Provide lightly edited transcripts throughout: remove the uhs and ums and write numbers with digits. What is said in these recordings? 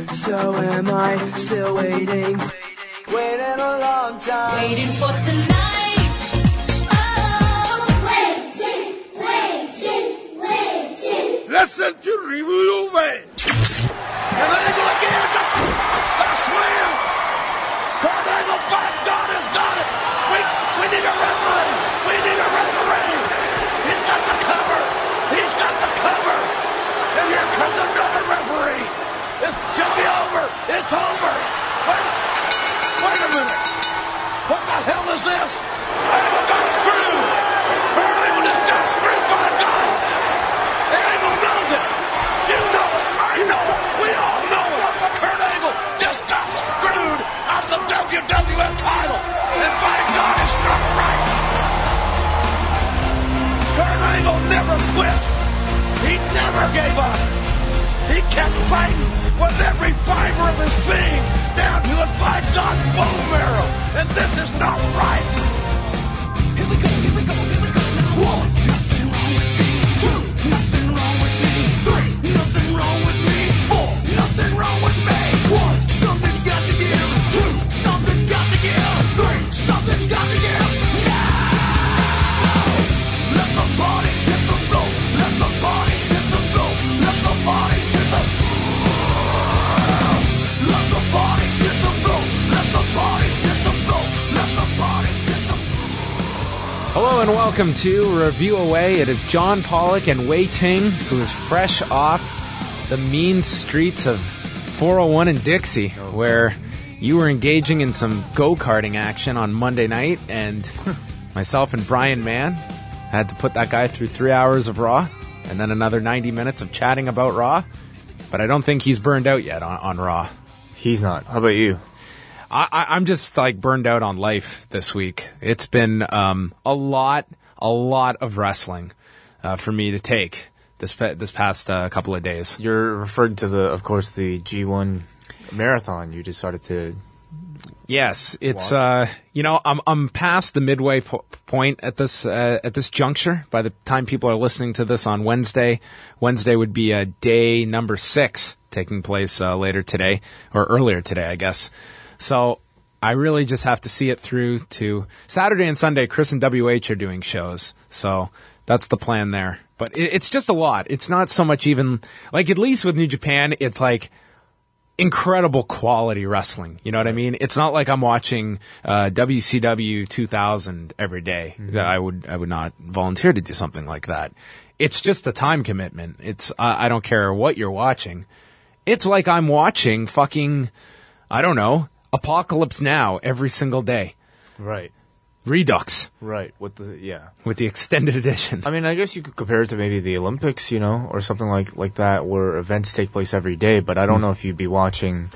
So am I still waiting? Waiting a long time. Waiting for tonight. Oh, waiting. Listen to Review Away. And then Angle again. The slam. Kurt Angle, by God, has got it. We need a referee. We need a referee. He's got the cover. He's got the cover. And here comes another referee. It's Johnny over. It's over. Wait a minute. What the hell is this? Angle got screwed. Kurt Angle just got screwed, by God. Angle knows it. You know it. I know it. We all know it. Kurt Angle just got screwed out of the WWF title. And by God, it's not right. Kurt Angle never quit. He never gave up. He kept fighting with every fiber of his being down to his, by God, bone marrow. And this is not right. Here we go, here we go, here we go. One, nothing wrong with me. Two, nothing wrong with me. Three, nothing wrong with me. Four, nothing wrong with me. One, something's got to give. Two, something's got to give. Three, something's got to give. Now! Let the bodies hit the floor. Let the bodies hit the floor. Let the bodies hit the floor. Let the bodies hit the floor. Let the bodies hit the floor. Let the bodies hit the floor. Hello and welcome to Review Away. It is John Pollock and Wei Ting, who is fresh off the mean streets of 401 and Dixie, where you were engaging in some go-karting action on Monday night, and myself and Brian Mann had to put that guy through 3 hours of Raw, and then another 90 minutes of chatting about Raw, but I don't think he's burned out yet on Raw. He's not. How about you? I'm just like burned out on life this week. It's been a lot of wrestling for me to take this past couple of days. You're referring to of course, the G1 marathon you decided to. Yes, it's I'm past the midway point at this juncture. By the time people are listening to this on Wednesday would be day number 6 taking place later today, or earlier today, I guess. So I really just have to see it through to Saturday and Sunday. Chris and WH are doing shows, so that's the plan there. But it's just a lot. It's not so much even, like, at least with New Japan, it's like incredible quality wrestling. You know what I mean? It's not like I'm watching WCW 2000 every day. Mm-hmm. I would not volunteer to do something like that. It's just a time commitment. It's I don't care what you're watching. It's like I'm watching fucking, I don't know, Apocalypse Now every single day. Right. Redux. Right. With the extended edition. I mean, I guess you could compare it to maybe the Olympics, or something like that, where events take place every day, but I don't know if you'd be watching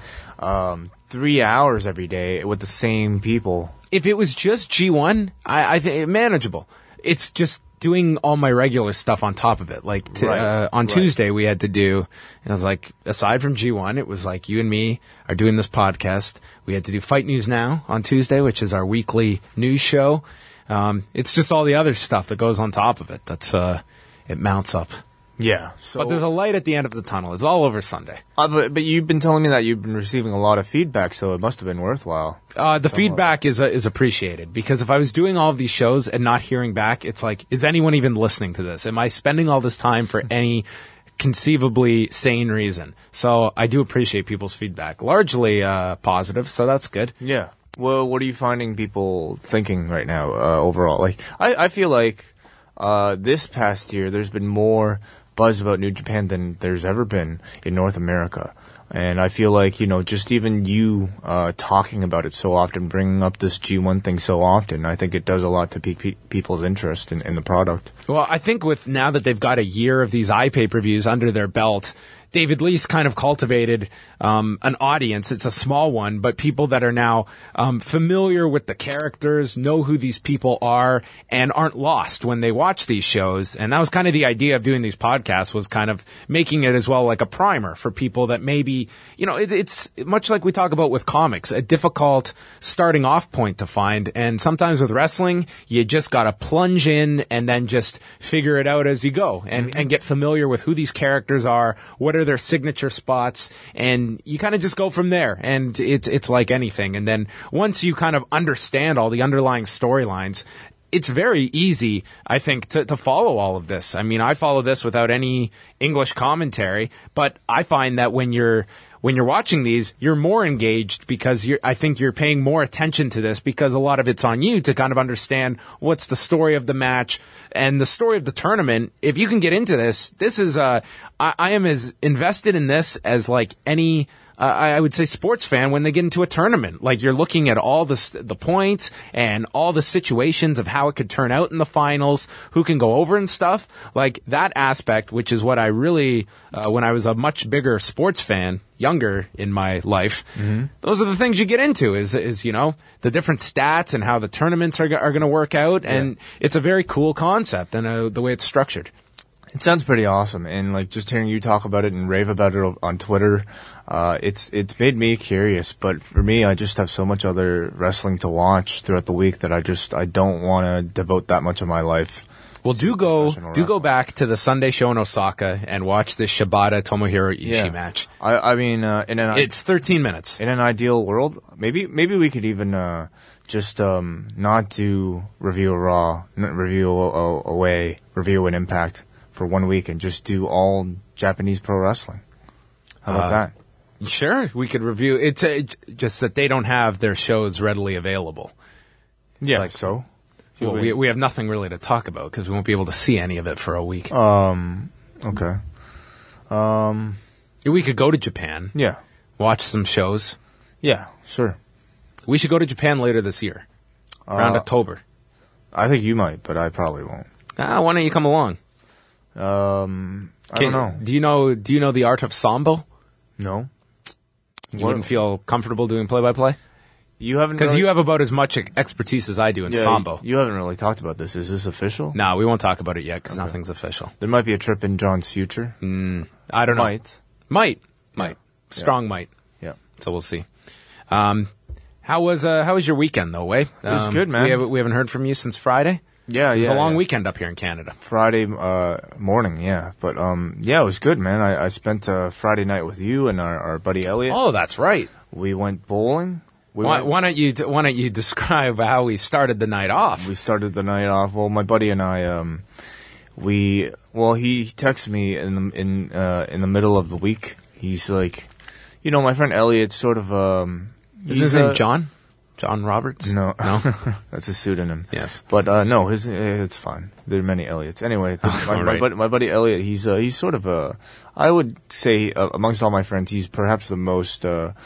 3 hours every day with the same people. If it was just G1, I think manageable. It's just doing all my regular stuff on top of it. Like on Tuesday we had to do, and I was like, aside from G1, it was like you and me are doing this podcast. We had to do Fight News Now on Tuesday, which is our weekly news show. It's just all the other stuff that goes on top of it. That's it mounts up. Yeah. But there's a light at the end of the tunnel. It's all over Sunday. But you've been telling me that you've been receiving a lot of feedback, so it must have been worthwhile. The feedback is appreciated, because if I was doing all of these shows and not hearing back, it's like, is anyone even listening to this? Am I spending all this time for any conceivably sane reason? So I do appreciate people's feedback. Largely positive, so that's good. Yeah. Well, what are you finding people thinking right now overall? Like, I feel like this past year there's been more buzz about New Japan than there's ever been in North America. And I feel like, just even you talking about it so often, bringing up this G1 thing so often, I think it does a lot to pique people's interest in the product. Well, I think with now that they've got a year of these iPay-per-views under their belt, they've at least kind of cultivated an audience. It's a small one, but people that are now familiar with the characters, know who these people are, and aren't lost when they watch these shows. And that was kind of the idea of doing these podcasts, was kind of making it as well like a primer for people that maybe, it's much like we talk about with comics, a difficult starting off point to find. And sometimes with wrestling, you just got to plunge in and then just figure it out as you go and get familiar with who these characters are, what are their signature spots, and you kind of just go from there. And it's like anything. And then once you kind of understand all the underlying storylines, it's very easy, I think, to follow all of this. I mean, I follow this without any English commentary, but I find that when you're watching these, you're more engaged because I think you're paying more attention to this because a lot of it's on you to kind of understand what's the story of the match and the story of the tournament. If you can get into this is I am as invested in this as like any I would say sports fan when they get into a tournament. Like you're looking at all the points and all the situations of how it could turn out in the finals, who can go over and stuff. Like that aspect, which is what I really, when I was a much bigger sports fan, younger in my life, those are the things you get into is, you know, the different stats and how the tournaments are going to work out. And it's a very cool concept and the way it's structured. It sounds pretty awesome, and like just hearing you talk about it and rave about it on Twitter, it's made me curious. But for me, I just have so much other wrestling to watch throughout the week that I don't want to devote that much of my life. Well, do go back to the Sunday show in Osaka and watch this Shibata Tomohiro Ishii match. I mean, it's 13 minutes. In an ideal world, maybe we could even just not do review a Raw, review away, review an Impact for 1 week and just do all Japanese pro wrestling. How about that? Sure, we could review. It's just that they don't have their shows readily available. Yeah, like, so? Well, we have nothing really to talk about because we won't be able to see any of it for a week. Okay. We could go to Japan. Yeah. Watch some shows. Yeah, sure. We should go to Japan later this year, around October. I think you might, but I probably won't. Why don't you come along? I don't know. Do you know the art of sambo? No. You wouldn't feel comfortable doing play-by-play? You haven't, because you have about as much expertise as I do in sambo. You haven't really talked about this. Is this official? No, we won't talk about it yet because nothing's official. There might be a trip in John's future. I don't know. Might. Strong might. Yeah. So we'll see. How was your weekend though, Wei? It was good, man. We haven't heard from you since Friday. Yeah, it was a long weekend up here in Canada. Friday morning, yeah. But it was good, man. I spent Friday night with you and our buddy Elliot. Oh, that's right. We went bowling. Why don't you describe how we started the night off? We started the night off. Well, my buddy and I, he texted me in the middle of the week. He's like, you know, my friend Elliot sort of is his name John? John Roberts? No. That's a pseudonym. Yes. But no, it's fine. There are many Elliots. Anyway, my buddy Elliot, he's sort of I would say amongst all my friends, he's perhaps the most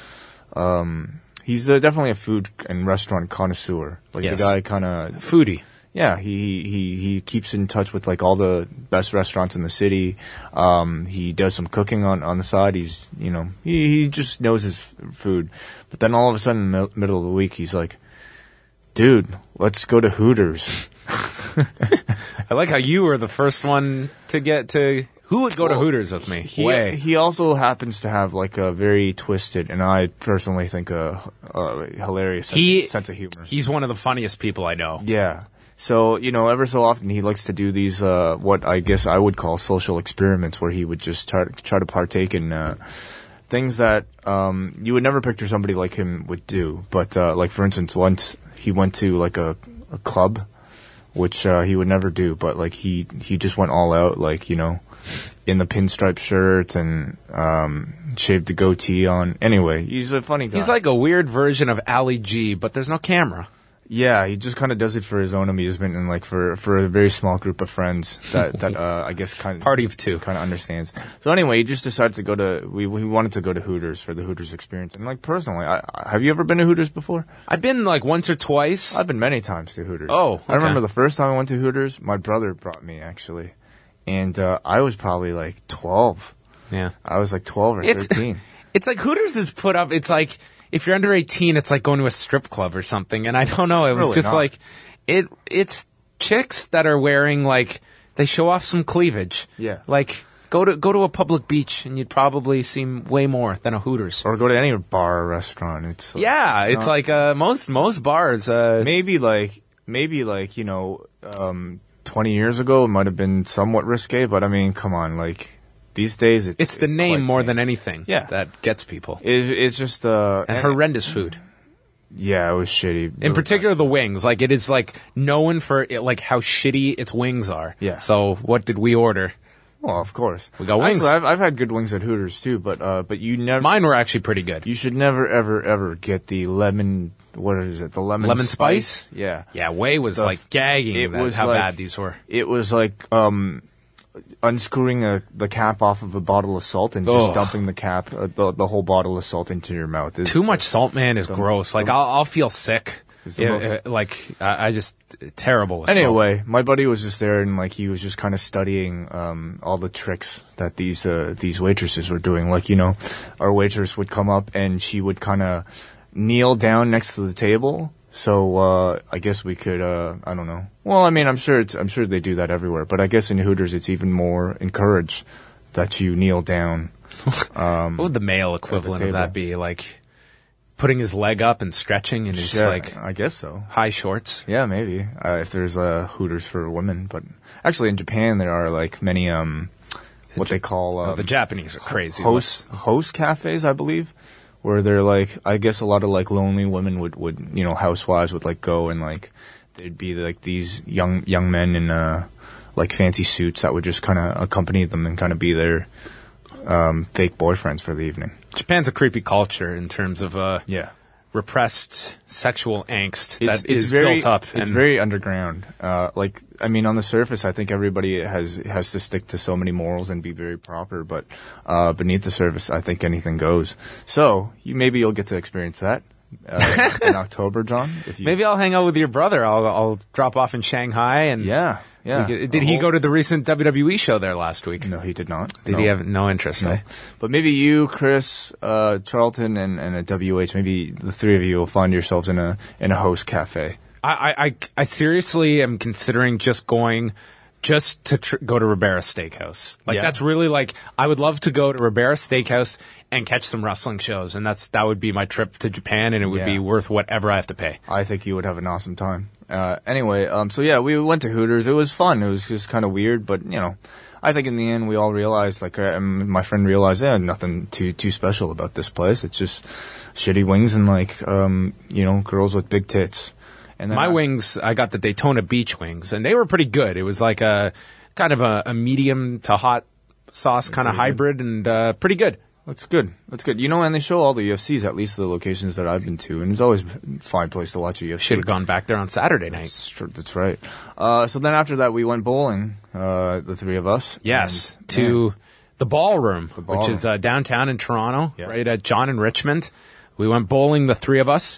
he's definitely a food and restaurant connoisseur. Like the guy kind of foodie. Yeah, he keeps in touch with like all the best restaurants in the city. He does some cooking on the side. He's, you know, he just knows his food. But then all of a sudden in the middle of the week, he's like, dude, let's go to Hooters. I like how you were the first one to get to. Who would go to Hooters with me? He also happens to have like a very twisted, and I personally think a hilarious sense of humor. He's one of the funniest people I know. Yeah. So, you know, ever so often he likes to do these, what I guess I would call social experiments, where he would just try to partake in things that you would never picture somebody like him would do. But, like, for instance, once he went to, like, a club, which he would never do, but, like, he just went all out, like, you know, in the pinstripe shirt and shaved the goatee on. Anyway, he's a funny guy. He's like a weird version of Ali G, but there's no camera. Yeah, he just kind of does it for his own amusement and like for a very small group of friends that I guess kind of party of two kind of understands. So anyway, he just decided to go to we wanted to go to Hooters for the Hooters experience. And like personally, have you ever been to Hooters before? I've been like once or twice. I've been many times to Hooters. Oh, okay. I remember the first time I went to Hooters, my brother brought me actually, and I was probably like 12. Yeah, I was like 12 or 13. It's like Hooters is put up. It's like, if you're under 18, it's like going to a strip club or something. And I don't know. It was really just not. Like, it's chicks that are wearing like, they show off some cleavage. Yeah. Like, go to a public beach and you'd probably see way more than a Hooters. Or go to any bar or restaurant. It's like most bars. Maybe like, you know, 20 years ago it might have been somewhat risque, but I mean, come on, like, these days, It's the name quite more tame. than anything. Yeah. That gets people. It's just And horrendous food. Yeah, it was shitty. In particular, the wings. Like, it is, like, known for, like, how shitty its wings are. Yeah. So, what did we order? Well, of course. We got wings. Actually, I've had good wings at Hooters too, but you never. Mine were actually pretty good. You should never, ever get the lemon. What is it? The lemon spice? Yeah. Yeah, Way was, The- like, gagging it was how like- bad these were. It was like unscrewing the cap off of a bottle of salt and just Ugh. dumping the cap, the whole bottle of salt into your mouth. Too much salt, man, is gross. Like, I'll feel sick. It's the most- Like, I just, terrible with salt. Anyway, my buddy was just there and like he was just kind of studying all the tricks that these waitresses were doing. Like, you know, our waitress would come up and she would kind of kneel down next to the table. So I guess we could I don't know. Well, I mean, I'm sure they do that everywhere, but I guess in Hooters it's even more encouraged that you kneel down. What would the male equivalent of table. that be? Like, putting his leg up and stretching in his, Yeah, like, I guess so. high shorts? Yeah, maybe if there's Hooters for women, but actually in Japan there are like many what they call The Japanese are crazy. host cafes, I believe, where they're like, I guess a lot of like lonely women would you know, housewives would like go and like there'd be like these young men in like fancy suits that would just kind of accompany them and kind of be their fake boyfriends for the evening. Japan's a creepy culture in terms of Yeah. repressed sexual angst It's that is very, built up. It's and very underground. Like, I mean, on the surface, I think everybody has to stick to so many morals and be very proper. But beneath the surface, I think anything goes. So maybe you'll get to experience that in October, John. If you, maybe I'll hang out with your brother. I'll drop off in Shanghai and Yeah. Did he go to the recent WWE show there last week? No, he did not. Did he have no interest? No. Eh? But maybe you, Chris, Charlton, and a WH. Maybe the three of you will find yourselves in a host cafe. I seriously am considering just going to go to Ribera Steakhouse. Like, Yeah. that's really like, I would love to go to Ribera Steakhouse and catch some wrestling shows, and that would be my trip to Japan, and it would Yeah. be worth whatever I have to pay. I think you would have an awesome time. Anyway, so yeah, we went to Hooters. It was fun. It was just kind of weird, but you know, I think in the end we all realized, like my friend realized, nothing too special about this place. It's just shitty wings and like you know, girls with big tits. And then My wings, I got the Daytona Beach wings, and they were pretty good. It was like a kind of a medium to hot sauce kind of hybrid, and pretty good. That's good. That's good. You know, and they show all the UFCs, at least the locations that I've been to, and it's always a fine place to watch a UFC. Should have gone back there on Saturday night. That's right. So then after that, we went bowling, the three of us. Yes, And, to the Ballroom, Ballroom. which is downtown in Toronto, Yeah. right at John and Richmond. We went bowling, the three of us.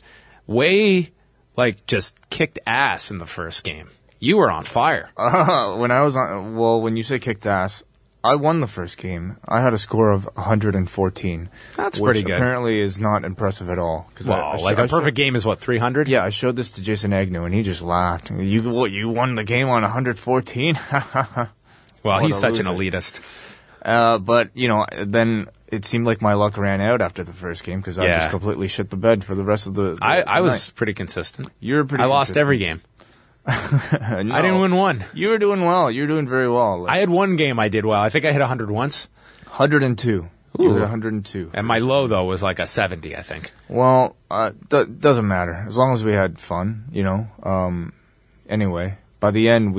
Just kicked ass in the first game. You were on fire. when I was on, well, when you say kicked ass, I won the first game. I had a score of 114. That's which pretty good. Apparently is not impressive at all. 'Cause Well, like a perfect game is what, 300? Yeah, I showed this to Jason Agnew, and he just laughed. You won the game on 114? Well, What he's a such an loser. elitist. But, you know, then it seemed like my luck ran out after the first game because I Yeah. just completely shit the bed for the rest of the I was night. pretty consistent. You were pretty I lost consistent. every game. No. I didn't win one. You were doing well. You were doing very well. Like I had one game I did well. I think I hit 100 once. 102. You Ooh. hit 102. And my low, though, was like a 70, I think. Well, doesn't matter as long as we had fun, you know. Anyway, by the end,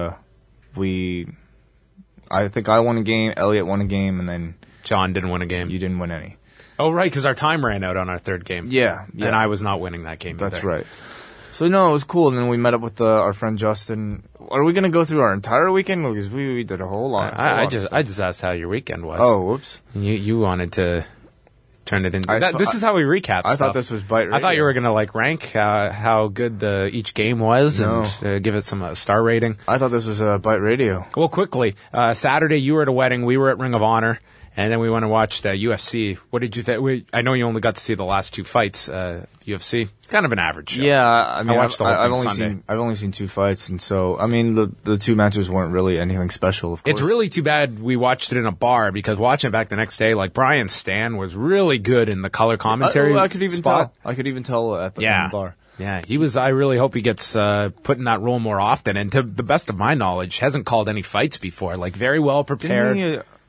I think I won a game, Elliot won a game, and then John didn't win a game. you didn't win any. Oh, right, because our time ran out on our third game. Yeah. And I was not winning that game That's either. right. So no, it was cool. And then we met up with our friend Justin. Are we going to go through our entire weekend? Because we did a whole lot. I just asked how your weekend was. Oh, whoops. You wanted to turn it into... I this is how we recap I stuff. thought this was Bite I thought Radio. you were going to like rank how good each game was No. and give it some star rating. I thought this was Bite Radio. Well, quickly, Saturday you were at a wedding, we were at Ring of Honor, and then we went and watched UFC. What did you think? I know you only got to see the last two fights, UFC. Kind of an average show. Yeah, I mean, watched the whole I've thing only Sunday. I've only seen two fights, and so I mean the two matches weren't really anything special. Of course, It's really too bad we watched it in a bar, because watching it back the next day, like Brian Stan was really good in the color commentary I could even spot. tell. I could even tell at the Yeah. bar. Yeah, he was. I really hope he gets put in that role more often. And to the best of my knowledge, hasn't called any fights before. Like, very well prepared.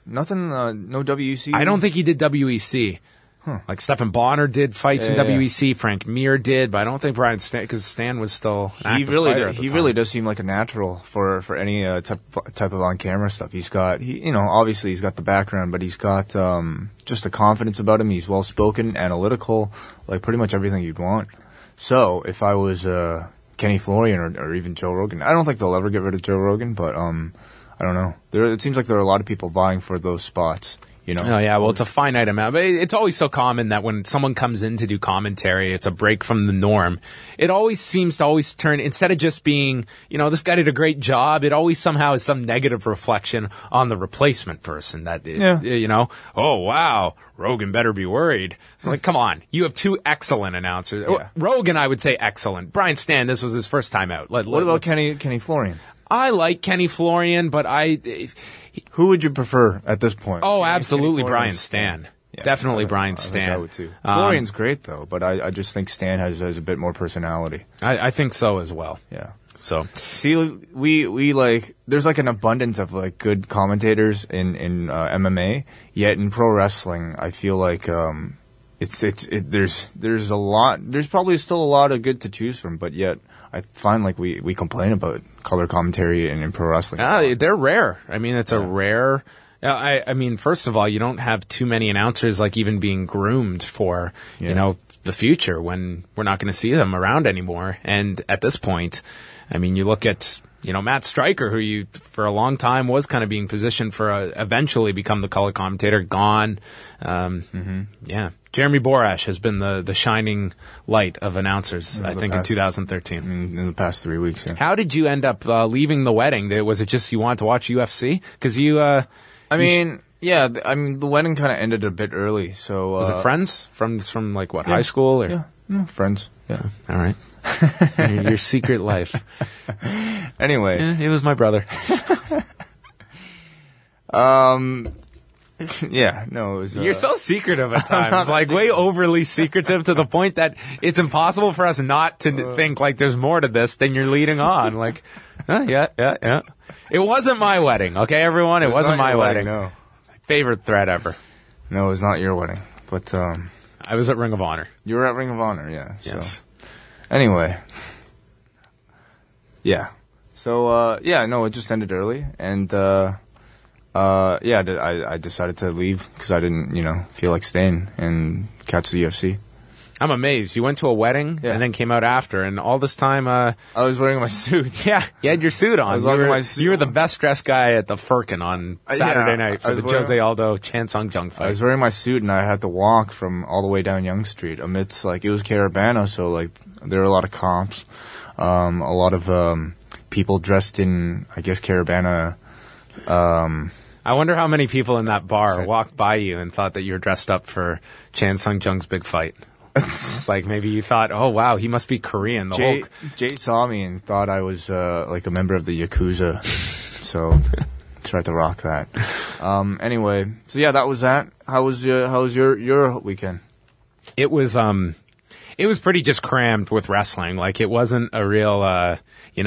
Nothing. No WEC. I don't think he did WEC. Like Stephen Bonner did fights in WEC. Frank Mir did, but I don't think Brian Stan, because Stan was still an active fighter at the time. Really does seem like a natural for any type of on camera stuff. Obviously he's got the background, but he's got just the confidence about him. He's well spoken, analytical, like pretty much everything you'd want. So if I was Kenny Florian or even Joe Rogan, I don't think they'll ever get rid of Joe Rogan, but I don't know. It seems like there are a lot of people vying for those spots. Oh yeah, well, it's a finite amount, but it's always so common that when someone comes in to do commentary, it's a break from the norm. It always seems to turn, instead of just being, this guy did a great job, it always somehow is some negative reflection on the replacement person that, oh wow, Rogan better be worried. It's like, come on, you have two excellent announcers. Yeah. Rogan, I would say excellent. Brian Stan, this was his first time out. What about Kenny Florian? I like Kenny Florian, but who would you prefer at this point? Oh, absolutely, Brian Stan. Yeah, definitely Brian Stan. I would too. Florian's great though, but I just think Stan has a bit more personality. I think so as well. Yeah. So see, we like there's like an abundance of like good commentators in MMA. Yet in pro wrestling, I feel like there's a lot. There's probably still a lot of good to choose from, but yet I find like we complain about color commentary in pro wrestling. They're rare. I mean, it's a rare. I mean, first of all, you don't have too many announcers like even being groomed for the future when we're not going to see them around anymore. And at this point, I mean, you look at Matt Stryker, who for a long time was kind of being positioned for eventually become the color commentator, gone. Yeah. Jeremy Borash has been the shining light of announcers, I think, in 2013. In the past 3 weeks, yeah. How did you end up leaving the wedding? Was it just you wanted to watch UFC? Because the wedding kind of ended a bit early. So was it friends from like what, high school? Or? Yeah, friends. Yeah. All right. Your secret life. Anyway. Yeah, he was my brother. Yeah, no, it was... You're so secretive at times, like way overly secretive to the point that it's impossible for us not to think like there's more to this than you're leading on. Like, yeah. It wasn't my wedding, okay, everyone? It wasn't my wedding. No. My favorite thread ever. No, it was not your wedding, but... I was at Ring of Honor. You were at Ring of Honor, yeah. Yes. So. Anyway. Yeah. So, it just ended early, and... I decided to leave because I didn't, feel like staying and catch the UFC. I'm amazed. You went to a wedding and then came out after, and all this time, I was wearing my suit. Yeah, you had your suit on. I was wearing my suit. You were the best dressed guy at the Firkin on Saturday night for the Jose Aldo Chan Sung Jung fight. I was wearing my suit, and I had to walk from all the way down Yonge Street amidst, it was Carabana, so, there were a lot of comps, a lot of people dressed in, I guess, Carabana. I wonder how many people in that bar walked by you and thought that you were dressed up for Chan Sung Jung's big fight. Like maybe you thought, oh wow, he must be Korean. Jay saw me and thought I was a member of the Yakuza, so tried to rock that. Anyway, so yeah, that was that. How was your weekend? It was pretty just crammed with wrestling. Like it wasn't a real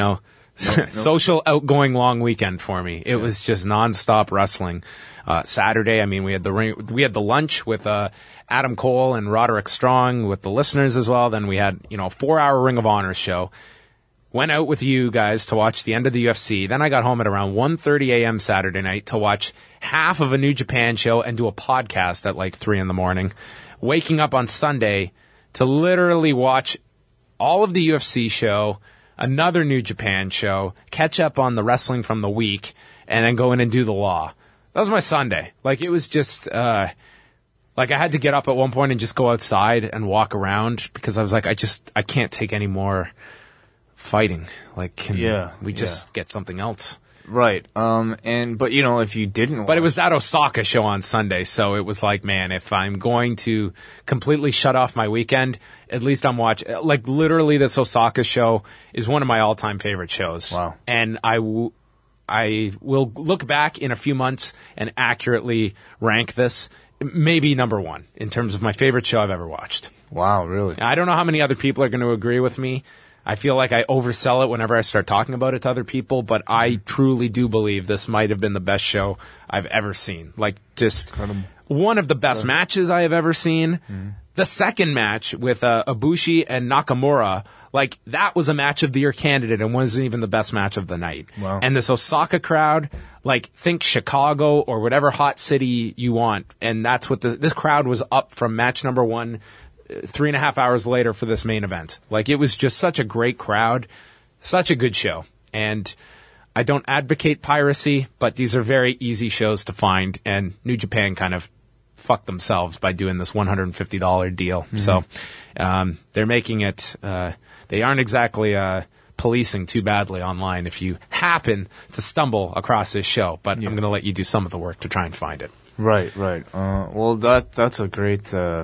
social outgoing long weekend for me. It was just nonstop wrestling. Saturday, I mean, we had the lunch with Adam Cole and Roderick Strong with the listeners as well. Then we had a 4-hour Ring of Honor show. Went out with you guys to watch the end of the UFC. Then I got home at around 1:30 a.m. Saturday night to watch half of a New Japan show and do a podcast at 3 a.m. Waking up on Sunday to literally watch all of the UFC show, another New Japan show, catch up on the wrestling from the week, and then go in and do the Law. That was my Sunday. It was just, I had to get up at one point and just go outside and walk around because I was like, I can't take any more fighting. Can we just get something else? Right. But if you didn't But it was that Osaka show on Sunday, so it was like, man, if I'm going to completely shut off my weekend, at least I'm watching, literally this Osaka show is one of my all-time favorite shows. Wow. And I will look back in a few months and accurately rank this, maybe number one in terms of my favorite show I've ever watched. Wow, really? I don't know how many other people are going to agree with me. I feel like I oversell it whenever I start talking about it to other people, but I truly do believe this might have been the best show I've ever seen. Like, just one of the best matches I have ever seen. The second match with Ibushi and Nakamura, like, that was a match of the year candidate and wasn't even the best match of the night. Wow. And this Osaka crowd, like, think Chicago or whatever hot city you want. And that's what this crowd was up from match number 1 3.5 hours later for this main event. Like, it was just such a great crowd, such a good show. And I don't advocate piracy, but these are very easy shows to find. And New Japan kind of fucked themselves by doing this $150 deal. So they're making it, they aren't exactly policing too badly online if you happen to stumble across this show. But I'm going to let you do some of the work to try and find it. Right. Well, that's a great,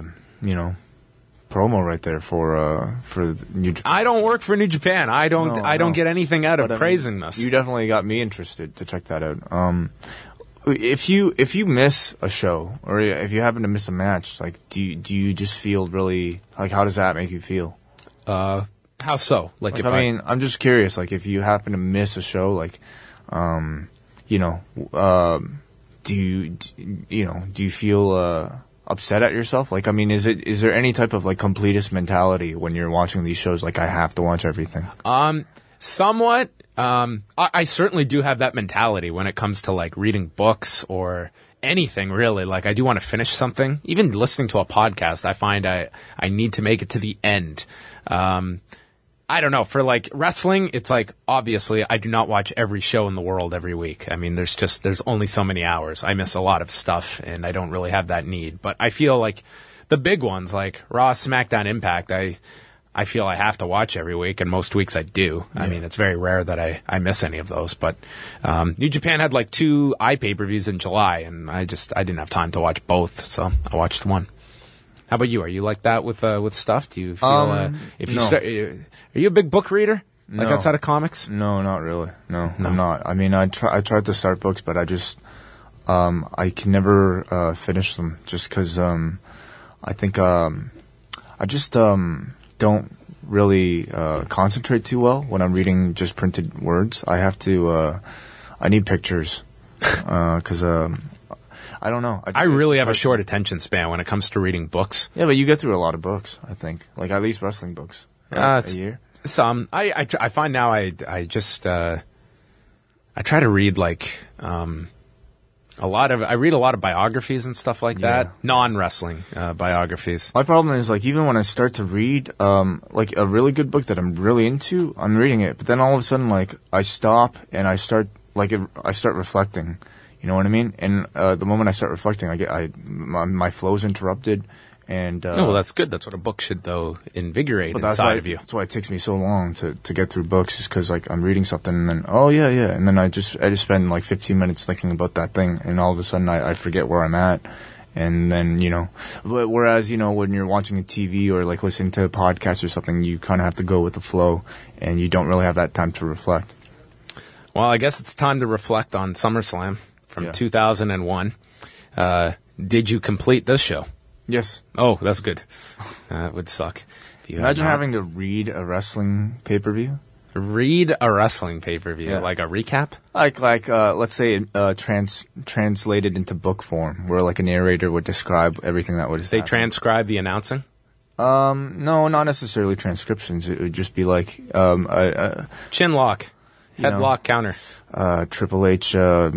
promo right there for New Japan. I don't work for New Japan. I don't get anything out of praising this. You definitely got me interested to check that out. If you miss a show or if you happen to miss a match, like do you just feel really, like, how does that make you feel? How so? Like if I mean, I'm just curious, like, if you happen to miss a show, like, do you feel upset at yourself? Like, I mean, is there any type of, like, completist mentality when you're watching these shows? Like, I have to watch everything. Somewhat. I certainly do have that mentality when it comes to, like, reading books or anything, really. Like, I do want to finish something. Even listening to a podcast, I find I need to make it to the end. I don't know. For, like, wrestling, it's like, obviously, I do not watch every show in the world every week. I mean, there's only so many hours. I miss a lot of stuff, and I don't really have that need. But I feel like the big ones, like Raw, SmackDown, Impact, I feel I have to watch every week, and most weeks I do. Yeah. I mean, it's very rare that I miss any of those. But New Japan had, like, 2 pay-per-views in July, and I didn't have time to watch both, so I watched one. How about you? Are you like that with stuff? Do you feel if you start? Are you a big book reader? Like, outside of comics? No, not really. No, I'm not. I mean, I tried to start books, but I just I can never finish them just because I think I just don't really concentrate too well when I'm reading just printed words. I have to I need pictures because I don't know. I really have a short attention span when it comes to reading books. Yeah, but you get through a lot of books, I think. Like, at least wrestling books. Right? A year? Some. I find now I just I try to read, like, I read a lot of biographies and stuff like that. Non-wrestling biographies. My problem is, like, even when I start to read, like, a really good book that I'm really into, I'm reading it, but then all of a sudden, like, I stop and I start reflecting. You know what I mean? And the moment I start reflecting, my flow's interrupted. And well, that's good. That's what a book should, though, invigorate inside of you. That's why it takes me so long to get through books, is because, like, I'm reading something and then, oh yeah, and then I just spend like 15 minutes thinking about that thing, and all of a sudden I forget where I'm at. And then, whereas, when you're watching a TV or, like, listening to a podcast or something, you kind of have to go with the flow, and you don't really have that time to reflect. Well, I guess it's time to reflect on SummerSlam from 2001. Did you complete this show? Yes. Oh, that's good. It would suck. Imagine having to read a wrestling pay-per-view. Read a wrestling pay-per-view, like a recap? Like let's say translated into book form, where, like, a narrator would describe everything that would happen. They transcribe the announcing? No, not necessarily transcriptions. It would just be like chin lock, headlock, counter. Triple H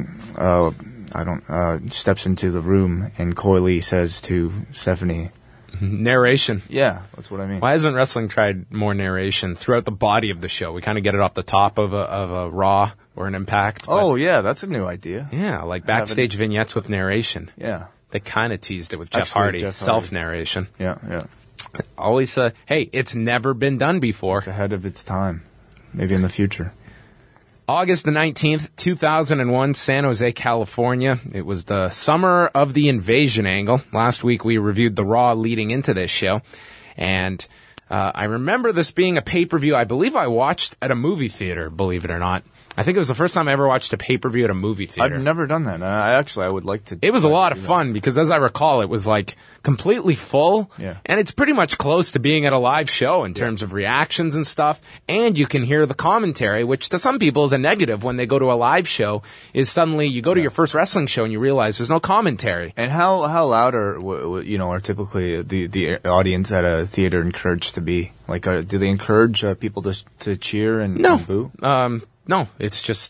steps into the room and coyly says to Stephanie, narration. Yeah, that's what I mean. Why hasn't wrestling tried more narration throughout the body of the show? We kind of get it off the top of a Raw or an Impact. Oh, yeah, that's a new idea. Yeah, like backstage vignettes with narration. Yeah. They kind of teased it with Jeff Hardy, self-narration. Yeah. Always, hey, it's never been done before. It's ahead of its time. Maybe in the future. August the 19th, 2001, San Jose, California. It was the summer of the invasion angle. Last week we reviewed the Raw leading into this show. And I remember this being a pay-per-view I believe I watched at a movie theater, believe it or not. I think it was the first time I ever watched a pay-per-view at a movie theater. I've never done that. I would like to. It was a lot of fun because, as I recall, it was like completely full, Yeah. and it's pretty much close to being at a live show in terms of reactions and stuff. And you can hear the commentary, which to some people is a negative when they go to a live show. Is suddenly you go to your first wrestling show and you realize there's no commentary. And how loud are typically the audience at a theater encouraged to be? Like, do they encourage people to cheer and boo? No, it's just,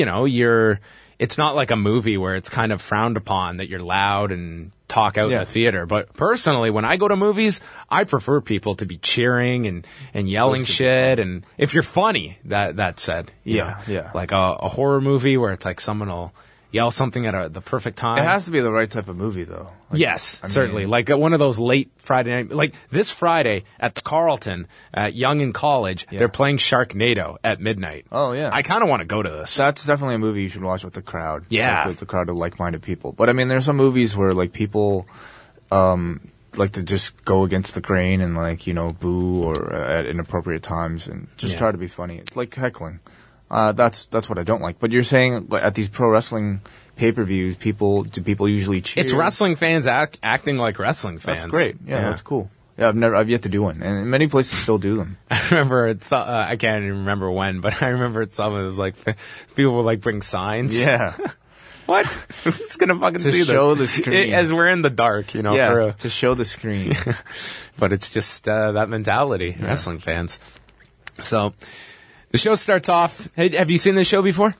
it's not like a movie where it's kind of frowned upon that you're loud and talk out in the theater. But personally, when I go to movies, I prefer people to be cheering and yelling shit. And if you're funny, that said, you know, like a horror movie where it's like someone will yell something at the perfect time. It has to be the right type of movie, though. Like, yes, certainly. Like one of those late Friday night, like this Friday at the Carlton at Young in College, they're playing Sharknado at midnight. Oh, yeah. I kind of want to go to this. That's definitely a movie you should watch with the crowd. Yeah. Like, with the crowd of like-minded people. But, I mean, there's some movies where, like, people like to just go against the grain and, like, boo or at inappropriate times and just try to be funny. It's like heckling. That's what I don't like. But you're saying at these pro wrestling pay-per-views, do people usually cheer? It's wrestling fans acting like wrestling fans. That's great. Yeah, that's cool. Yeah, I've yet to do one, and many places still do them. I remember I can't even remember when, but I remember it was like people would like bring signs. Yeah. What? Who's gonna fucking see this? To show the screen. As we're in the dark, Yeah, to show the screen. But it's just that mentality, wrestling fans. So the show starts off. Hey, have you seen this show before?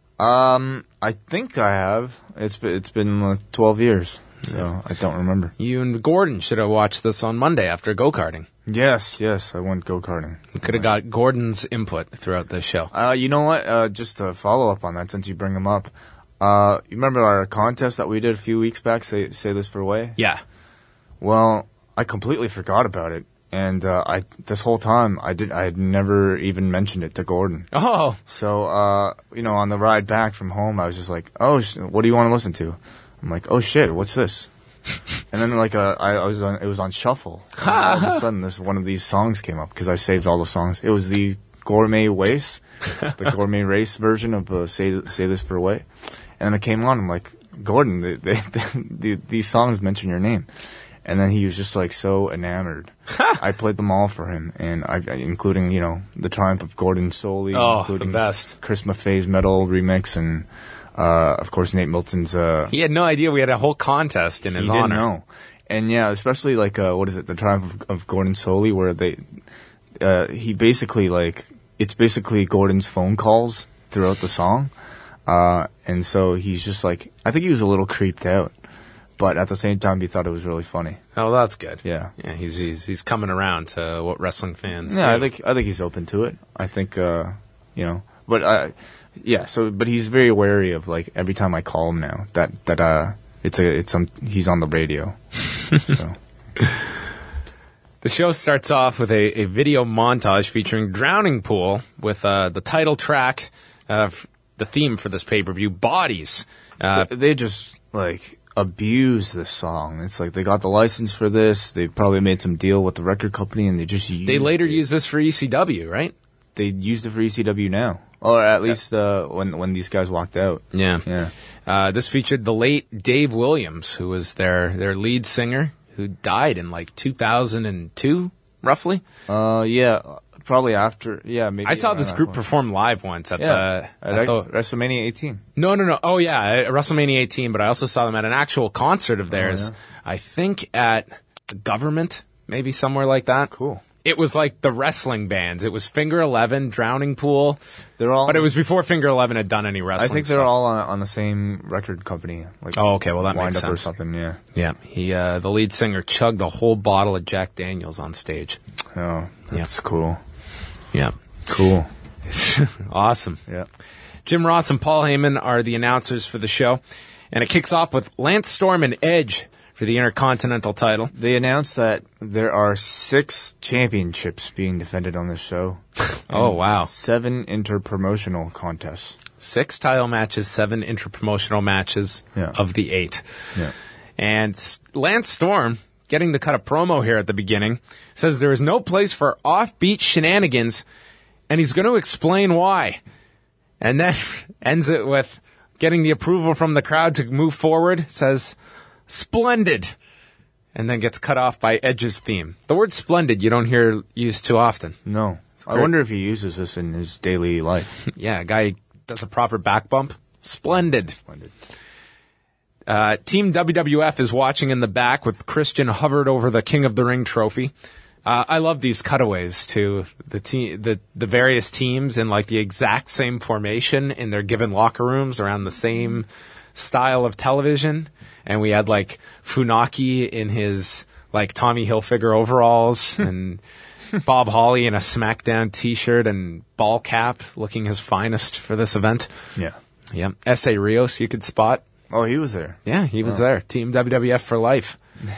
I think I have. It's been 12 years, so I don't remember. You and Gordon should have watched this on Monday after go-karting. Yes, I went go-karting. You could have got Gordon's input throughout the show. You know what? Just to follow up on that, since you bring him up, you remember our contest that we did a few weeks back? Say this for Way. Yeah. Well, I completely forgot about it. And this whole time, I had never even mentioned it to Gordon. Oh. So, on the ride back from home, I was just like, oh, what do you want to listen to? I'm like, oh, shit, what's this? And then, like, it was on shuffle. And all of a sudden, one of these songs came up, because I saved all the songs. It was the Gourmet Race, the Gourmet Race version of Say This for Way. And then it came on, I'm like, Gordon, these songs mention your name. And then he was just like so enamored. I played them all for him, and including the Triumph of Gordon Soley, including the best Chris Maffei's Metal remix, and of course Nate Milton's. He had no idea we had a whole contest in his honor. He didn't know, and especially like the Triumph of Gordon Soley, where he basically it's basically Gordon's phone calls throughout the song, and so he's just like, I think he was a little creeped out. But at the same time, he thought it was really funny. Oh, that's good. Yeah. He's coming around to what wrestling fans. Yeah, do. I think he's open to it. I think but but he's very wary of like every time I call him now that he's on the radio. So. The show starts off with a video montage featuring Drowning Pool with the title track, the theme for this pay-per-view, Bodies. They just abuse this song. It's like they got the license for this. They probably made some deal with the record company, and they later used this for ECW, right? They used it for ECW now, or at least when these guys walked out. Yeah. This featured the late Dave Williams, who was their lead singer, who died in 2002, roughly. Probably after, maybe. I saw this group perform live once at the WrestleMania 18. No. Oh, yeah, WrestleMania 18, but I also saw them at an actual concert of theirs. Oh, yeah. I think at the Government, maybe somewhere like that. Cool. It was like the wrestling bands. It was Finger 11, Drowning Pool. But it was before Finger 11 had done any wrestling. I think they're all on the same record company. Okay, well that makes sense. Wind Up or something, yeah. Yeah, he the lead singer chugged a whole bottle of Jack Daniels on stage. Oh, that's cool. Yeah. Cool. Awesome. Yeah. Jim Ross and Paul Heyman are the announcers for the show, and it kicks off with Lance Storm and Edge for the Intercontinental title. They announced that there are 6 championships being defended on this show. Oh, wow. 7 interpromotional contests. 6 title matches, 7 interpromotional matches of the 8. Yeah. And Lance Storm, getting to cut a promo here at the beginning, says there is no place for offbeat shenanigans, and he's going to explain why. And then ends it with getting the approval from the crowd to move forward, says, "Splendid." And then gets cut off by Edge's theme. The word splendid you don't hear used too often. No. I great. wonder if he uses this in his daily life. Yeah, a guy does a proper back bump. Splendid. Splendid. Team WWF is watching in the back with Christian hovered over the King of the Ring trophy. I love these cutaways to the various teams in like the exact same formation in their given locker rooms around the same style of television. And we had like Funaki in his like Tommy Hilfiger overalls and Bob Holly in a SmackDown t-shirt and ball cap looking his finest for this event. Yeah. Yeah. S.A. Rios you could spot. Oh, he was there. Yeah, he was there. Team WWF for life.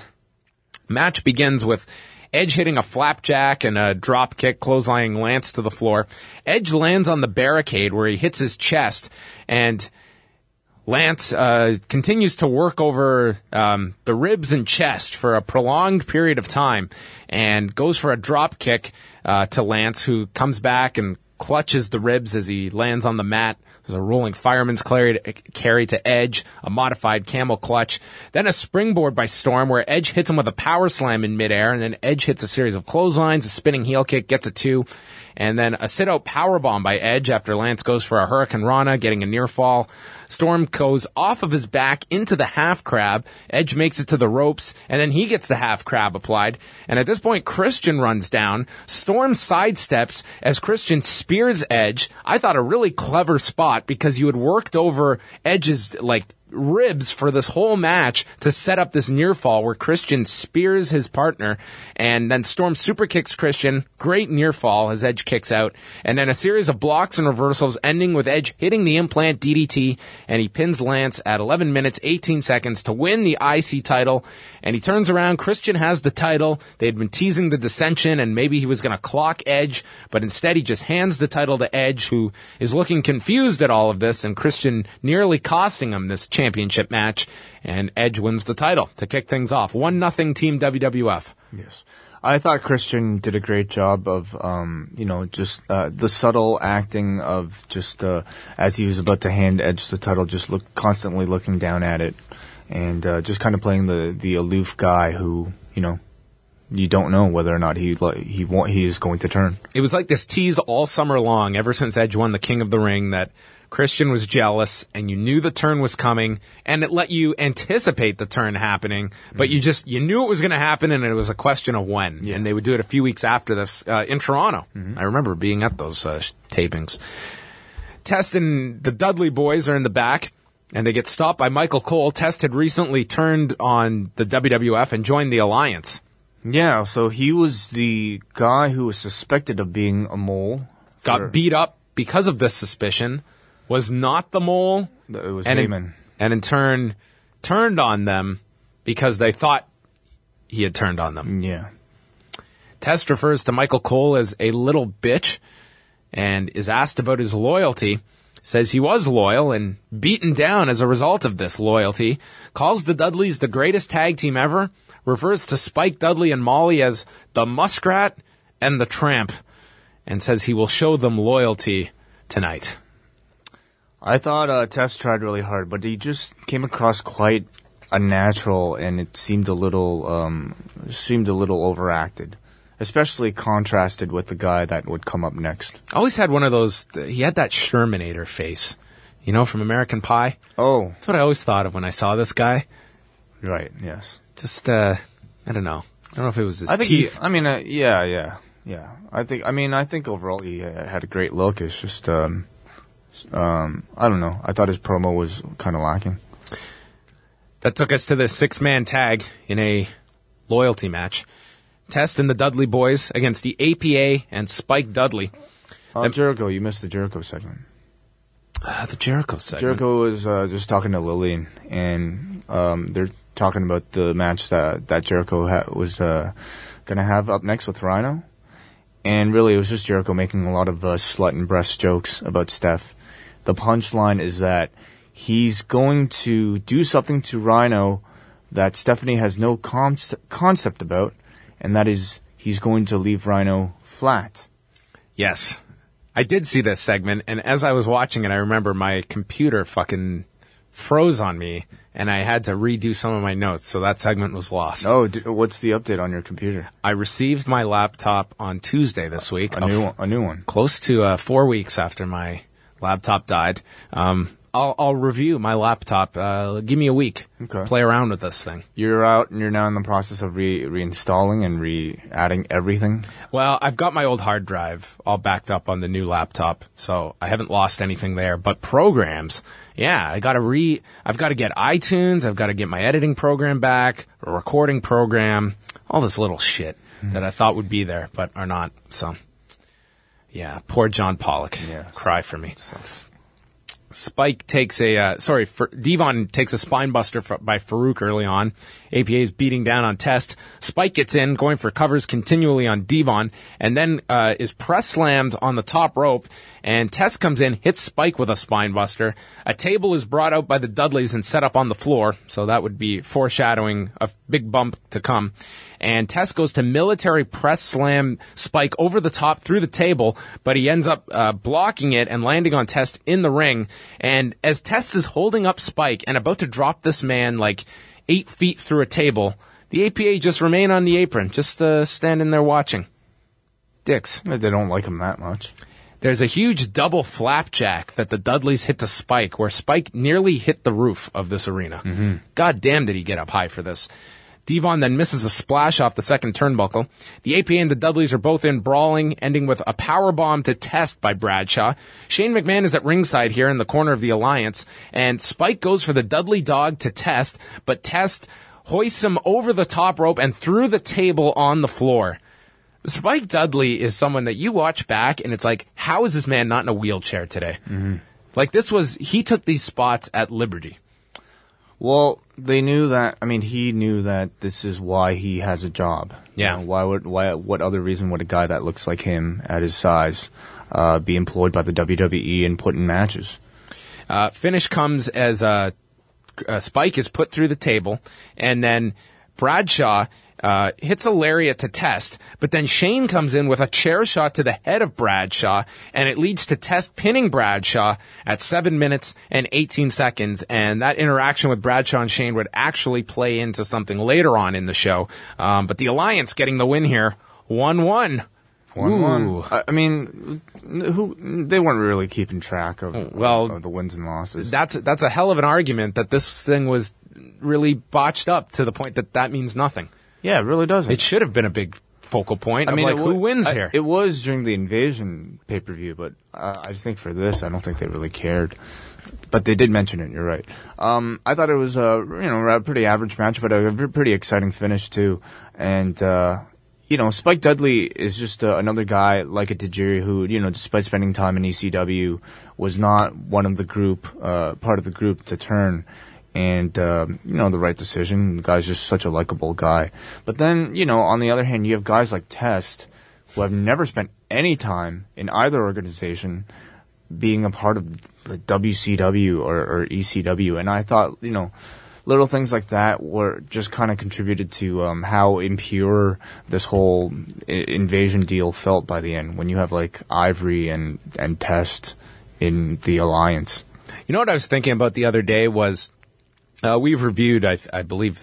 Match begins with Edge hitting a flapjack and a drop kick, clotheslining Lance to the floor. Edge lands on the barricade where he hits his chest, and Lance continues to work over the ribs and chest for a prolonged period of time and goes for a drop kick to Lance, who comes back and clutches the ribs as he lands on the mat. There's a rolling fireman's carry to Edge, a modified camel clutch, then a springboard by Storm where Edge hits him with a power slam in midair, and then Edge hits a series of clotheslines, a spinning heel kick, gets a 2, and then a sit-out powerbomb by Edge after Lance goes for a Hurricane Rana, getting a near fall. Storm goes off of his back into the half crab. Edge makes it to the ropes, and then he gets the half crab applied. And at this point, Christian runs down. Storm sidesteps as Christian spears Edge. I thought a really clever spot because you had worked over Edge's ribs for this whole match to set up this near fall where Christian spears his partner, and then Storm super kicks Christian. Great near fall as Edge kicks out, and then a series of blocks and reversals ending with Edge hitting the implant DDT, and he pins Lance at 11 minutes 18 seconds to win the IC title. And he turns around, Christian has the title. They'd been teasing the dissension and maybe he was going to clock Edge, but instead he just hands the title to Edge, who is looking confused at all of this, and Christian nearly costing him this championship match, and Edge wins the title to kick things off. 1-0 Team WWF. Yes. I thought Christian did a great job of, the subtle acting of just, as he was about to hand Edge the title, just constantly looking down at it, and just kind of playing the aloof guy who, you don't know whether or not he is going to turn. It was like this tease all summer long, ever since Edge won the King of the Ring, that Christian was jealous, and you knew the turn was coming, and it let you anticipate the turn happening, but you knew it was going to happen, and it was a question of when. Yeah. And they would do it a few weeks after this in Toronto. Mm-hmm. I remember being at those tapings. Test and the Dudley boys are in the back, and they get stopped by Michael Cole. Test had recently turned on the WWF and joined the Alliance. Yeah, so he was the guy who was suspected of being a mole. Got beat up because of this suspicion. Was not the mole. It was Heyman. And in turn, turned on them because they thought he had turned on them. Yeah. Test refers to Michael Cole as a little bitch and is asked about his loyalty. Says he was loyal and beaten down as a result of this loyalty. Calls the Dudleys the greatest tag team ever. Refers to Spike Dudley and Molly as the Muskrat and the Tramp. And says he will show them loyalty tonight. I thought Test tried really hard, but he just came across quite unnatural, and it seemed a little overacted, especially contrasted with the guy that would come up next. I always had one of those. He had that Shermanator face, from American Pie. Oh, that's what I always thought of when I saw this guy. Right. Yes. Just I don't know. I don't know if it was his teeth. Yeah. I think overall he had a great look. It's just. I don't know. I thought his promo was kind of lacking. That took us to the 6-man tag in a loyalty match. Test and the Dudley boys against the APA and Spike Dudley. Jericho, you missed the Jericho segment. The Jericho segment. Jericho was just talking to Lillian, and they're talking about the match that Jericho was going to have up next with Rhino. And really, it was just Jericho making a lot of slut and breast jokes about Steph. The punchline is that he's going to do something to Rhino that Stephanie has no concept about, and that is he's going to leave Rhino flat. Yes. I did see this segment, and as I was watching it, I remember my computer fucking froze on me, and I had to redo some of my notes, so that segment was lost. Oh, what's the update on your computer? I received my laptop on Tuesday this week. A new one. Close to 4 weeks after my laptop died. I'll review my laptop. Give me a week. Okay. Play around with this thing. You're out and you're now in the process of reinstalling and re-adding everything? Well, I've got my old hard drive all backed up on the new laptop, so I haven't lost anything there. But programs, yeah, I've got to get iTunes, I've got to get my editing program back, a recording program, all this little shit that I thought would be there, but are not. So, yeah, poor John Pollock. Yes. Cry for me. Spike takes Devon takes a spine buster by Farouk early on. APA is beating down on Test. Spike gets in, going for covers continually on Devon, and then is press slammed on the top rope. And Test comes in, hits Spike with a spine buster. A table is brought out by the Dudleys and set up on the floor, so that would be foreshadowing a big bump to come. And Test goes to military press slam Spike over the top through the table, but he ends up blocking it and landing on Test in the ring. And as Test is holding up Spike and about to drop this man like 8 feet through a table, the APA just remain on the apron, just standing there watching. Dicks. They don't like him that much. There's a huge double flapjack that the Dudleys hit to Spike, where Spike nearly hit the roof of this arena. Mm-hmm. God damn did he get up high for this. Devon then misses a splash off the second turnbuckle. The APA and the Dudleys are both in brawling, ending with a powerbomb to Test by Bradshaw. Shane McMahon is at ringside here in the corner of the Alliance, and Spike goes for the Dudley dog to Test, but Test hoists him over the top rope and through the table on the floor. Spike Dudley is someone that you watch back, and it's like, how is this man not in a wheelchair today? Mm-hmm. Like, he took these spots at Liberty. Well, they knew that. I mean, he knew that this is why he has a job. Yeah. You know, what other reason would a guy that looks like him at his size be employed by the WWE and put in matches? Finish comes as Spike is put through the table, and then Bradshaw hits a lariat to Test, but then Shane comes in with a chair shot to the head of Bradshaw, and it leads to Test pinning Bradshaw at 7 minutes and 18 seconds, and that interaction with Bradshaw and Shane would actually play into something later on in the show. But the Alliance getting the win here, 1-1. 1-1. I mean, they weren't really keeping track of the wins and losses. That's a hell of an argument that this thing was really botched up to the point that means nothing. Yeah, it really doesn't. It should have been a big focal point. Who wins here? It was during the Invasion pay-per-view, but I think for this, I don't think they really cared. But they did mention it. You're right. I thought it was a pretty average match, but a pretty exciting finish too. And Spike Dudley is just another guy like a Tajiri who, despite spending time in ECW, was not one of the group, part of the group to turn. And, the right decision. The guy's just such a likable guy. But then, on the other hand, you have guys like Test, who have never spent any time in either organization being a part of the WCW or ECW. And I thought, little things like that were just kind of contributed to how impure this whole Invasion deal felt by the end, when you have, like, Ivory and Test in the Alliance. You know what I was thinking about the other day was... we've reviewed, I believe,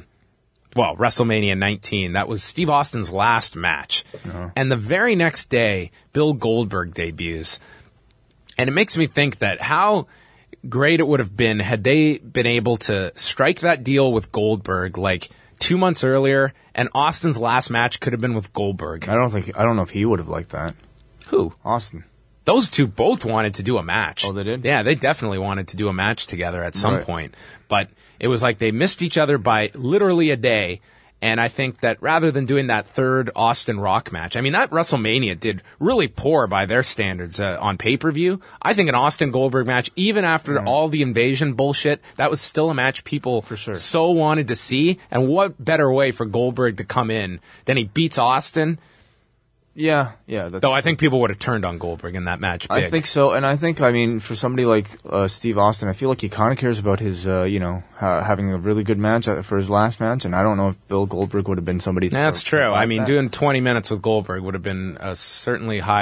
WrestleMania 19. That was Steve Austin's last match. Uh-huh. And the very next day, Bill Goldberg debuts. And it makes me think that how great it would have been had they been able to strike that deal with Goldberg like 2 months earlier, and Austin's last match could have been with Goldberg. I don't know if he would have liked that. Who? Austin. Those two both wanted to do a match. Oh, they did? Yeah, they definitely wanted to do a match together at some point. But it was like they missed each other by literally a day. And I think that rather than doing that third Austin Rock match, I mean, that WrestleMania did really poor by their standards on pay-per-view. I think an Austin Goldberg match, even after all the Invasion bullshit, that was still a match people for sure so wanted to see. And what better way for Goldberg to come in than he beats Austin? Yeah. Though I think people would have turned on Goldberg in that match big. I think so, and I think, for somebody like Steve Austin, I feel like he kind of cares about his, having a really good match for his last match, and I don't know if Bill Goldberg would have been somebody... That's true. I mean, doing 20 minutes with Goldberg would have been a certainly high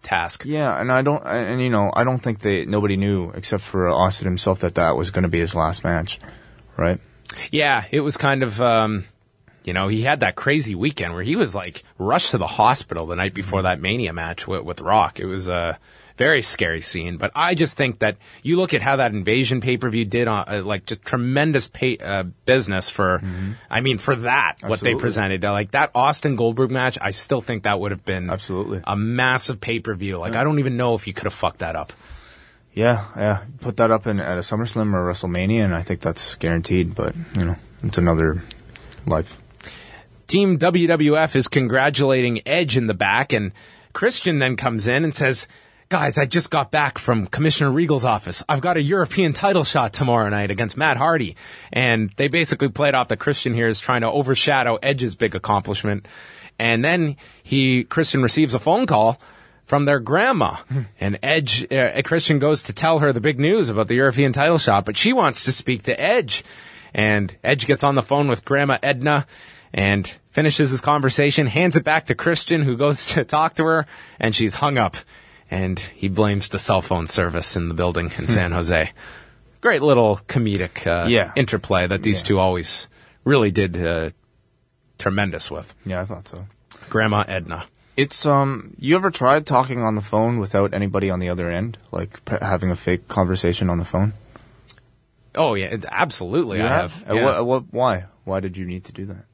task. Yeah, and I don't think nobody knew except for Austin himself that was going to be his last match, right? Yeah, it was kind of, he had that crazy weekend where he was like rushed to the hospital the night before that Mania match with Rock. It was a very scary scene, but I just think that you look at how that Invasion pay-per-view did on just tremendous business for, for that, what they presented. Like that Austin Goldberg match, I still think that would have been absolutely a massive pay-per-view. Like I don't even know if you could have fucked that up. Yeah. Put that up at a SummerSlam or WrestleMania, and I think that's guaranteed, but, it's another life. Team WWF is congratulating Edge in the back, and Christian then comes in and says, guys, I just got back from Commissioner Regal's office. I've got a European title shot tomorrow night against Matt Hardy. And they basically played off that Christian here is trying to overshadow Edge's big accomplishment. And then Christian receives a phone call from their grandma. And Christian goes to tell her the big news about the European title shot, but she wants to speak to Edge. And Edge gets on the phone with Grandma Edna and finishes his conversation, hands it back to Christian, who goes to talk to her, and she's hung up. And he blames the cell phone service in the building in San Jose. Great little comedic interplay that these two always really did tremendous with. Yeah, I thought so. Grandma Edna. It's you ever tried talking on the phone without anybody on the other end, like having a fake conversation on the phone? Oh yeah, absolutely. I have. Yeah. Why? Why did you need to do that?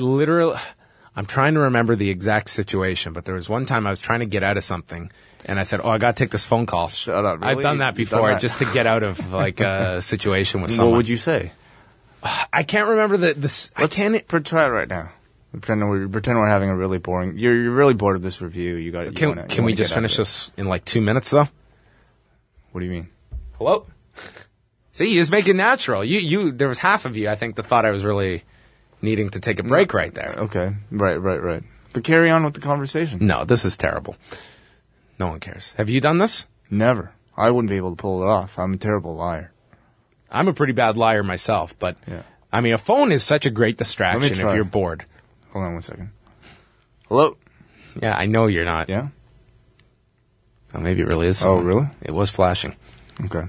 I'm trying to remember the exact situation, but there was one time I was trying to get out of something, and I said, "Oh, I got to take this phone call." Shut up! Really? I've done that before, just to get out of like a situation with someone. What would you say? I can't remember this. Let's try it right now. Pretend we're having a really boring. You're really bored of this review. Can we just finish this in like 2 minutes though? What do you mean? Hello. See, just make it natural. There was half of you, I think, that thought I was really needing to take a break right there. Okay. Right. But carry on with the conversation. No, this is terrible. No one cares. Have you done this? Never. I wouldn't be able to pull it off. I'm a terrible liar. I'm a pretty bad liar myself, but a phone is such a great distraction if you're bored. Hold on 1 second. Hello? Yeah, I know you're not. Yeah? Well, maybe it really is someone. Oh, really? It was flashing. Okay.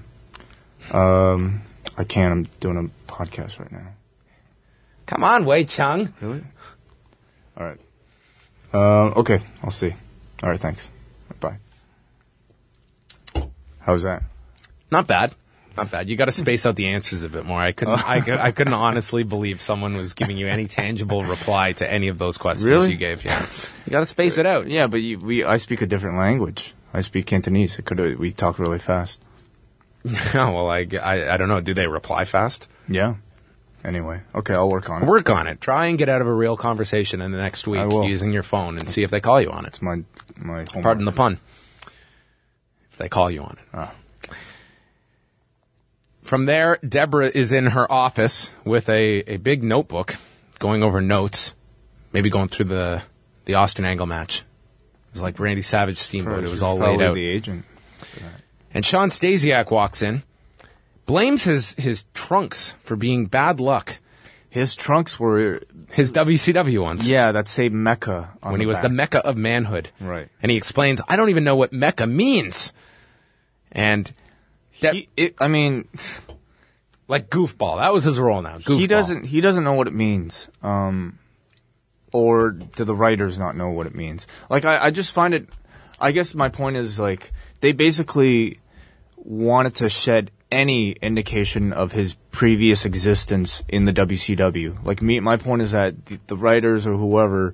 I can't. I'm doing a podcast right now. Come on, Wei Chung. Really? All right. Okay, I'll see. All right, thanks. Bye. How's that? Not bad. Not bad. You got to space out the answers a bit more. I couldn't honestly believe someone was giving you any tangible reply to any of those questions you gave. Yeah. You got to space it out. Yeah, but I speak a different language. I speak Cantonese. We talk really fast. Well, I don't know. Do they reply fast? Yeah. Anyway, okay, I'll work on it. Work on it. Try and get out of a real conversation in the next week using your phone and see if they call you on it. It's my homework. Pardon the pun. If they call you on it. Ah. From there, Deborah is in her office with a big notebook, going over notes, maybe going through the Austin Angle match. It was like Randy Savage Steamboat. It was all laid out. The agent. And Sean Stasiak walks in, blames his trunks for being bad luck. His trunks were his WCW ones. Yeah, that say Mecca on when he was the Mecca of manhood. Right. And he explains, I don't even know what Mecca means. And like goofball. That was his role now. Goofball. He doesn't know what it means. Or do the writers not know what it means? Like I just find it. I guess my point is like they basically wanted to shed any indication of his previous existence in the WCW. Like my point is that the writers or whoever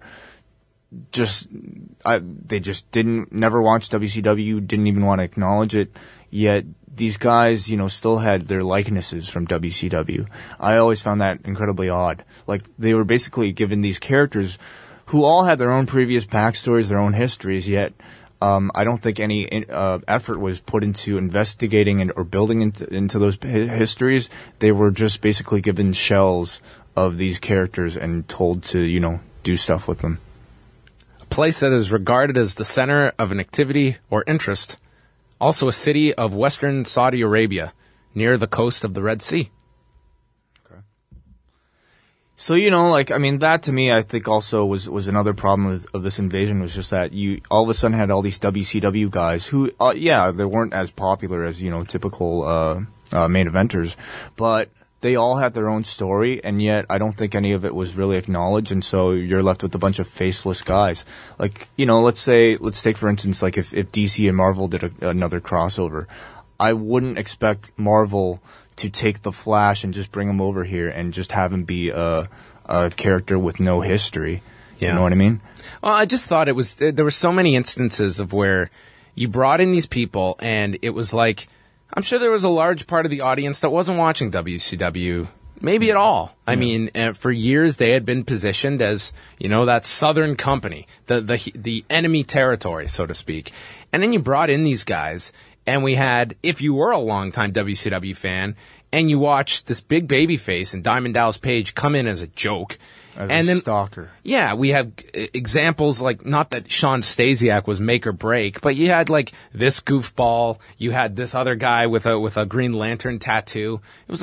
they just never watched WCW, didn't even want to acknowledge it. Yet these guys, still had their likenesses from WCW. I always found that incredibly odd. Like they were basically given these characters who all had their own previous backstories, their own histories, yet I don't think any effort was put into investigating or building into those histories. They were just basically given shells of these characters and told to, do stuff with them. A place that is regarded as the center of an activity or interest. Also a city of western Saudi Arabia, near the coast of the Red Sea. Okay. So, like, I mean, that to me, I think also was another problem of this invasion, was just that you all of a sudden had all these WCW guys who, they weren't as popular as, typical main eventers, but they all had their own story, and yet I don't think any of it was really acknowledged, and so you're left with a bunch of faceless guys. Like, let's take, for instance, like if DC and Marvel did another crossover, I wouldn't expect Marvel to take the Flash and just bring him over here and just have him be a character with no history. Yeah. You know what I mean? Well, I just thought there were so many instances of where you brought in these people and it was like, I'm sure there was a large part of the audience that wasn't watching WCW maybe at all. I mean, for years they had been positioned as, that Southern company, the enemy territory, so to speak. And then you brought in these guys. And we had, if you were a longtime WCW fan, and you watched this big baby face and Diamond Dallas Page come in as a joke. As a stalker. Yeah, we have examples like, not that Sean Stasiak was make or break, but you had like this goofball, you had this other guy with a Green Lantern tattoo.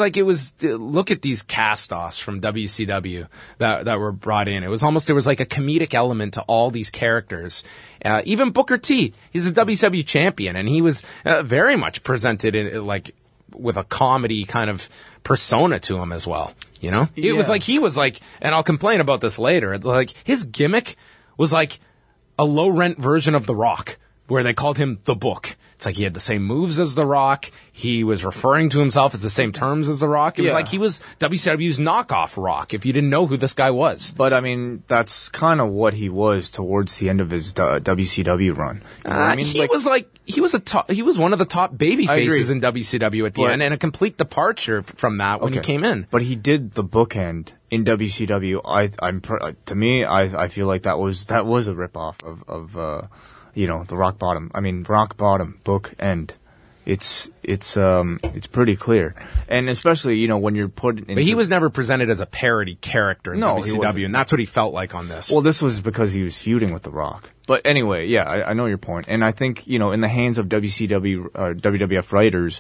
Look at these cast-offs from WCW that were brought in. There was like a comedic element to all these characters. Even Booker T, he's a WCW champion, and he was very much presented in with a comedy kind of persona to him as well. It was like he was like, and I'll complain about this later. It's like his gimmick was like a low rent version of The Rock, where they called him The Book. It's like he had the same moves as The Rock. He was referring to himself as the same terms as The Rock. It was like he was WCW's knockoff Rock, if you didn't know who this guy was. But, I mean, that's kind of what he was towards the end of his WCW run. You know what I mean? He was one of the top baby faces in WCW at the end, and a complete departure from that when he came in. But he did the bookend in WCW. To me, I feel like that was a ripoff of the Rock Bottom. I mean, Rock Bottom book end. It's pretty clear, and especially when you're put into. But he was never presented as a parody character in WCW, and that's what he felt like on this. Well, this was because he was feuding with The Rock. But anyway, yeah, I know your point, and I think in the hands of WCW, WWF writers,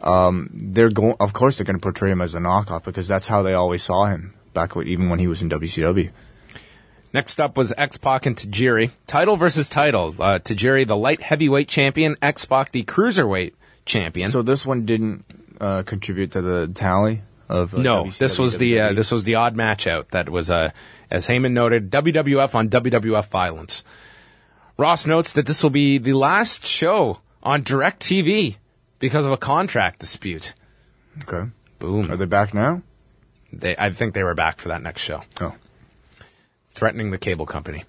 of course they're going to portray him as a knockoff because that's how they always saw him even when he was in WCW. Next up was X-Pac and Tajiri. Title versus title. Tajiri, the light heavyweight champion. X-Pac, the cruiserweight champion. So this one didn't contribute to the tally of no. WCW, This was the odd match out. That was as Heyman noted, WWF on WWF violence. Ross notes that this will be the last show on DirecTV because of a contract dispute. Okay. Boom. Are they back now? I think they were back for that next show. Oh. Threatening the cable company.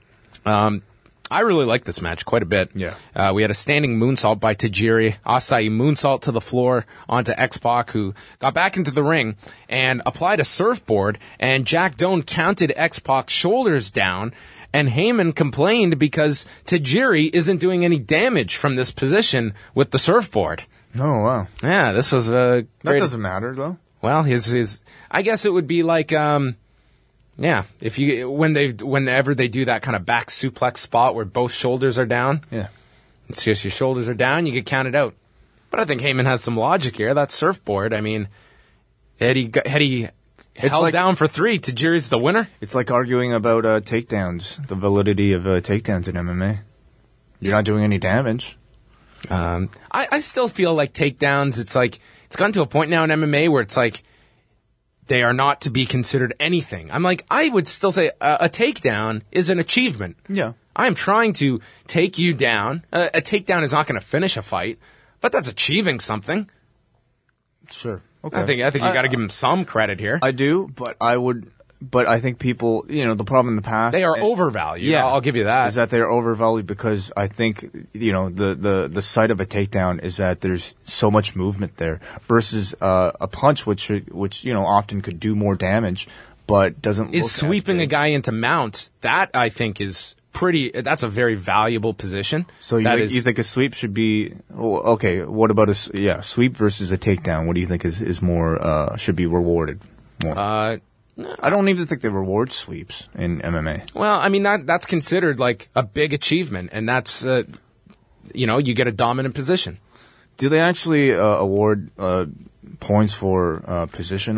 I really liked this match quite a bit. Yeah. We had a standing moonsault by Tajiri. Asai moonsault to the floor onto X-Pac, who got back into the ring and applied a surfboard, and Jack Doan counted X-Pac's shoulders down, and Heyman complained because Tajiri isn't doing any damage from this position with the surfboard. Oh, wow. Yeah, this was a That doesn't matter, though. Well, I guess it would be like, yeah, whenever they do that kind of back suplex spot where both shoulders are down. Yeah. It's just your shoulders are down, you get counted out. But I think Heyman has some logic here. That surfboard, I mean, had he held down for 3, Tajiri's the winner? It's like arguing about takedowns, the validity of takedowns in MMA. You're not doing any damage. I still feel like takedowns, it's gotten to a point now in MMA where it's like, they are not to be considered anything. I would still say a takedown is an achievement. Yeah. I am trying to take you down. A takedown is not going to finish a fight, but that's achieving something. Sure. Okay. I think you got to give him some credit here. I do, but I think people, the problem in the past. They are overvalued. Yeah. I'll give you that. Is that they're overvalued because I think, the sight of a takedown is that there's so much movement there versus a punch which often could do more damage but doesn't is sweeping a guy into mount. That I think is that's a very valuable position. So you think a sweep should be okay, what about a sweep versus a takedown? What do you think is more should be rewarded more? I don't even think they reward sweeps in MMA. Well, I mean, that's considered like a big achievement, and that's, you get a dominant position. Do they actually award points for positional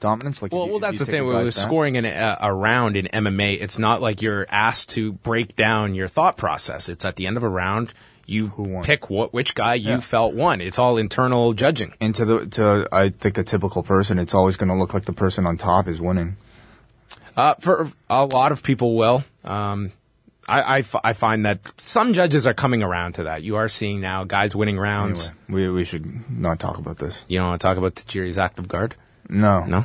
dominance? Like, Well, that's the if you take thing. a With guy's back? scoring a round in MMA, it's not like you're asked to break down your thought process. It's at the end of a round, you won? pick which guy you felt won. It's all internal judging. And to I think a typical person, it's always going to look like the person on top is winning. For a lot of people will. I find that some judges are coming around to that. You are seeing now guys winning rounds. Anyway, we should not talk about this. You don't want to talk about Tajiri's active guard? No. No?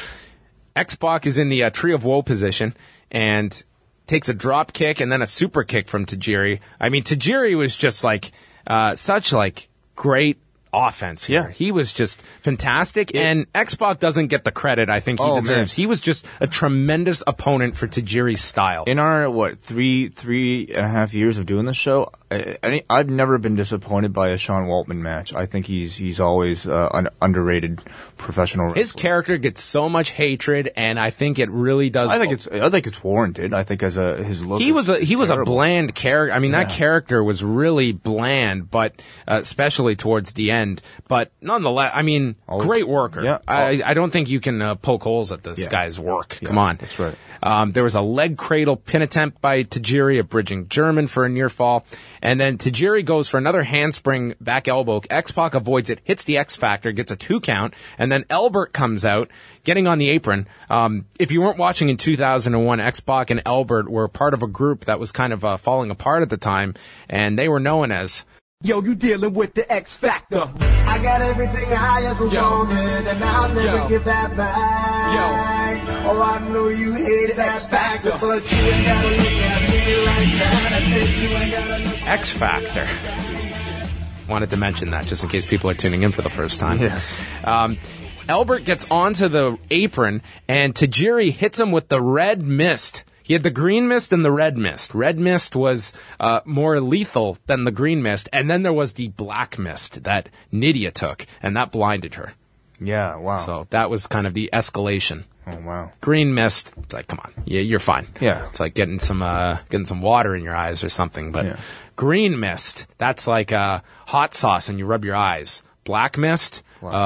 X-Pac is in the Tree of Woe position and takes a drop kick and then a super kick from Tajiri. I mean, Tajiri was just like such like great offense here. Yeah. He was just fantastic, and X-Pac doesn't get the credit I think he deserves. Man. He was just a tremendous opponent for Tajiri's style. In our, three and a half years of doing this show, I've never been disappointed by a Sean Waltman match. I think he's always an underrated professional wrestler. His character gets so much hatred, and I think it really does. I think it's warranted. I think his look. He was a terrible. bland character. I mean, that character was really bland, but especially towards the end. But nonetheless, I mean, great worker. Yeah. I don't think you can poke holes at this guy's work. Yeah, Come on, that's right. There was a leg cradle pin attempt by Tajiri, a bridging German for a near fall, and then Tajiri goes for another handspring back elbow. X-Pac avoids it, hits the X Factor, gets a 2 count, and then Elbert comes out, getting on the apron. If you weren't watching in 2001, X-Pac and Elbert were part of a group that was kind of falling apart at the time, and they were known as... Yo, you dealing with the X Factor. I got everything I ever wanted, and I'll never give that back. Oh, I know you hate that factor, but you ain't gotta look at me like that. I said you ain't gotta look at X Factor. Wanted to mention that just in case people are tuning in for the first time. Yes. Elbert gets onto the apron, and Tajiri hits him with the red mist. He had the green mist and the red mist. Red mist was more lethal than the green mist, and then there was the black mist that Nydia took, and that blinded her. Yeah, wow. So that was kind of the escalation. Oh, wow. Green mist, it's like, come on, you're fine. Yeah. It's like getting some water in your eyes or something. But green mist, that's like hot sauce, and you rub your eyes. Black mist,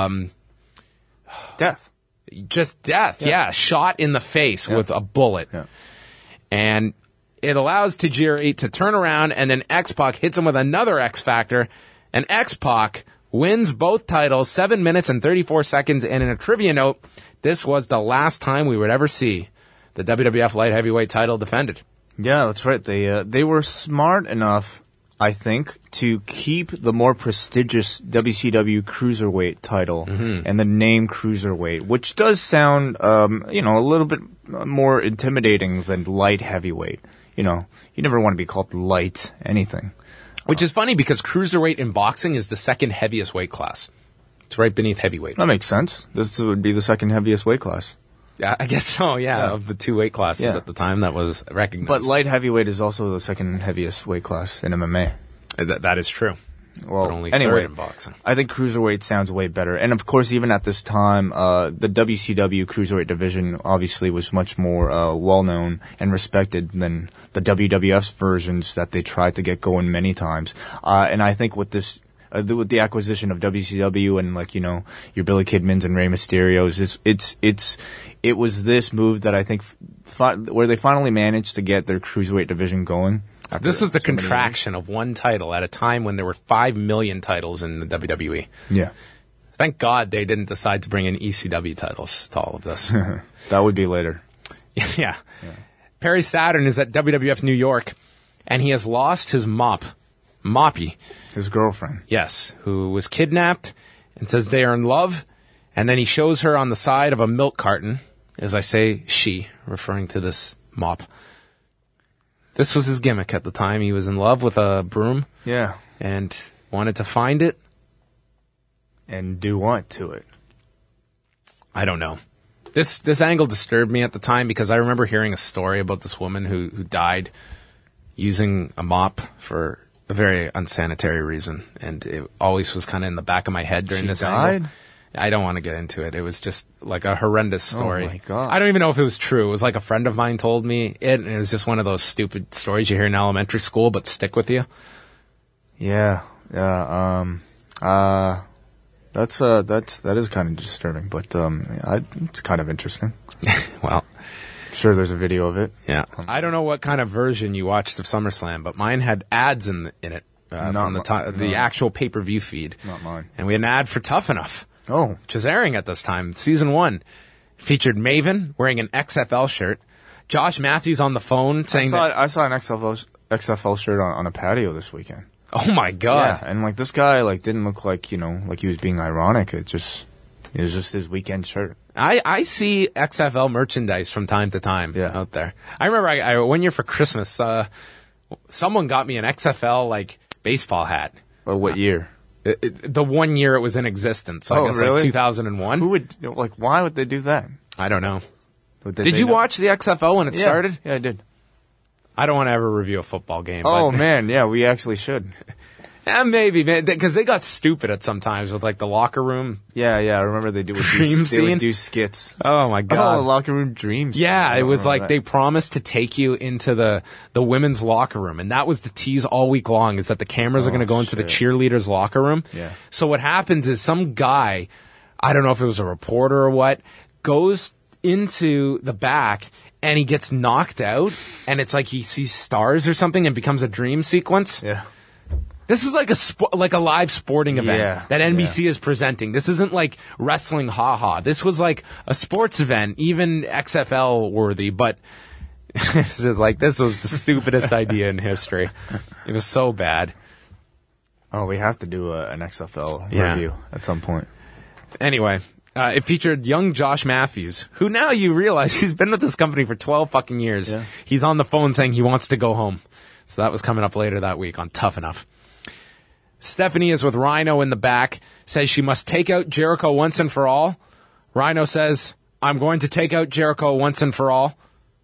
Death. just death. Yeah, shot in the face with a bullet. Yeah. And it allows Tajiri to turn around, and then X-Pac hits him with another X Factor, and X-Pac wins both titles 7 minutes and 34 seconds. And in a trivia note, this was the last time we would ever see the WWF Light Heavyweight title defended. Yeah, that's right. They were smart enough, I think, to keep the more prestigious WCW Cruiserweight title and the name Cruiserweight, which does sound, a little bit more intimidating than light heavyweight. You know, you never want to be called light anything. Which is funny because Cruiserweight in boxing is the second heaviest weight class. It's right beneath heavyweight. That makes sense. This would be the second heaviest weight class. Yeah, I guess so, of the 2 weight classes at the time that was recognized. But light heavyweight is also the second heaviest weight class in MMA. That is true. Well, but only anyway, third in boxing. I think Cruiserweight sounds way better. And of course, even at this time, the WCW Cruiserweight division obviously was much more well-known and respected than the WWF's versions that they tried to get going many times. And I think with this, with the acquisition of WCW and your Billy Kidmans and Rey Mysterios, it was this move that I think where they finally managed to get their Cruiserweight division going. This is the contraction of one title at a time when there were 5 million titles in the WWE. Yeah. Thank God they didn't decide to bring in ECW titles to all of this. That would be later. Yeah. Perry Saturn is at WWF New York, and he has lost his Moppy. His girlfriend. Yes, who was kidnapped and says they are in love, and then he shows her on the side of a milk carton, as I say she, referring to this mop. This was his gimmick at the time. He was in love with a broom. Yeah. And wanted to find it. And do what to it? I don't know. This angle disturbed me at the time because I remember hearing a story about this woman who died using a mop for a very unsanitary reason. And it always was kind of in the back of my head during this angle. I don't want to get into it. It was just like a horrendous story. Oh my God. I don't even know if it was true. It was like a friend of mine told me it, and it was just one of those stupid stories you hear in elementary school but stick with you. Yeah. That That is kind of disturbing, but it's kind of interesting. Well, I'm sure there's a video of it. yeah. I don't know what kind of version you watched of SummerSlam, but mine had ads in it from the actual pay-per-view feed. Not mine. And we had an ad for Tough Enough, Oh, which was airing at this time. Season 1 featured Maven wearing an XFL shirt. Josh Matthews on the phone saying I saw an XFL shirt on a patio this weekend. oh my God. Yeah, and like this guy like didn't look like like he was being ironic. It was just his weekend shirt. I see XFL merchandise from time to time out there. I remember I one year for Christmas, someone got me an XFL like baseball hat. But what year? The 1 year it was in existence. So I guess really? like 2001. Who would why would they do that? I don't know. Did you watch the XFL when it started? Yeah, I did. I don't want to ever review a football game. Oh but, man, yeah, we actually should. maybe, man, because they got stupid at sometimes with like the locker room. Yeah, I remember they Dream would scene? do skits. Oh my God. Oh, locker room dreams. Yeah, I it don't was remember like that. they promised to take you into the women's locker room, and that was the tease all week long, is that the cameras are going to go into the shit. cheerleaders' locker room. Yeah. So what happens is some guy, I don't know if it was a reporter or what, goes into the back and he gets knocked out, and it's like he sees stars or something and becomes a dream sequence. Yeah. This is like a live sporting event Yeah, that NBC is presenting. This isn't like wrestling ha-ha. This was like a sports event, even XFL worthy, but it's just like, this was the stupidest idea in history. It was so bad. Oh, we have to do an XFL Yeah. review at some point. Anyway, it featured young Josh Matthews, who now you realize he's been with this company for 12 fucking years. Yeah. He's on the phone saying he wants to go home. So that was coming up later that week on Tough Enough. Stephanie is with Rhino in the back, says she must take out Jericho once and for all. Rhino says, I'm going to take out Jericho once and for all.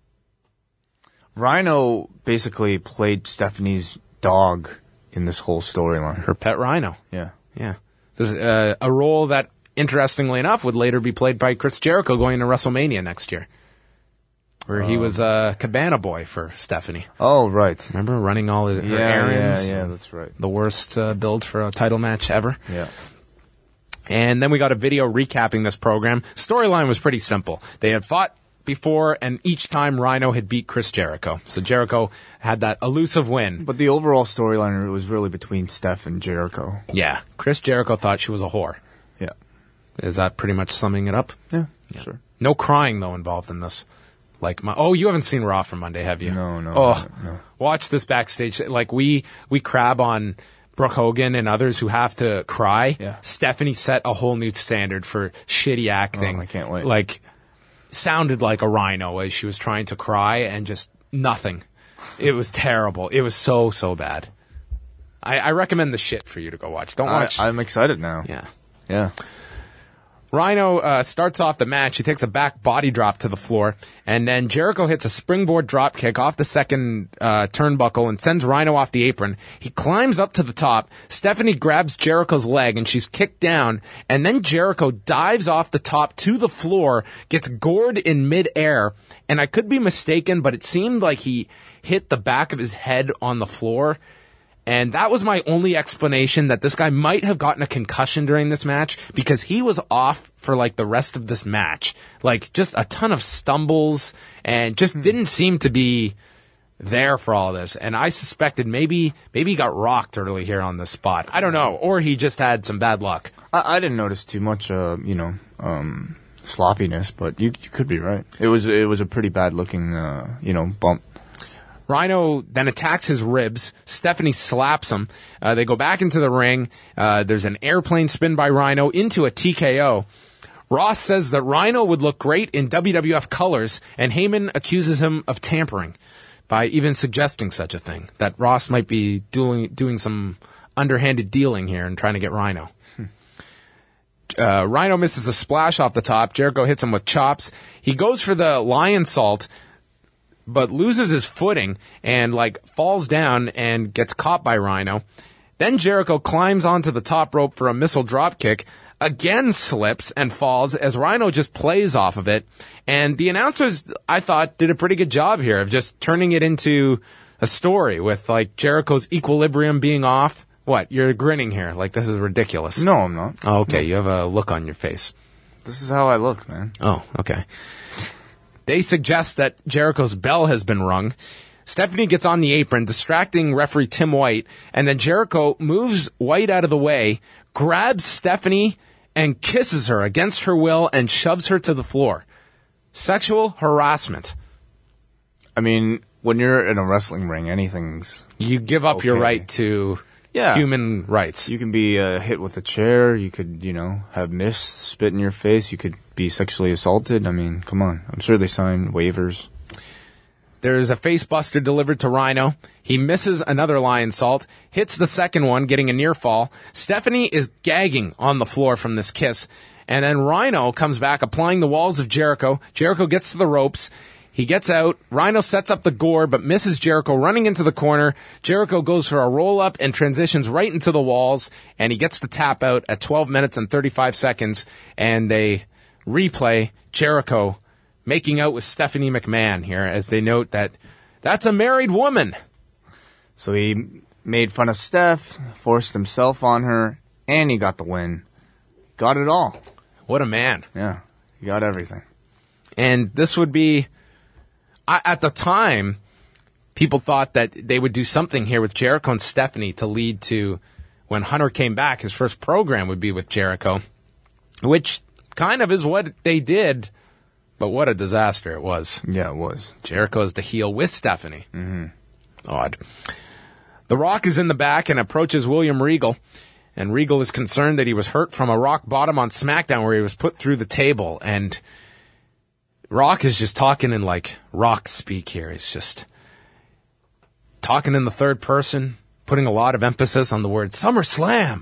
Rhino basically played Stephanie's dog in this whole storyline. Her pet Rhino. Yeah. Yeah. There's a role that, interestingly enough, would later be played by Chris Jericho going to WrestleMania next year, where he was a cabana boy for Stephanie. Oh, right. Remember, running all her errands? Yeah, that's right. The worst build for a title match ever. Yeah. And then we got a video recapping this program. Storyline was pretty simple. They had fought before, and each time Rhino had beat Chris Jericho. So Jericho had that elusive win. But the overall storyline was really between Steph and Jericho. Yeah, Chris Jericho thought she was a whore. Yeah. Is that pretty much summing it up? Yeah, sure. No crying, though, involved in this. Like you haven't seen Raw from Monday, have you? No. No. Watch this backstage. Like we crab on Brooke Hogan and others who have to cry. Yeah. Stephanie set a whole new standard for shitty acting. Oh, I can't wait. Like, sounded like a rhino as she was trying to cry, and just nothing. It was terrible. It was so bad. I recommend the shit for you to go watch. Don't watch. I'm excited now. Yeah. Yeah. Rhino starts off the match. He takes a back body drop to the floor, and then Jericho hits a springboard drop kick off the second turnbuckle and sends Rhino off the apron. He climbs up to the top. Stephanie grabs Jericho's leg, and she's kicked down, and then Jericho dives off the top to the floor, gets gored in midair, and I could be mistaken, but it seemed like he hit the back of his head on the floor. And that was my only explanation, that this guy might have gotten a concussion during this match, because he was off for like the rest of this match. Like, just a ton of stumbles, and just didn't seem to be there for all this. And I suspected maybe he got rocked early here on this spot. I don't know. Or he just had some bad luck. I didn't notice too much, sloppiness, but you could be right. It was a pretty bad looking, bump. Rhino then attacks his ribs. Stephanie slaps him. They go back into the ring. There's an airplane spin by Rhino into a TKO. Ross says that Rhino would look great in WWF colors, and Heyman accuses him of tampering by even suggesting such a thing, that Ross might be doing some underhanded dealing here and trying to get Rhino. Rhino misses a splash off the top. Jericho hits him with chops. He goes for the lion salt, but loses his footing and falls down and gets caught by Rhino. Then Jericho climbs onto the top rope for a missile drop kick, again slips and falls as Rhino just plays off of it. And the announcers, I thought, did a pretty good job here of just turning it into a story with Jericho's equilibrium being off What? You're grinning here like this is ridiculous. No, I'm not. Oh, okay. You have a look on your face. This is how I look, man. Oh, okay. They suggest that Jericho's bell has been rung. Stephanie gets on the apron, distracting referee Tim White, and then Jericho moves White out of the way, grabs Stephanie, and kisses her against her will and shoves her to the floor. Sexual harassment. I mean, when you're in a wrestling ring, anything's... You give up your Okay. right to Yeah. human rights. You can be hit with a chair. You could, have mist spit in your face. You could be sexually assaulted. I mean, come on. I'm sure they signed waivers. There's a face buster delivered to Rhino. He misses another lion salt, hits the second one, getting a near fall. Stephanie is gagging on the floor from this kiss. And then Rhino comes back, applying the walls of Jericho. Jericho gets to the ropes. He gets out. Rhino sets up the gore, but misses Jericho running into the corner. Jericho goes for a roll-up and transitions right into the walls, and he gets to tap out at 12 minutes and 35 seconds, and they replay Jericho making out with Stephanie McMahon here, as they note that that's a married woman. So he made fun of Steph, forced himself on her, and he got the win. Got it all. What a man. Yeah, he got everything. And this would be... at the time, people thought that they would do something here with Jericho and Stephanie to lead to when Hunter came back, his first program would be with Jericho, which kind of is what they did, but what a disaster it was. Yeah, it was. Jericho is the heel with Stephanie. Mm-hmm. Odd. The Rock is in the back and approaches William Regal, and Regal is concerned that he was hurt from a rock bottom on SmackDown where he was put through the table, and Rock is just talking in like Rock speak here. He's just talking in the third person, putting a lot of emphasis on the word SummerSlam.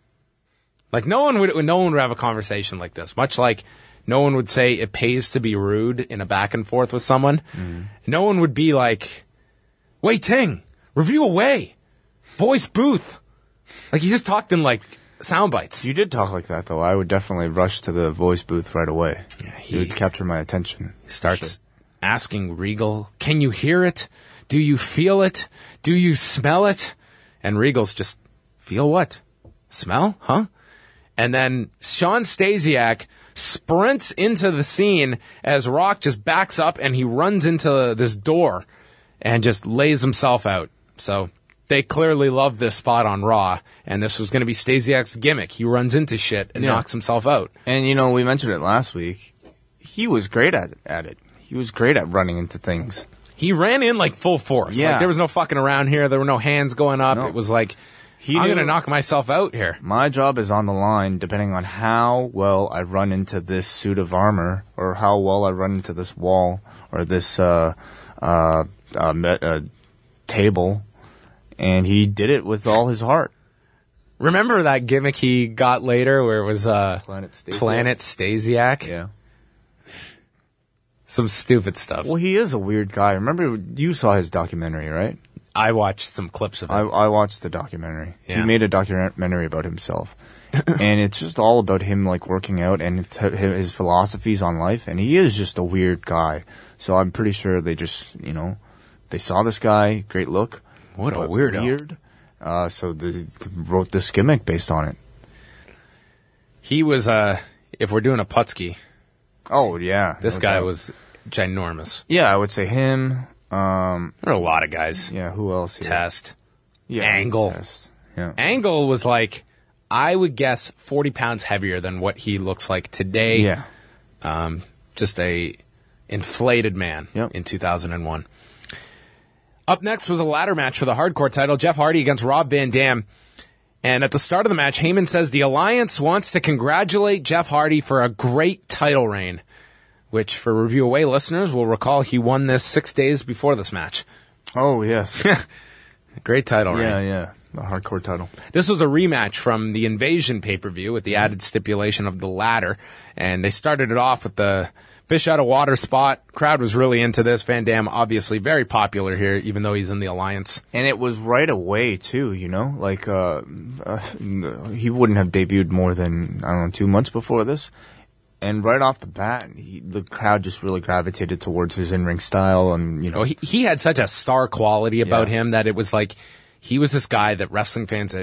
Like no one would have a conversation like this. Much like no one would say it pays to be rude in a back and forth with someone. No one would be like, Wei Ting, review away, voice booth. Like he just talked in like sound bites. You did talk like that, though. I would definitely rush to the voice booth right away. Yeah, He would capture my attention. Starts asking Regal, can you hear it? Do you feel it? Do you smell it? And Regal's just, feel what? Smell? Huh? And then Sean Stasiak sprints into the scene as Rock just backs up and he runs into this door and just lays himself out. So they clearly love this spot on Raw, and this was going to be Stasiak's gimmick. He runs into shit and knocks himself out. And, we mentioned it last week. He was great at it. He was great at running into things. He ran in like full force. Yeah. Like there was no fucking around here. There were no hands going up. No. It was like, He I'm knew- going to knock myself out here. My job is on the line depending on how well I run into this suit of armor or how well I run into this wall or this table. And he did it with all his heart. Remember that gimmick he got later where it was Planet Stasiak. Planet Stasiak? Yeah. Some stupid stuff. Well, he is a weird guy. Remember, you saw his documentary, right? I watched some clips of it. I watched the documentary. Yeah. He made a documentary about himself. And it's just all about him, like, working out and his philosophies on life. And he is just a weird guy. So I'm pretty sure they just, they saw this guy, great look. What a but weirdo. Weird. So they wrote this gimmick based on it. He was, if we're doing a Putski, Oh, yeah. this no guy doubt. was ginormous. Yeah, I would say him. There are a lot of guys. Yeah, who else here? Test. Yeah, Angle. Test. Yeah. Angle was like, I would guess 40 pounds heavier than what he looks like today. Yeah. Just a inflated man Yep. in 2001. Up next was a ladder match for the hardcore title, Jeff Hardy against Rob Van Dam. And at the start of the match, Heyman says the Alliance wants to congratulate Jeff Hardy for a great title reign, which for Review Away listeners will recall he won this 6 days before this match. Oh, yes. Great title reign. Yeah. The hardcore title. This was a rematch from the Invasion pay-per-view with the added stipulation of the ladder. And they started it off with the fish out of water spot. Crowd was really into this. Van Dam obviously very popular here, even though he's in the Alliance. And it was right away, too, Like, he wouldn't have debuted more than, 2 months before this. And right off the bat, the crowd just really gravitated towards his in-ring style. And, He had such a star quality about Yeah. him that it was like he was this guy that wrestling fans had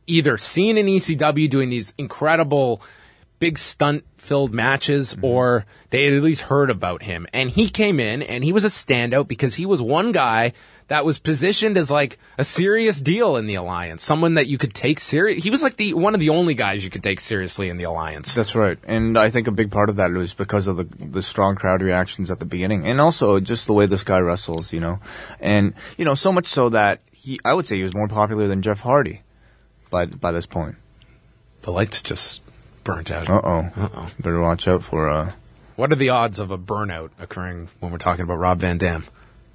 either seen in ECW doing these incredible big stunt-filled matches, or they had at least heard about him. And he came in, and he was a standout because he was one guy that was positioned as like a serious deal in the Alliance, someone that you could take serious. He was like one of the only guys you could take seriously in the Alliance. That's right. And I think a big part of that was because of the strong crowd reactions at the beginning, and also just the way this guy wrestles, And, so much so that I would say he was more popular than Jeff Hardy by this point. The lights just burnt out. Uh-oh. Better watch out for... What are the odds of a burnout occurring when we're talking about Rob Van Dam?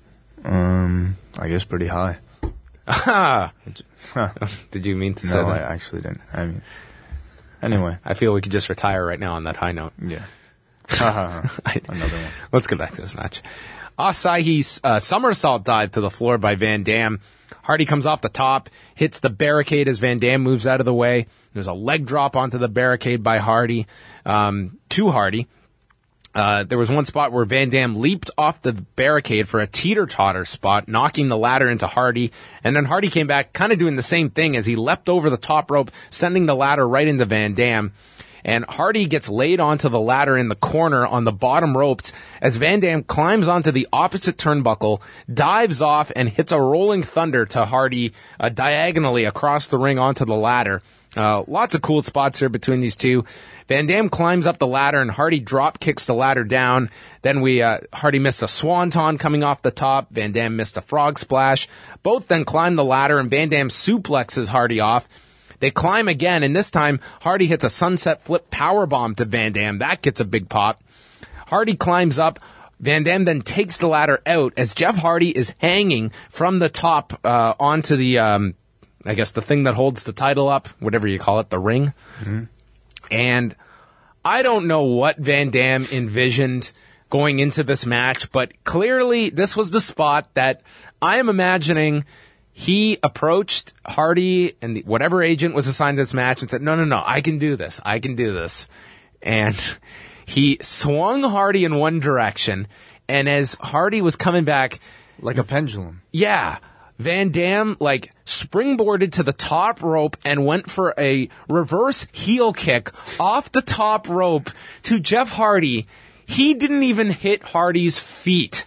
I guess pretty high. Aha! Did you mean to say that? No, I actually didn't. Anyway. I feel we could just retire right now on that high note. Yeah. Another one. Let's get back to this match. Asahi's somersault dive to the floor by Van Dam. Hardy comes off the top, hits the barricade as Van Dam moves out of the way. There's a leg drop onto the barricade by Hardy, to Hardy. There was one spot where Van Dam leaped off the barricade for a teeter-totter spot, knocking the ladder into Hardy. And then Hardy came back kind of doing the same thing as he leapt over the top rope, sending the ladder right into Van Dam. And Hardy gets laid onto the ladder in the corner on the bottom ropes as Van Dam climbs onto the opposite turnbuckle, dives off, and hits a rolling thunder to Hardy diagonally across the ring onto the ladder. Lots of cool spots here between these two. Van Dam climbs up the ladder and Hardy drop kicks the ladder down. Then Hardy missed a swanton coming off the top. Van Dam missed a frog splash. Both then climb the ladder and Van Dam suplexes Hardy off. They climb again, and this time Hardy hits a sunset flip powerbomb to Van Dam. That gets a big pop. Hardy climbs up. Van Dam then takes the ladder out as Jeff Hardy is hanging from the top onto the, I guess the thing that holds the title up, whatever you call it, the ring. Mm-hmm. And I don't know what Van Dam envisioned going into this match, but clearly this was the spot that I am imagining he approached Hardy and whatever agent was assigned to this match and said, no, I can do this. And he swung Hardy in one direction, and as Hardy was coming back... Like a pendulum. Yeah. Van Dam, springboarded to the top rope and went for a reverse heel kick off the top rope to Jeff Hardy. He didn't even hit Hardy's feet.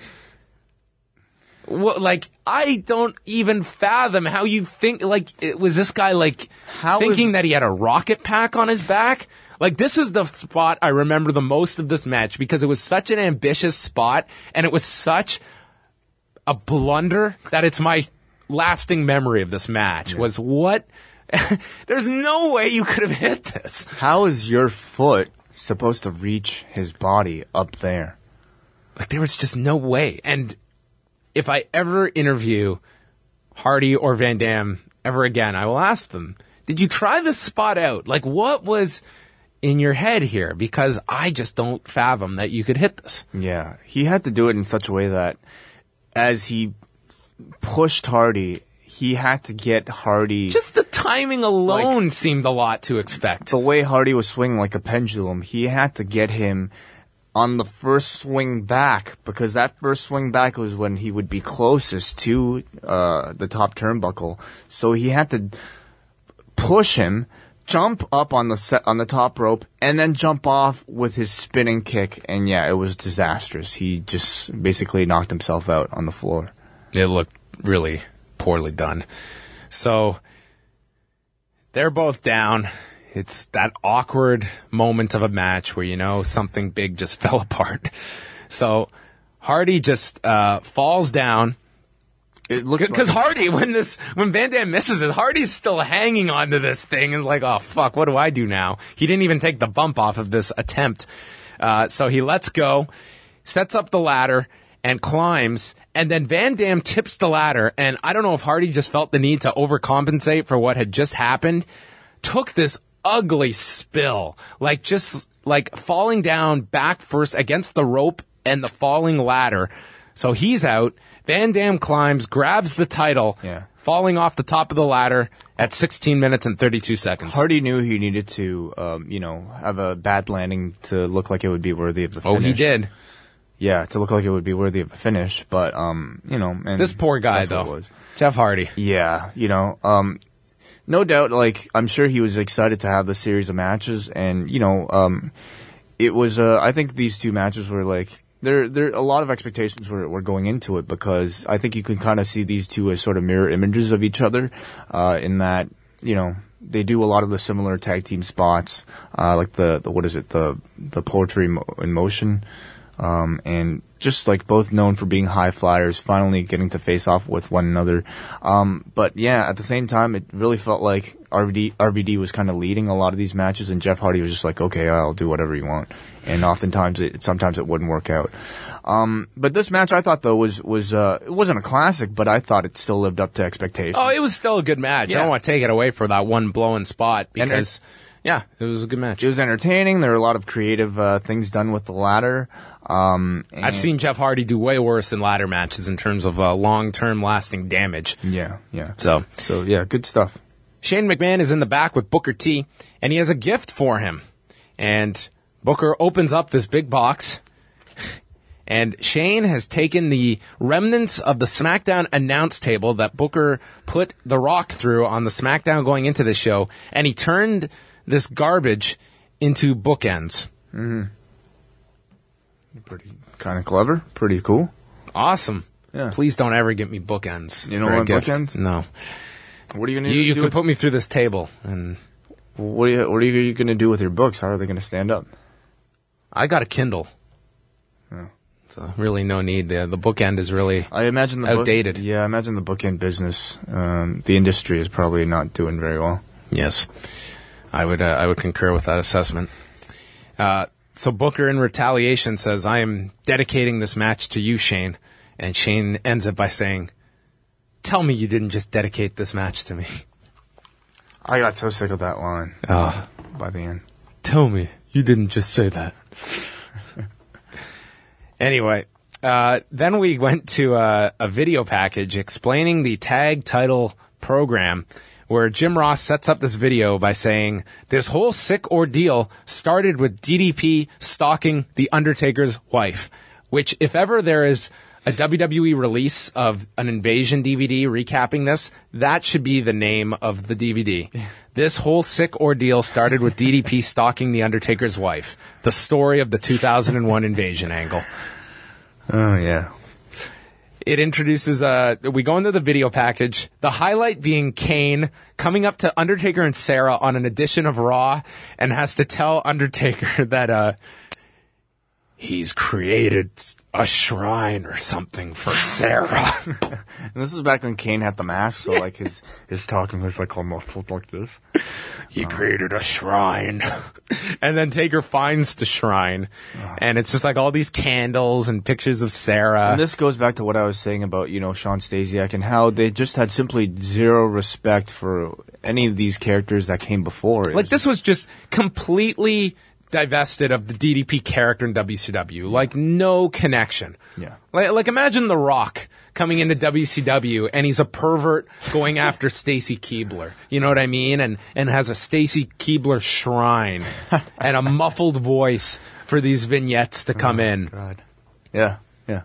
I don't even fathom how you think, was this guy, thinking that he had a rocket pack on his back? This is the spot I remember the most of this match because it was such an ambitious spot and it was such a blunder that it's my lasting memory of this match. Was what? There's no way you could have hit this. How is your foot supposed to reach his body up there? There was just no way. And if I ever interview Hardy or Van Dam ever again, I will ask them, did you try this spot out? What was in your head here? Because I just don't fathom that you could hit this. Yeah. He had to do it in such a way that as he pushed Hardy, he had to get Hardy... Just the timing alone seemed a lot to expect. The way Hardy was swinging like a pendulum, he had to get him on the first swing back, because that first swing back was when he would be closest to the top turnbuckle. So he had to push him, jump up on the top rope, and then jump off with his spinning kick. And yeah, it was disastrous. He just basically knocked himself out on the floor. It looked really poorly done. So they're both down. It's that awkward moment of a match where, something big just fell apart. So Hardy just falls down. Because Hardy, when Van Dam misses it, Hardy's still hanging onto this thing and oh, fuck, what do I do now? He didn't even take the bump off of this attempt. So he lets go, sets up the ladder, and climbs, and then Van Dam tips the ladder, and I don't know if Hardy just felt the need to overcompensate for what had just happened, took this ugly spill, falling down back first against the rope and the falling ladder. So he's out. Van Dam climbs, grabs the title, falling off the top of the ladder at 16 minutes and 32 seconds. Hardy knew he needed to, have a bad landing to look like it would be worthy of the finish. Oh, he did. Yeah, to look like it would be worthy of a finish, but, and this poor guy, though. Jeff Hardy. Yeah, No doubt, like, I'm sure he was excited to have the series of matches, and, it was, I think these two matches were, like, there a lot of expectations were going into it, because I think you can kind of see these two as sort of mirror images of each other, in that, they do a lot of the similar tag team spots, like the poetry in motion, and just like both known for being high flyers, finally getting to face off with one another. But yeah, at the same time, it really felt like RVD was kind of leading a lot of these matches, and Jeff Hardy was just like, okay, I'll do whatever you want. And oftentimes, sometimes it wouldn't work out. But this match, I thought though was it wasn't a classic, but I thought it still lived up to expectations. Oh, it was still a good match. Yeah. I don't want to take it away for that one blowing spot, because yeah, it was a good match. It was entertaining. There were a lot of creative things done with the ladder. I've seen Jeff Hardy do way worse in ladder matches in terms of long-term lasting damage. Yeah. So Yeah, good stuff. Shane McMahon is in the back with Booker T, and he has a gift for him. And Booker opens up this big box, and Shane has taken the remnants of the SmackDown announce table that Booker put The Rock through on the SmackDown going into the show, and he turned this garbage into bookends. Mm-hmm. Pretty kind of clever. Pretty cool. Awesome. Yeah. Please don't ever get me bookends. You don't for a want gift. bookends? No. What are you going to do? You could put me through this table, and What are you going to do with your books? How are they going to stand up? I got a Kindle. Oh. So really no need there. The bookend is really I imagine the outdated. I imagine the bookend business, the industry is probably not doing very well. Yes. I would concur with that assessment. So Booker, in retaliation, says, I am dedicating this match to you, Shane. And Shane ends it by saying, tell me you didn't just dedicate this match to me. I got so sick of that line by the end. Tell me you didn't just say that. Anyway, then we went to a video package explaining the tag title program, where Jim Ross sets up this video by saying, this whole sick ordeal started with DDP stalking The Undertaker's wife, which if ever there is a WWE release of an Invasion DVD recapping this, that should be the name of the DVD. This whole sick ordeal started with DDP stalking The Undertaker's wife, the story of the 2001 Invasion angle. Oh, yeah. It introduces, we go into the video package, the highlight being Kane coming up to Undertaker and Sarah on an edition of Raw, and has to tell Undertaker that, he's created a shrine or something for Sarah. And this was back when Kane had the mask, so like his talking was like almost like this. He created a shrine. And then Taker finds the shrine. And it's just like all these candles and pictures of Sarah. And this goes back to what I was saying about, Sean Stasiak and how they just had simply zero respect for any of these characters that came before. Like, this was just completely divested of the DDP character in WCW. Like, no connection. Yeah. Like imagine The Rock coming into WCW and he's a pervert going after Stacy Keibler. You know what I mean? And has a Stacy Keibler shrine and a muffled voice for these vignettes to come in. God. Yeah.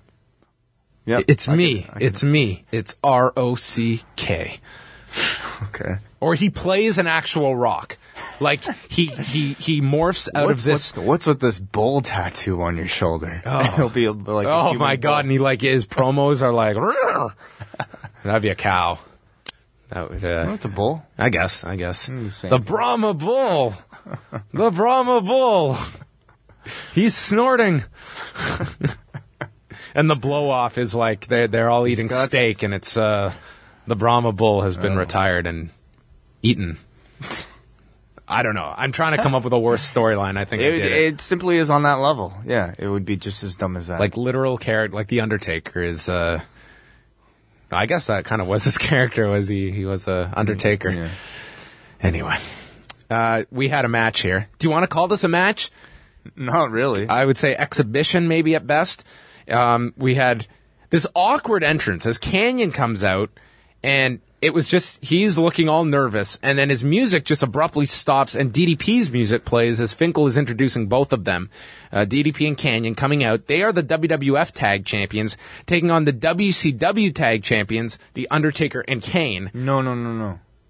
It's me. It's me. It's ROCK. Okay. Or he plays an actual Rock. Like, he morphs out of this. What's with this bull tattoo on your shoulder? Oh. He'll be like, oh my God! And his promos are like, "Rrr." That'd be a cow. That would. That's a bull. I guess. Same. The Brahma bull. The Brahma bull. He's snorting. And the blow off is like they're all eating steak, and it's the Brahma bull has been retired and eaten. I don't know. I'm trying to come up with a worse storyline. I think It simply is on that level. Yeah, it would be just as dumb as that. Like literal character, like The Undertaker is. I guess that kind of was his character. Was he was a Undertaker? Yeah. Anyway, we had a match here. Do you want to call this a match? Not really. I would say exhibition, maybe at best. We had this awkward entrance as Kanyon comes out, and it was just, he's looking all nervous, and then his music just abruptly stops, and DDP's music plays as Finkel is introducing both of them. DDP and Kanyon coming out. They are the WWF Tag Champions, taking on the WCW Tag Champions, The Undertaker and Kane. No.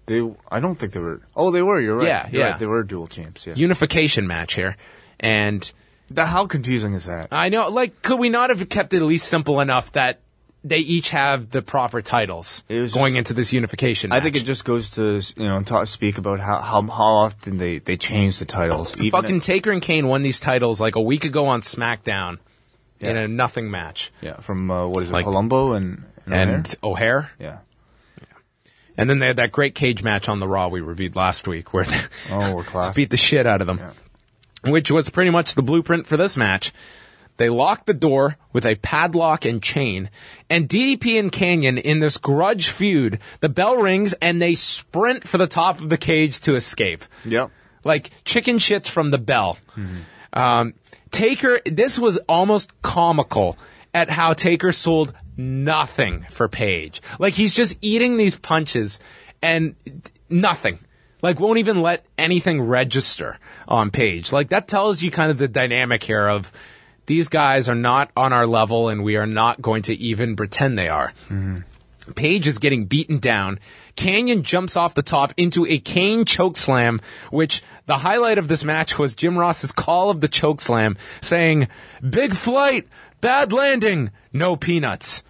I don't think they were. Oh, they were. You're right. Yeah, You're yeah. right. They were dual champs. Yeah. Unification match here. And How confusing is that? I know, like, could we not have kept it at least simple enough that they each have the proper titles It was going just- into this unification match? I think it just goes to speak about how often they change the titles. Even Fucking Taker and Kane won these titles like a week ago on SmackDown in a nothing match. from what is it, Like- Colombo and O'Hare. yeah. And then they had that great cage match on the Raw we reviewed last week where they We're class. beat the shit out of them, which was pretty much the blueprint for this match. They locked the door with a padlock and chain, and DDP and Kanyon in this grudge feud, the bell rings and they sprint for the top of the cage to escape. Yep. Like chicken shits from the bell. Taker, this was almost comical at how Taker sold nothing for Paige. Like he's just eating these punches and nothing. Like won't even let anything register on Paige. Like that tells you kind of the dynamic here of these guys are not on our level and we are not going to even pretend they are. Paige is getting beaten down. Kanyon jumps off the top into a Kane chokeslam, which the highlight of this match was Jim Ross's call of the chokeslam, saying, "Big flight, bad landing, no peanuts."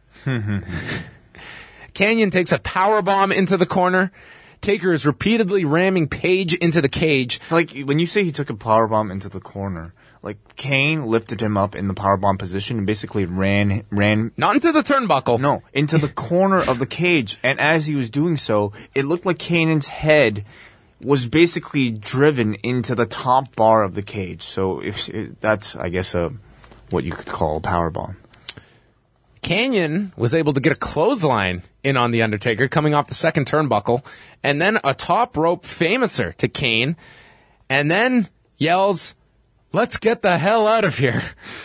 Kanyon takes a powerbomb into the corner. Taker is repeatedly ramming Paige into the cage. Like when you say he took a powerbomb into the corner, like Kane lifted him up in the powerbomb position and basically ran Not into the turnbuckle. No, into the corner of the cage. And as he was doing so, it looked like Kanon's head was basically driven into the top bar of the cage. So that's, I guess, what you could call a powerbomb. Kanyon was able to get a clothesline in on The Undertaker coming off the second turnbuckle, and then a top rope famouser to Kane, and then yells, "Let's get the hell out of here."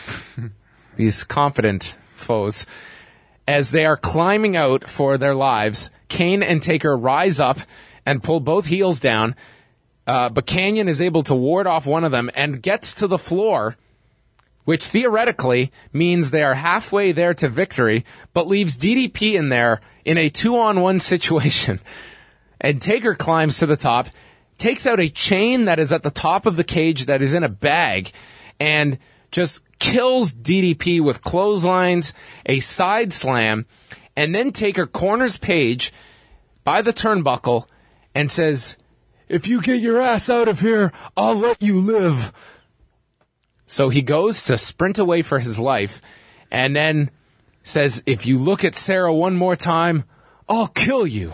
These confident foes. As they are climbing out for their lives, Kane and Taker rise up and pull both heels down, but Kanyon is able to ward off one of them and gets to the floor, which theoretically means they are halfway there to victory, but leaves DDP in there in a 2-on-1 situation. And Taker climbs to the top, takes out a chain that is at the top of the cage that is in a bag, and just kills DDP with clotheslines, a side slam, and then Taker corners Paige by the turnbuckle and says, "If you get your ass out of here, I'll let you live." So he goes to sprint away for his life and then says, "If you look at Sarah one more time, I'll kill you."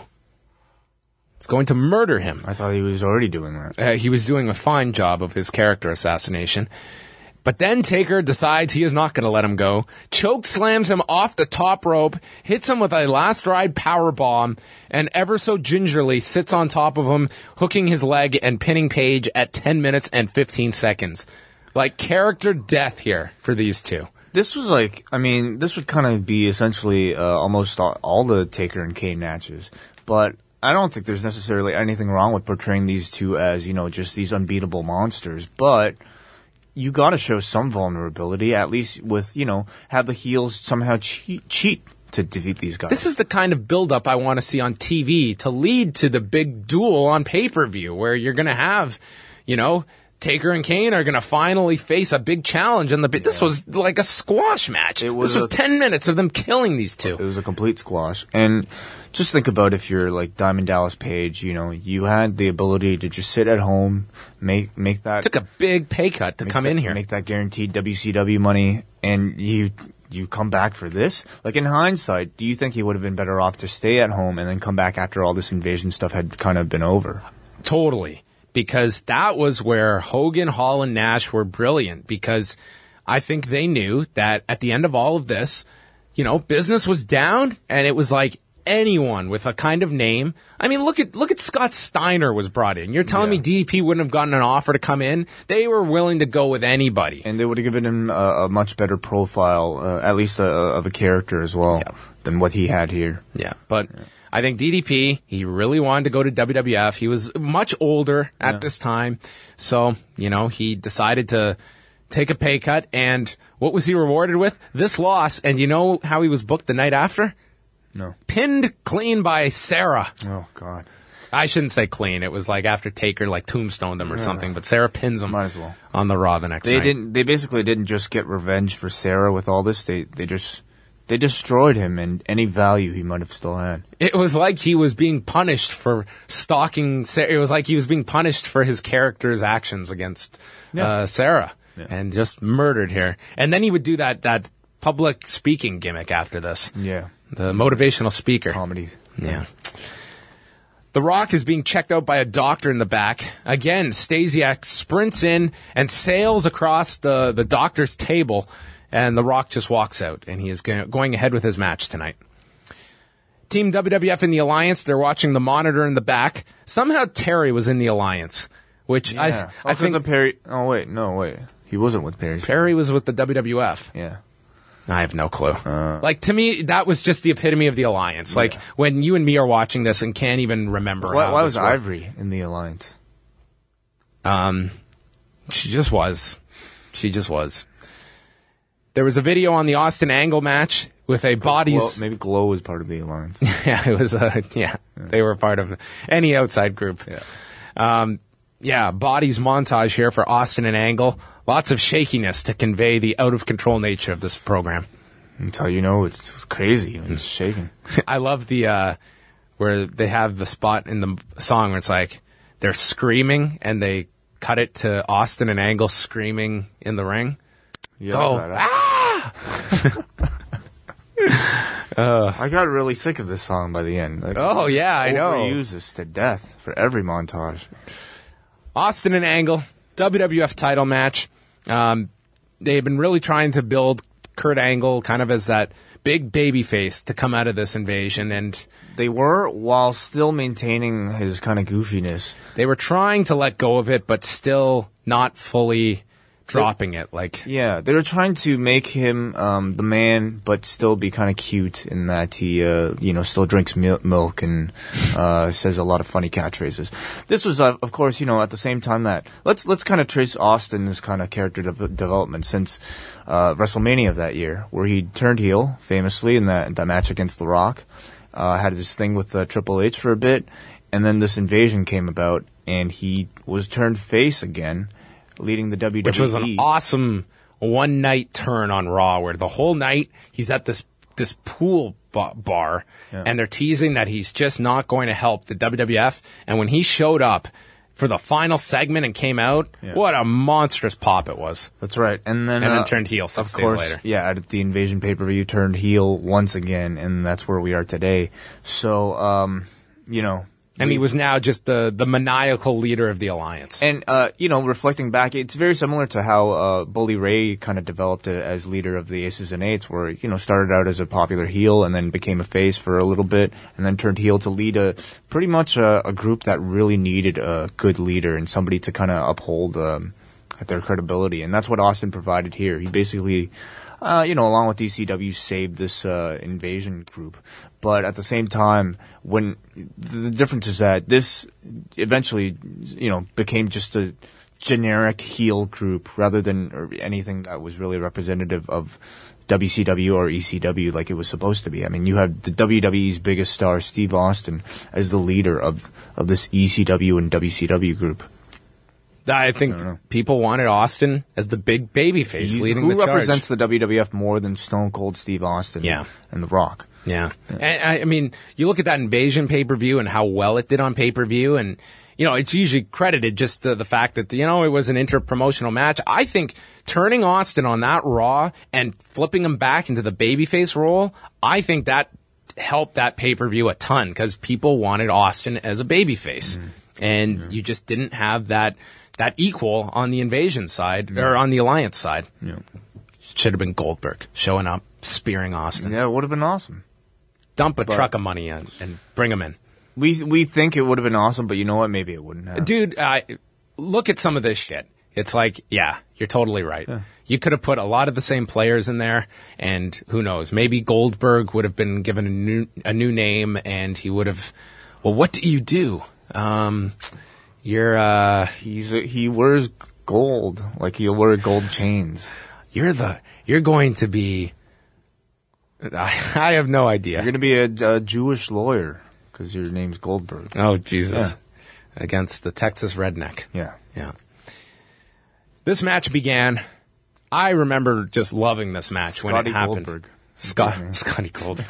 He's going to murder him. I thought he was already doing that. He was doing a fine job of his character assassination. But then Taker decides he is not going to let him go, choke slams him off the top rope, hits him with a last ride power bomb, and ever so gingerly sits on top of him, hooking his leg and pinning Paige at 10 minutes and 15 seconds. Like character death here for these two. This was like, I mean, this would kind of be essentially almost all the Taker and Kane matches. But I don't think there's necessarily anything wrong with portraying these two as, just these unbeatable monsters. But you got to show some vulnerability, at least with, have the heels somehow cheat to defeat these guys. This is the kind of build-up I want to see on TV to lead to the big duel on pay-per-view where you're going to have, Taker and Kane are going to finally face a big challenge. And this was like a squash match. This was 10 minutes of them killing these two. It was a complete squash. And just think about if you're like Diamond Dallas Page, you had the ability to just sit at home, make that. Took a big pay cut to come in here. Make that guaranteed WCW money, and you come back for this? Like in hindsight, do you think he would have been better off to stay at home and then come back after all this invasion stuff had kind of been over? Totally. Because that was where Hogan, Hall, and Nash were brilliant. Because I think they knew that at the end of all of this, business was down, and it was like anyone with a kind of name. I mean, look at Scott Steiner was brought in. You're telling me DDP wouldn't have gotten an offer to come in? They were willing to go with anybody. And they would have given him a much better profile, at least of a character as well, than what he had here. Yeah, but I think DDP, he really wanted to go to WWF. He was much older at this time. So, he decided to take a pay cut. And what was he rewarded with? This loss. And you know how he was booked the night after? No. Pinned clean by Sarah. Oh, God. I shouldn't say clean. It was like after Taker like tombstoned him or something, but Sarah pins him Might as well. on the Raw the next night. They basically didn't just get revenge for Sarah with all this. They destroyed him and any value he might have still had. It was like he was being punished for stalking Sarah. It was like he was being punished for his character's actions against Sarah and just murdered her. And then he would do that public speaking gimmick after this. Yeah. The motivational speaker. Comedy. Yeah. The Rock is being checked out by a doctor in the back. Again, Stasiak sprints in and sails across the doctor's table, and The Rock just walks out, and he is going ahead with his match tonight. Team WWF in the Alliance, they're watching the monitor in the back. Somehow Terry was in the Alliance, which I think... of Perry... Oh, wait. He wasn't with Perry. Perry was with the WWF. Yeah. I have no clue. Like, to me, that was just the epitome of the Alliance. Like, when you and me are watching this and can't even remember Why how was this worked. Ivory in the Alliance? She just was. There was a video on the Austin Angle match with a bodies... Maybe Glow was part of the Alliance. Yeah, it was they were part of any outside group. Yeah. Bodies montage here for Austin and Angle. Lots of shakiness to convey the out-of-control nature of this program. Until you know it's crazy. It's shaking. I love the where they have the spot in the song where it's like they're screaming and they cut it to Austin and Angle screaming in the ring. Yeah, Go! I got really sick of this song by the end. Like, Oh, yeah, I know. Overuse this to death for every montage. Austin and Angle, WWF title match. They've been really trying to build Kurt Angle kind of as that big baby face to come out of this invasion, and They were, while still maintaining his kind of goofiness. they were trying to let go of it, but still not fully dropping it. Like, Yeah, they were trying to make him the man, but still be kind of cute in that he, still drinks milk and says a lot of funny catchphrases. This was, of course, at the same time that let's kind of trace Austin's kind of character development since WrestleMania of that year, where he turned heel famously in that match against The Rock, had this thing with Triple H for a bit, and then this invasion came about, and he was turned face again, leading the WWE. which was an awesome one-night turn on Raw, where the whole night he's at this pool bar, and they're teasing that he's just not going to help the WWF. And when he showed up for the final segment and came out, what a monstrous pop it was. That's right. And then turned heel 6 days later. Yeah, at the Invasion pay-per-view, turned heel once again, and that's where we are today. So, And he was now just the maniacal leader of the Alliance. And, reflecting back, it's very similar to how Bully Ray kind of developed as leader of the Aces and Eights, where, started out as a popular heel and then became a face for a little bit and then turned heel to lead pretty much a group that really needed a good leader and somebody to kind of uphold their credibility. And that's what Austin provided here. He basically... along with ECW, saved this invasion group. But at the same time, when the difference is that this eventually, became just a generic heel group rather than anything that was really representative of WCW or ECW like it was supposed to be. I mean, you have the WWE's biggest star, Steve Austin, as the leader of this ECW and WCW group. I think people wanted Austin as the big babyface leading the charge. Who represents the WWF more than Stone Cold Steve Austin and The Rock? Yeah. And, I mean, you look at that Invasion pay-per-view and how well it did on pay-per-view, and, it's usually credited just to the fact that, it was an inter-promotional match. I think turning Austin on that Raw and flipping him back into the babyface role, I think that helped that pay-per-view a ton, because people wanted Austin as a babyface. And you just didn't have that equal on the Invasion side, or on the Alliance side. Yeah. Should have been Goldberg showing up, spearing Austin. Yeah, it would have been awesome. Dump a truck of money in and bring him in. We think it would have been awesome, but you know what? Maybe it wouldn't have. Dude, look at some of this shit. It's like, yeah, you're totally right. Yeah. You could have put a lot of the same players in there, and who knows? Maybe Goldberg would have been given a new name, and he would have. Well, what do you do? He wears gold, like he'll wear gold chains. You're going to be. I have no idea. You're going to be a Jewish lawyer. because your name's Goldberg. Oh, Jesus. Yeah. Against the Texas Redneck. Yeah. Yeah. This match began. I remember just loving this match when it happened. Goldberg. Scotty Goldberg.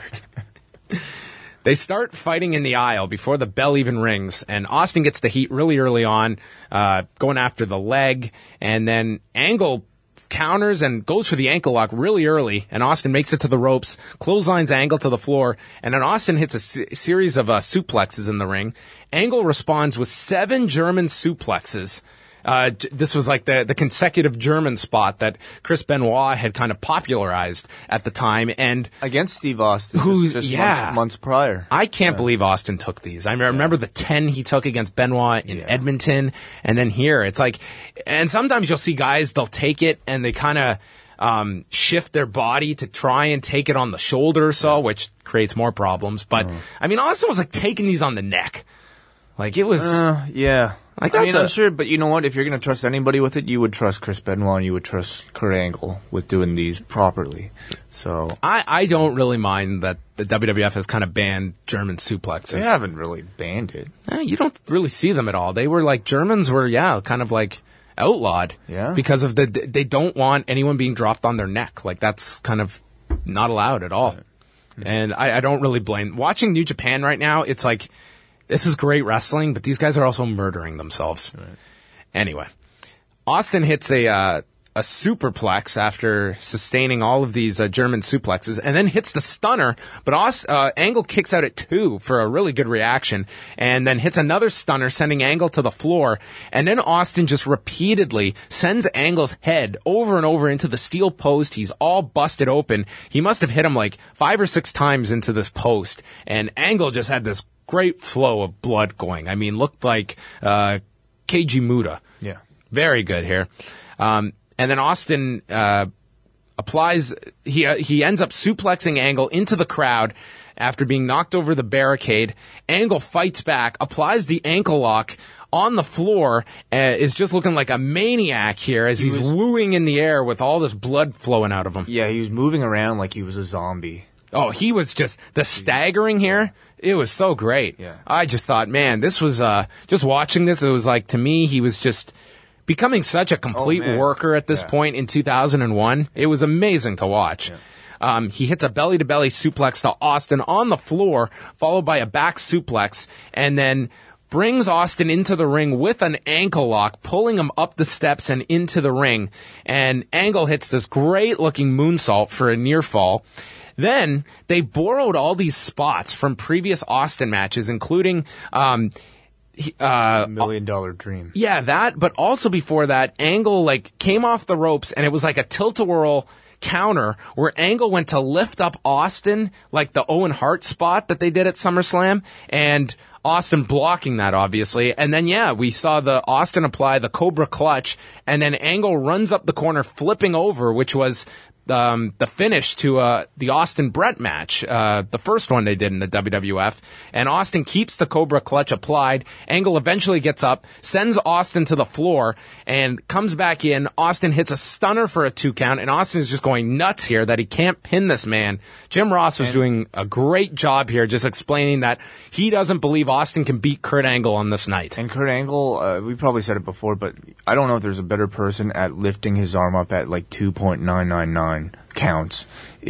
They start fighting in the aisle before the bell even rings, and Austin gets the heat really early on, going after the leg, and then Angle counters and goes for the ankle lock really early, and Austin makes it to the ropes, clotheslines Angle to the floor, and then Austin hits a series of suplexes in the ring. Angle responds with 7 German suplexes. This was like the consecutive German spot that Chris Benoit had kind of popularized at the time, and against Steve Austin, just months prior. I can't believe Austin took these. I remember the 10 he took against Benoit in Edmonton, and then here it's like, and sometimes you'll see guys, they'll take it and they kind of shift their body to try and take it on the shoulder or so, which creates more problems. But I mean, Austin was like taking these on the neck, like it was Like I'm sure, but you know what? If you're going to trust anybody with it, you would trust Chris Benoit and you would trust Kurt Angle with doing these properly. So I don't really mind that the WWF has kind of banned German suplexes. They haven't really banned it. You don't really see them at all. They were like, Germans were, kind of like outlawed. Yeah. Because of they don't want anyone being dropped on their neck. Like that's kind of not allowed at all. Right. And I don't really blame. Watching New Japan right now, it's like, this is great wrestling, but these guys are also murdering themselves. Right. Anyway, Austin hits a superplex after sustaining all of these German suplexes, and then hits the stunner. But Angle kicks out at 2 for a really good reaction, and then hits another stunner, sending Angle to the floor. And then Austin just repeatedly sends Angle's head over and over into the steel post. He's all busted open. He must have hit him like 5 or 6 times into this post, and Angle just had this great flow of blood going. I mean, looked like Keiji Muda. Yeah. Very good here. And then Austin applies, he ends up suplexing Angle into the crowd after being knocked over the barricade. Angle fights back, applies the ankle lock on the floor, is just looking like a maniac here as he's wooing in the air with all this blood flowing out of him. Yeah, he was moving around like he was a zombie. Oh, he was just, the staggering here, it was so great. Yeah. I just thought, man, this was, just watching this, it was like, to me, he was just becoming such a complete worker at this point in 2001. It was amazing to watch. Yeah. He hits a belly-to-belly suplex to Austin on the floor, followed by a back suplex, and then brings Austin into the ring with an ankle lock, pulling him up the steps and into the ring. And Angle hits this great-looking moonsault for a near fall. Then they borrowed all these spots from previous Austin matches, including $1 Million Dream. Yeah, that, but also before that, Angle like came off the ropes and it was like a tilt-a-whirl counter where Angle went to lift up Austin, like the Owen Hart spot that they did at SummerSlam, and Austin blocking that, obviously. And then, we saw the Austin apply the Cobra Clutch, and then Angle runs up the corner, flipping over, which was the finish to the Austin Brett match, the first one they did in the WWF. And Austin keeps the Cobra Clutch applied. Angle eventually gets up, sends Austin to the floor, and comes back in. Austin hits a stunner for a 2 count, and Austin is just going nuts here that he can't pin this man. Jim Ross was doing a great job here, just explaining that he doesn't believe Austin can beat Kurt Angle on this night. And Kurt Angle, we probably said it before, but I don't know if there's a better person at lifting his arm up at like 2.999 counts.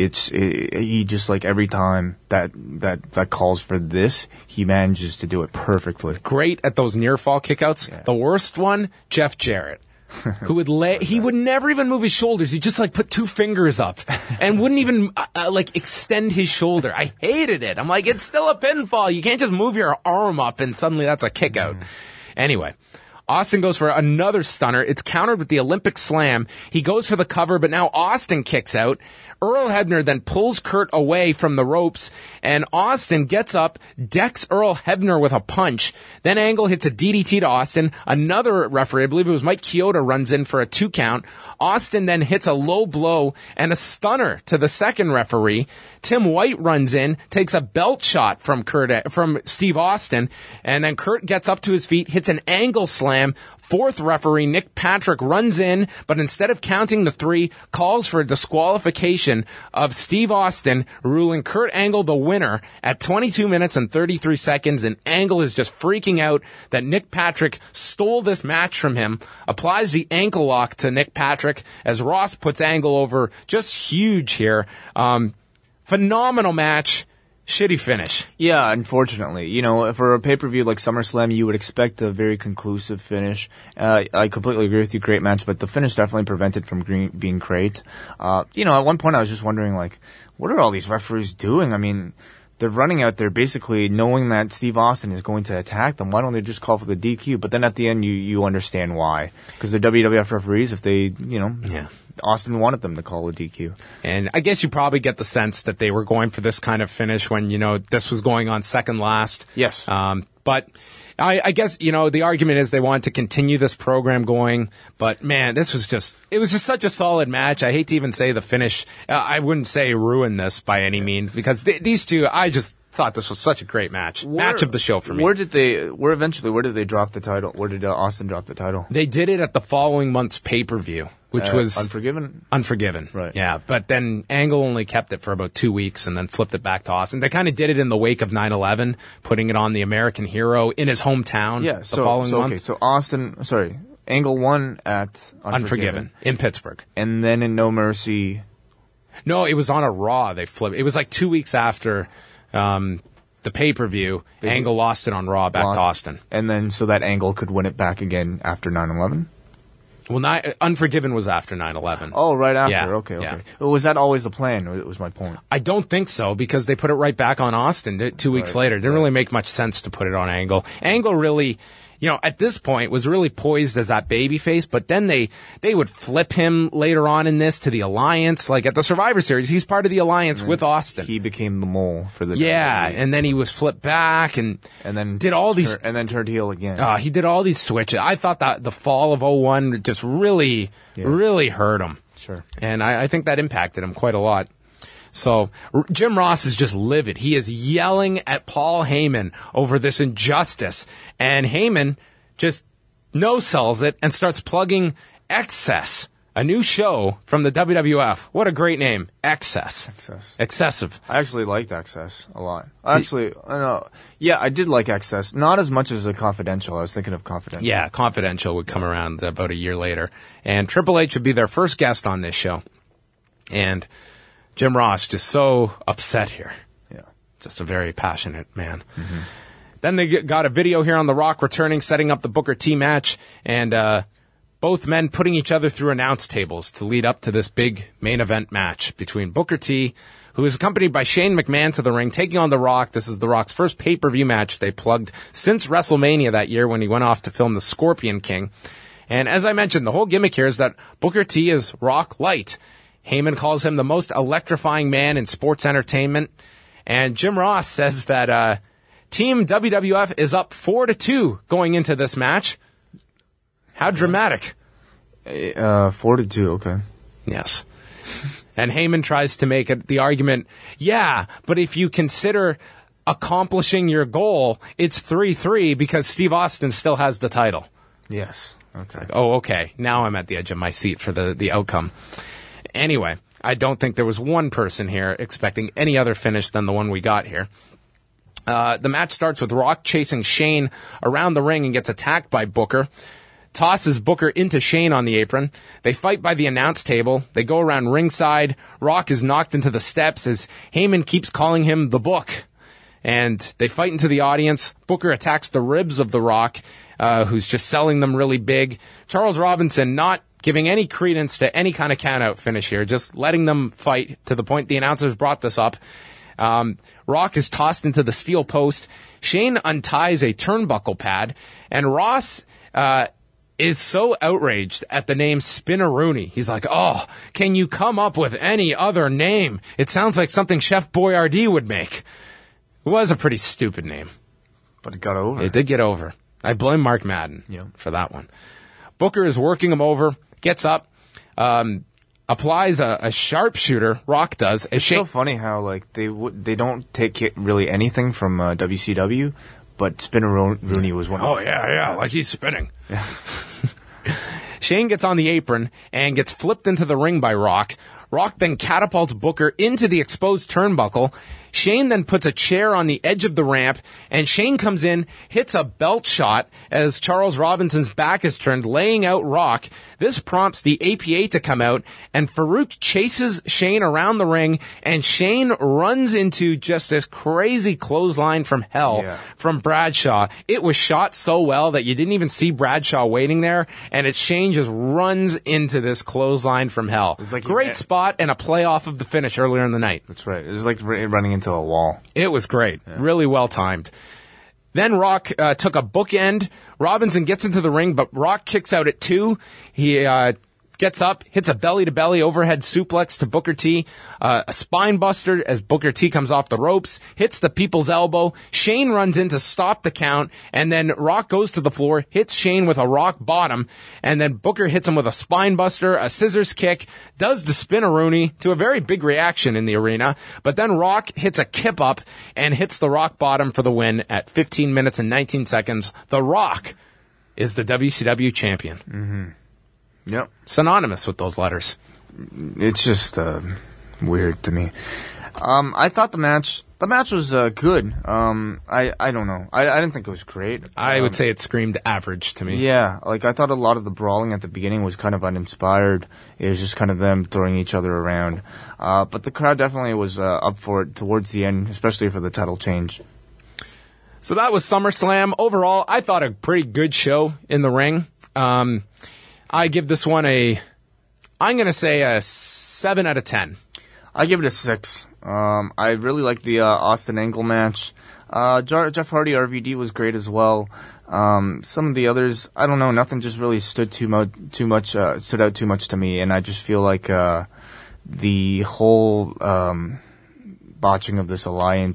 He just like every time that calls for this, he manages to do it perfectly. Great at those near fall kickouts. Yeah. The worst one, Jeff Jarrett. Who would he would never even move his shoulders. He'd just like put 2 fingers up and wouldn't even like extend his shoulder. I hated it. I'm like, it's still a pinfall. You can't just move your arm up and suddenly that's a kick out. Anyway, Austin goes for another stunner. It's countered with the Olympic Slam. He goes for the cover, but now Austin kicks out. Earl Hebner then pulls Kurt away from the ropes, and Austin gets up, decks Earl Hebner with a punch. Then Angle hits a DDT to Austin. Another referee, I believe it was Mike Chioda, runs in for a 2 count. Austin then hits a low blow and a stunner to the second referee. Tim White runs in, takes a belt shot from Steve Austin, and then Kurt gets up to his feet, hits an Angle slam, fourth referee, Nick Patrick, runs in, but instead of counting the 3, calls for a disqualification of Steve Austin, ruling Kurt Angle the winner at 22 minutes and 33 seconds, and Angle is just freaking out that Nick Patrick stole this match from him, applies the ankle lock to Nick Patrick as Ross puts Angle over. Just huge here. Phenomenal match. Shitty finish. Yeah, unfortunately. You know, for a pay-per-view like SummerSlam, you would expect a very conclusive finish. I completely agree with you, great match, but the finish definitely prevented from being great. You know, at one point I was just wondering, like, what are all these referees doing? I mean, they're running out there basically knowing that Steve Austin is going to attack them. Why don't they just call for the DQ? But then at the end, you understand why. Because they're WWF referees. If they, you know... Yeah. Austin wanted them to call a DQ. And I guess you probably get the sense that they were going for this kind of finish when, you know, this was going on second last. Yes. But I guess, you know, the argument is they wanted to continue this program going. But, man, it was just such a solid match. I hate to even say the finish. I wouldn't say ruin this by any means because these two, I just thought this was such a great match. Match of the show for me. Where did they drop the title? Where did Austin drop the title? They did it at the following month's pay-per-view. Which was Unforgiven. Right. Yeah. But then Angle only kept it for about 2 weeks and then flipped it back to Austin. They kind of did it in the wake of 9/11, putting it on the American Hero in his hometown. Yeah. The following month. So Angle won at Unforgiven in Pittsburgh. And then in No Mercy. No, it was on a Raw. They flipped. It was like 2 weeks after, the pay-per-view. Angle lost it on Raw back to Austin. And then so that Angle could win it back again after 9/11? Well, Unforgiven was after 9/11. Oh, right after. Yeah, Okay. yeah. Was that always the plan? Was my point. I don't think so because they put it right back on Austin 2 weeks later. It didn't really make much sense to put it on Angle. Angle really, you know, at this point was really poised as that babyface, but then they would flip him later on in this to the Alliance. Like at the Survivor Series, he's part of the Alliance with Austin. He became the mole for the WWE. And then he was flipped back and then did all these and then turned heel again. He did all these switches. I thought that the fall of 01 just really hurt him. Sure. And I think that impacted him quite a lot. So Jim Ross is just livid. He is yelling at Paul Heyman over this injustice. And Heyman just no-sells it and starts plugging Excess, a new show from the WWF. What a great name. Excess. Excessive. I actually liked Excess a lot. I did like Excess. Not as much as Confidential. I was thinking of Confidential. Yeah, Confidential would come around about a year later. And Triple H would be their first guest on this show. And Jim Ross just so upset here. Yeah. Just a very passionate man. Mm-hmm. Then they got a video here on The Rock returning, setting up the Booker T match, and both men putting each other through announce tables to lead up to this big main event match between Booker T, who is accompanied by Shane McMahon to the ring, taking on The Rock. This is The Rock's first pay-per-view match they plugged since WrestleMania that year when he went off to film The Scorpion King. And as I mentioned, the whole gimmick here is that Booker T is Rock Light. Heyman calls him the most electrifying man in sports entertainment. And Jim Ross says that Team WWF is up 4-2 going into this match. How dramatic. 4-2, okay. Yes. And Heyman tries to make the argument, yeah, but if you consider accomplishing your goal, it's 3-3 because Steve Austin still has the title. Yes. Okay. Like, oh, okay. Now I'm at the edge of my seat for the outcome. Anyway, I don't think there was one person here expecting any other finish than the one we got here. The match starts with Rock chasing Shane around the ring and gets attacked by Booker. Tosses Booker into Shane on the apron. They fight by the announce table. They go around ringside. Rock is knocked into the steps as Heyman keeps calling him the Book. And they fight into the audience. Booker attacks the ribs of the Rock, who's just selling them really big. Charles Robinson not giving any credence to any kind of count-out finish here, just letting them fight to the point the announcers brought this up. Rock is tossed into the steel post. Shane unties a turnbuckle pad, and Ross is so outraged at the name Spinneroonie. He's like, oh, can you come up with any other name? It sounds like something Chef Boyardee would make. It was a pretty stupid name. But it got over. It did get over. I blame Mark Madden for that one. Booker is working him over, gets up, applies a sharpshooter. Rock does. It's so funny how like they don't take really anything from WCW, but Spinneroonie was one. Oh yeah, like he's spinning. Yeah. Shane gets on the apron and gets flipped into the ring by Rock. Rock then catapults Booker into the exposed turnbuckle. Shane then puts a chair on the edge of the ramp, and Shane comes in, hits a belt shot as Charles Robinson's back is turned, laying out Rock. This prompts the APA to come out, and Farouk chases Shane around the ring, and Shane runs into just this crazy clothesline from hell from Bradshaw. It was shot so well that you didn't even see Bradshaw waiting there, and Shane just runs into this clothesline from hell. Like great spot and a playoff of the finish earlier in the night. That's right. It was like running into a wall. It was great. Really well timed. Then Rock took a bookend. Robinson gets into the ring, but Rock kicks out at 2. He gets up, hits a belly-to-belly overhead suplex to Booker T, a spine buster as Booker T comes off the ropes, hits the people's elbow. Shane runs in to stop the count, and then Rock goes to the floor, hits Shane with a rock bottom, and then Booker hits him with a spine buster, a scissors kick, does the spin-a-rooney to a very big reaction in the arena, but then Rock hits a kip-up and hits the rock bottom for the win at 15 minutes and 19 seconds. The Rock is the WCW champion. Mm-hmm. Yep. Synonymous with those letters. It's just weird to me. I thought the match was good. I don't know. I didn't think it was great. I would say it screamed average to me. Yeah, like I thought a lot of the brawling at the beginning was kind of uninspired. It was just kind of them throwing each other around. But the crowd definitely was up for it towards the end, especially for the title change. So that was SummerSlam. Overall, I thought a pretty good show in the ring. I give this one I'm going to say a 7 out of 10. I give it a 6. I really liked the Austin Angle match. Jeff Hardy RVD was great as well. Some of the others, I don't know, nothing just really stood out too much to me, and I just feel like the whole botching of this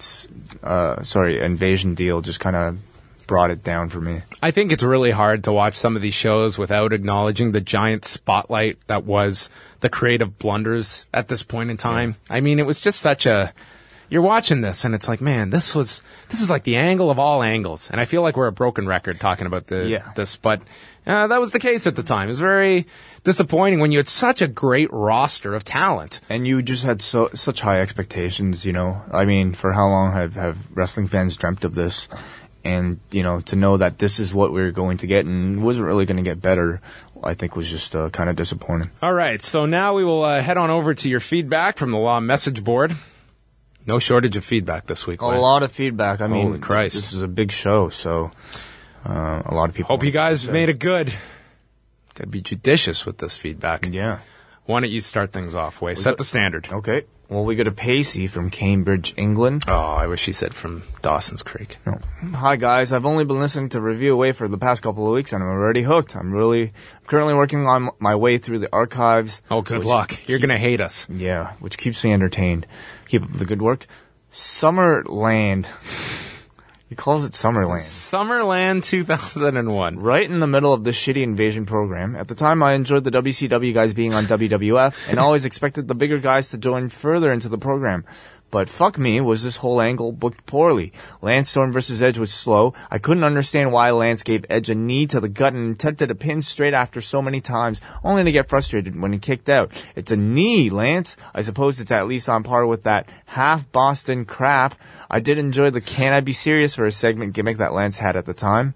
invasion deal just kind of brought it down for me. I think it's really hard to watch some of these shows without acknowledging the giant spotlight that was the creative blunders at this point in time. Yeah. I mean, it was just you're watching this and it's like, man, this is like the angle of all angles. And I feel like we're a broken record talking about this, but that was the case at the time. It was very disappointing when you had such a great roster of talent. And you just had such high expectations, you know. I mean, for how long have wrestling fans dreamt of this? And, you know, to know that this is what we were going to get and wasn't really going to get better, I think was just kind of disappointing. All right, so now we will head on over to your feedback from the Law message board. No shortage of feedback this week. A lot of feedback. I mean, holy Christ. This is a big show, so a lot of people... Hope you guys made it good. Got to be judicious with this feedback. Yeah. Why don't you start things off, Way? Set the standard. Okay. Well, we go to Pacey from Cambridge, England. Oh, I wish he said from Dawson's Creek. No. Hi, guys. I've only been listening to Review Away for the past couple of weeks, and I'm already hooked. I'm currently working on my way through the archives. Oh, good luck. You're going to hate us. Yeah, which keeps me entertained. Keep up the good work. Summerland. He calls it Summerland. Summerland 2001. Right in the middle of this shitty invasion program. At the time, I enjoyed the WCW guys being on WWF and always expected the bigger guys to join further into the program. But fuck me, was this whole angle booked poorly. Lance Storm versus Edge was slow. I couldn't understand why Lance gave Edge a knee to the gut and attempted a pin straight after so many times, only to get frustrated when he kicked out. It's a knee, Lance. I suppose it's at least on par with that half Boston crap. I did enjoy the Can I Be Serious for a segment gimmick that Lance had at the time.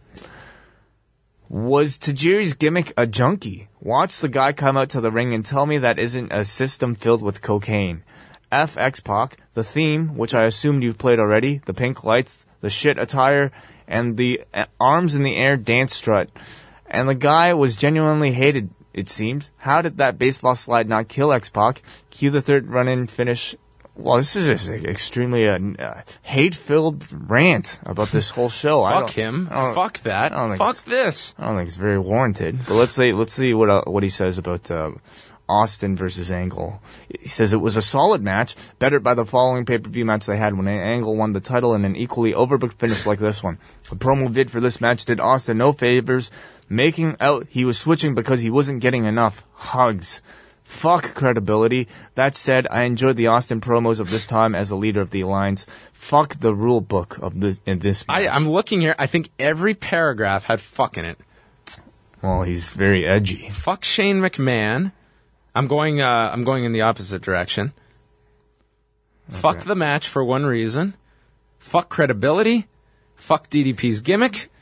Was Tajiri's gimmick a junkie? Watch the guy come out to the ring and tell me that isn't a system filled with cocaine. F X-Pac, the theme, which I assumed you've played already, the pink lights, the shit attire, and the arms in the air dance strut. And the guy was genuinely hated, it seemed. How did that baseball slide not kill X-Pac? Cue the third run-in finish. Well, this is just extremely hate-filled rant about this whole show. Fuck him. Fuck that. Fuck this. I don't think it's very warranted. But let's see what he says about Austin versus Angle. He says it was a solid match, bettered by the following pay-per-view match they had when Angle won the title in an equally overbooked finish like this one. The promo vid for this match did Austin no favors, making out he was switching because he wasn't getting enough hugs. Fuck credibility. That said, I enjoyed the Austin promos of this time as the leader of the Alliance. Fuck the rule book of this match. I'm looking here. I think every paragraph had fuck in it. Well, he's very edgy. Fuck Shane McMahon. I'm going in the opposite direction. Okay. Fuck the match for one reason. Fuck credibility. Fuck DDP's gimmick.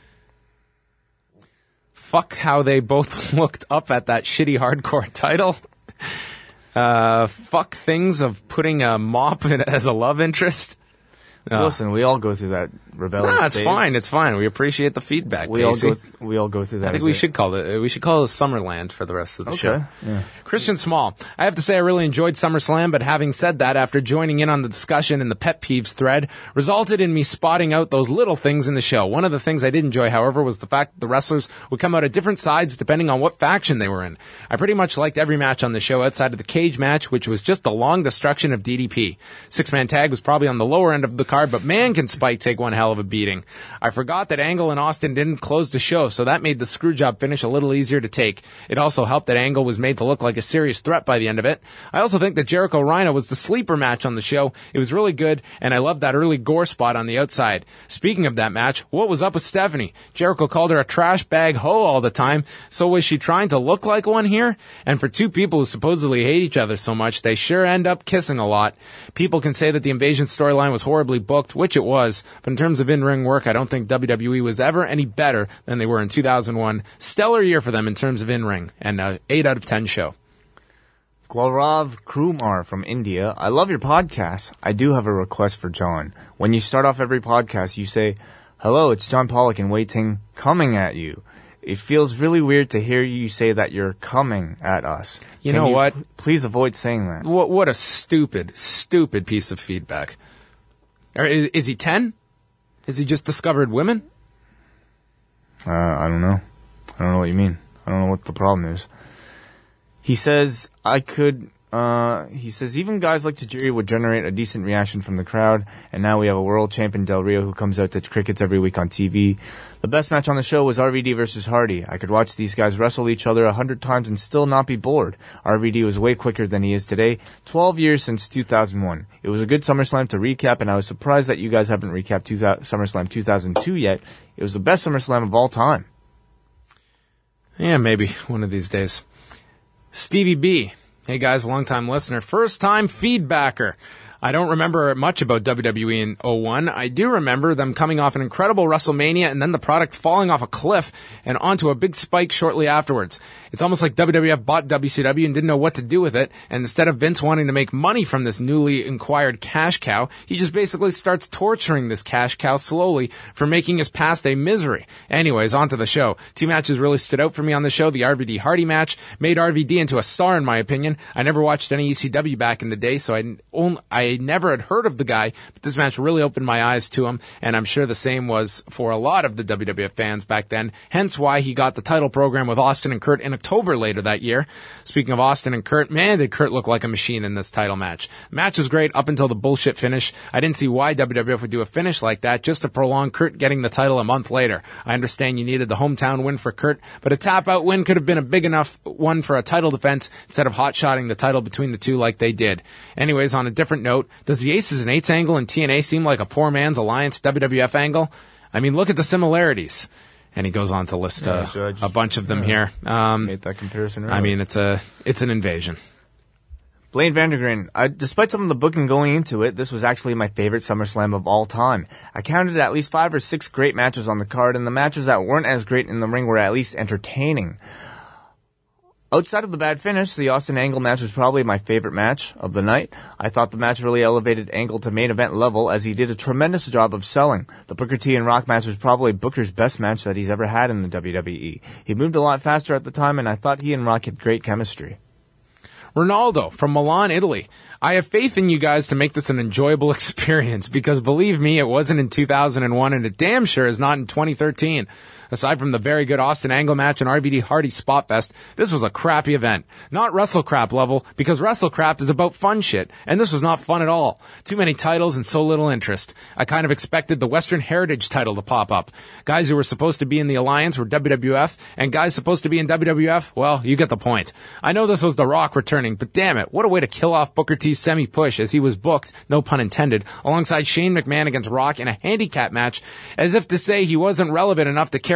Fuck how they both looked up at that shitty hardcore title. Fuck things of putting a mop in as a love interest. Listen, we all go through that rebellious it's phase. fine. It's fine. We appreciate the feedback. We all go through that. I think we should call it Summerland for the rest of the show. Yeah. Christian Small. I have to say I really enjoyed SummerSlam, but having said that, after joining in on the discussion in the pet peeves thread, resulted in me spotting out those little things in the show. One of the things I did enjoy, however, was the fact that the wrestlers would come out of different sides depending on what faction they were in. I pretty much liked every match on the show outside of the cage match, which was just a long destruction of DDP. Six-man tag was probably on the lower end of the card, but man, can Spike take one hell of a beating. I forgot that Angle and Austin didn't close the show, so that made the screwjob finish a little easier to take. It also helped that Angle was made to look like a serious threat by the end of it. I also think that Jericho Rhino was the sleeper match on the show. It was really good, and I loved that early gore spot on the outside. Speaking of that match, what was up with Stephanie? Jericho called her a trash bag hoe all the time, so was she trying to look like one here? And for two people who supposedly hate each other so much, they sure end up kissing a lot. People can say that the Invasion storyline was horribly booked, which it was, but in terms of in-ring work, I don't think WWE was ever any better than they were in 2001. Stellar year for them in terms of in-ring, and 8 out of 10 show. Gaurav Krumar from India. I love your podcast. I do have a request for John. When you start off every podcast, you say, "Hello, it's John Pollock in waiting, coming at you." It feels really weird to hear you say that you're coming at us. You know what? Please avoid saying that. What a stupid piece of feedback. Is he 10? Has he just discovered women? I don't know. I don't know what you mean. I don't know what the problem is. He says, even guys like Tajiri would generate a decent reaction from the crowd, and now we have a world champion Del Rio who comes out to crickets every week on TV. The best match on the show was RVD versus Hardy. I could watch these guys wrestle each other 100 times and still not be bored. RVD was way quicker than he is today. 12 years since 2001. It was a good SummerSlam to recap, and I was surprised that you guys haven't recapped SummerSlam 2002 yet. It was the best SummerSlam of all time. Yeah, maybe one of these days. Stevie B. Hey guys, long-time listener, first-time feedbacker. I don't remember much about WWE in 01. I do remember them coming off an incredible WrestleMania and then the product falling off a cliff and onto a big spike shortly afterwards. It's almost like WWF bought WCW and didn't know what to do with it, and instead of Vince wanting to make money from this newly acquired cash cow, he just basically starts torturing this cash cow slowly for making his past a misery. Anyways, on to the show. 2 matches really stood out for me on the show. The RVD Hardy match made RVD into a star in my opinion. I never watched any ECW back in the day, so I never had heard of the guy, but this match really opened my eyes to him, and I'm sure the same was for a lot of the WWF fans back then, hence why he got the title program with Austin and Kurt in October later that year. Speaking of Austin and Kurt, man, did Kurt look like a machine in this title match. The match was great up until the bullshit finish. I didn't see why WWF would do a finish like that just to prolong Kurt getting the title a month later. I understand you needed the hometown win for Kurt, but a tap-out win could have been a big enough one for a title defense instead of hot-shotting the title between the two like they did. Anyways, on a different note, does the Aces and Eights angle in TNA seem like a poor man's Alliance WWF angle? I mean, look at the similarities. And he goes on to list a bunch of them here. Made that comparison earlier. I mean, it's an invasion. Blaine Vandergren, despite some of the booking going into it, this was actually my favorite SummerSlam of all time. I counted at least 5 or 6 great matches on the card, and the matches that weren't as great in the ring were at least entertaining. Outside of the bad finish, the Austin Angle match was probably my favorite match of the night. I thought the match really elevated Angle to main event level as he did a tremendous job of selling. The Booker T and Rock match was probably Booker's best match that he's ever had in the WWE. He moved a lot faster at the time, and I thought he and Rock had great chemistry. Ronaldo from Milan, Italy. I have faith in you guys to make this an enjoyable experience because believe me, it wasn't in 2001 and it damn sure is not in 2013. Aside from the very good Austin Angle match and RVD Hardy Spot Fest, this was a crappy event. Not WrestleCrap level, because WrestleCrap is about fun shit, and this was not fun at all. Too many titles and so little interest. I kind of expected the Western Heritage title to pop up. Guys who were supposed to be in the Alliance were WWF, and guys supposed to be in WWF, well, you get the point. I know this was The Rock returning, but damn it, what a way to kill off Booker T's semi-push as he was booked, no pun intended, alongside Shane McMahon against Rock in a handicap match, as if to say he wasn't relevant enough to carry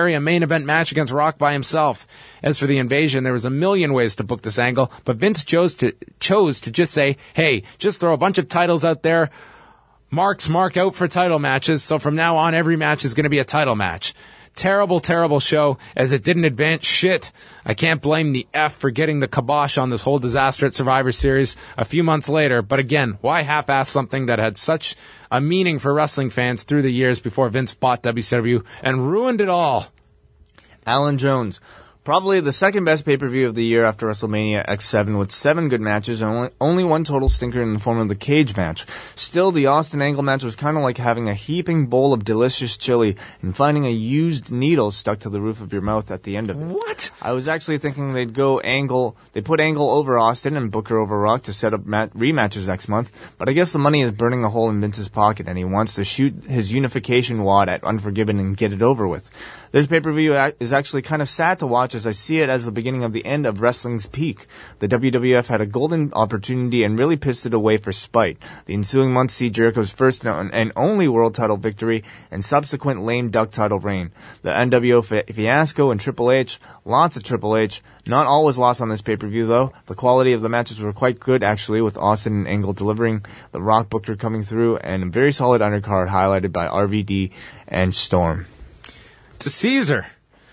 carry a main event match against Rock by himself. As for the invasion, there was a million ways to book this angle, but Vince chose to just say, hey, just throw a bunch of titles out there, mark out for title matches, so from now on every match is going to be a title match. Terrible, terrible show, as it didn't advance shit. I can't blame the F for getting the kibosh on this whole disaster at Survivor Series a few months later, but again, why half-ass something that had such a meaning for wrestling fans through the years before Vince bought WCW and ruined it all? Alan Jones. Probably the second best pay-per-view of the year after WrestleMania X7 with 7 good matches and only one total stinker in the form of the cage match. Still, the Austin Angle match was kind of like having a heaping bowl of delicious chili and finding a used needle stuck to the roof of your mouth at the end of it. What? I was actually thinking they'd put Angle over Austin and Booker over Rock to set up rematches next month, but I guess the money is burning a hole in Vince's pocket and he wants to shoot his unification wad at Unforgiven and get it over with. This pay-per-view is actually kind of sad to watch as I see it as the beginning of the end of wrestling's peak. The WWF had a golden opportunity and really pissed it away for spite. The ensuing months see Jericho's first and only world title victory and subsequent lame duck title reign. The NWO fiasco and Triple H, lots of Triple H. Not all was lost on this pay-per-view though. The quality of the matches were quite good actually, with Austin and Angle delivering, the Rock Booker coming through, and a very solid undercard highlighted by RVD and Storm. To Caesar.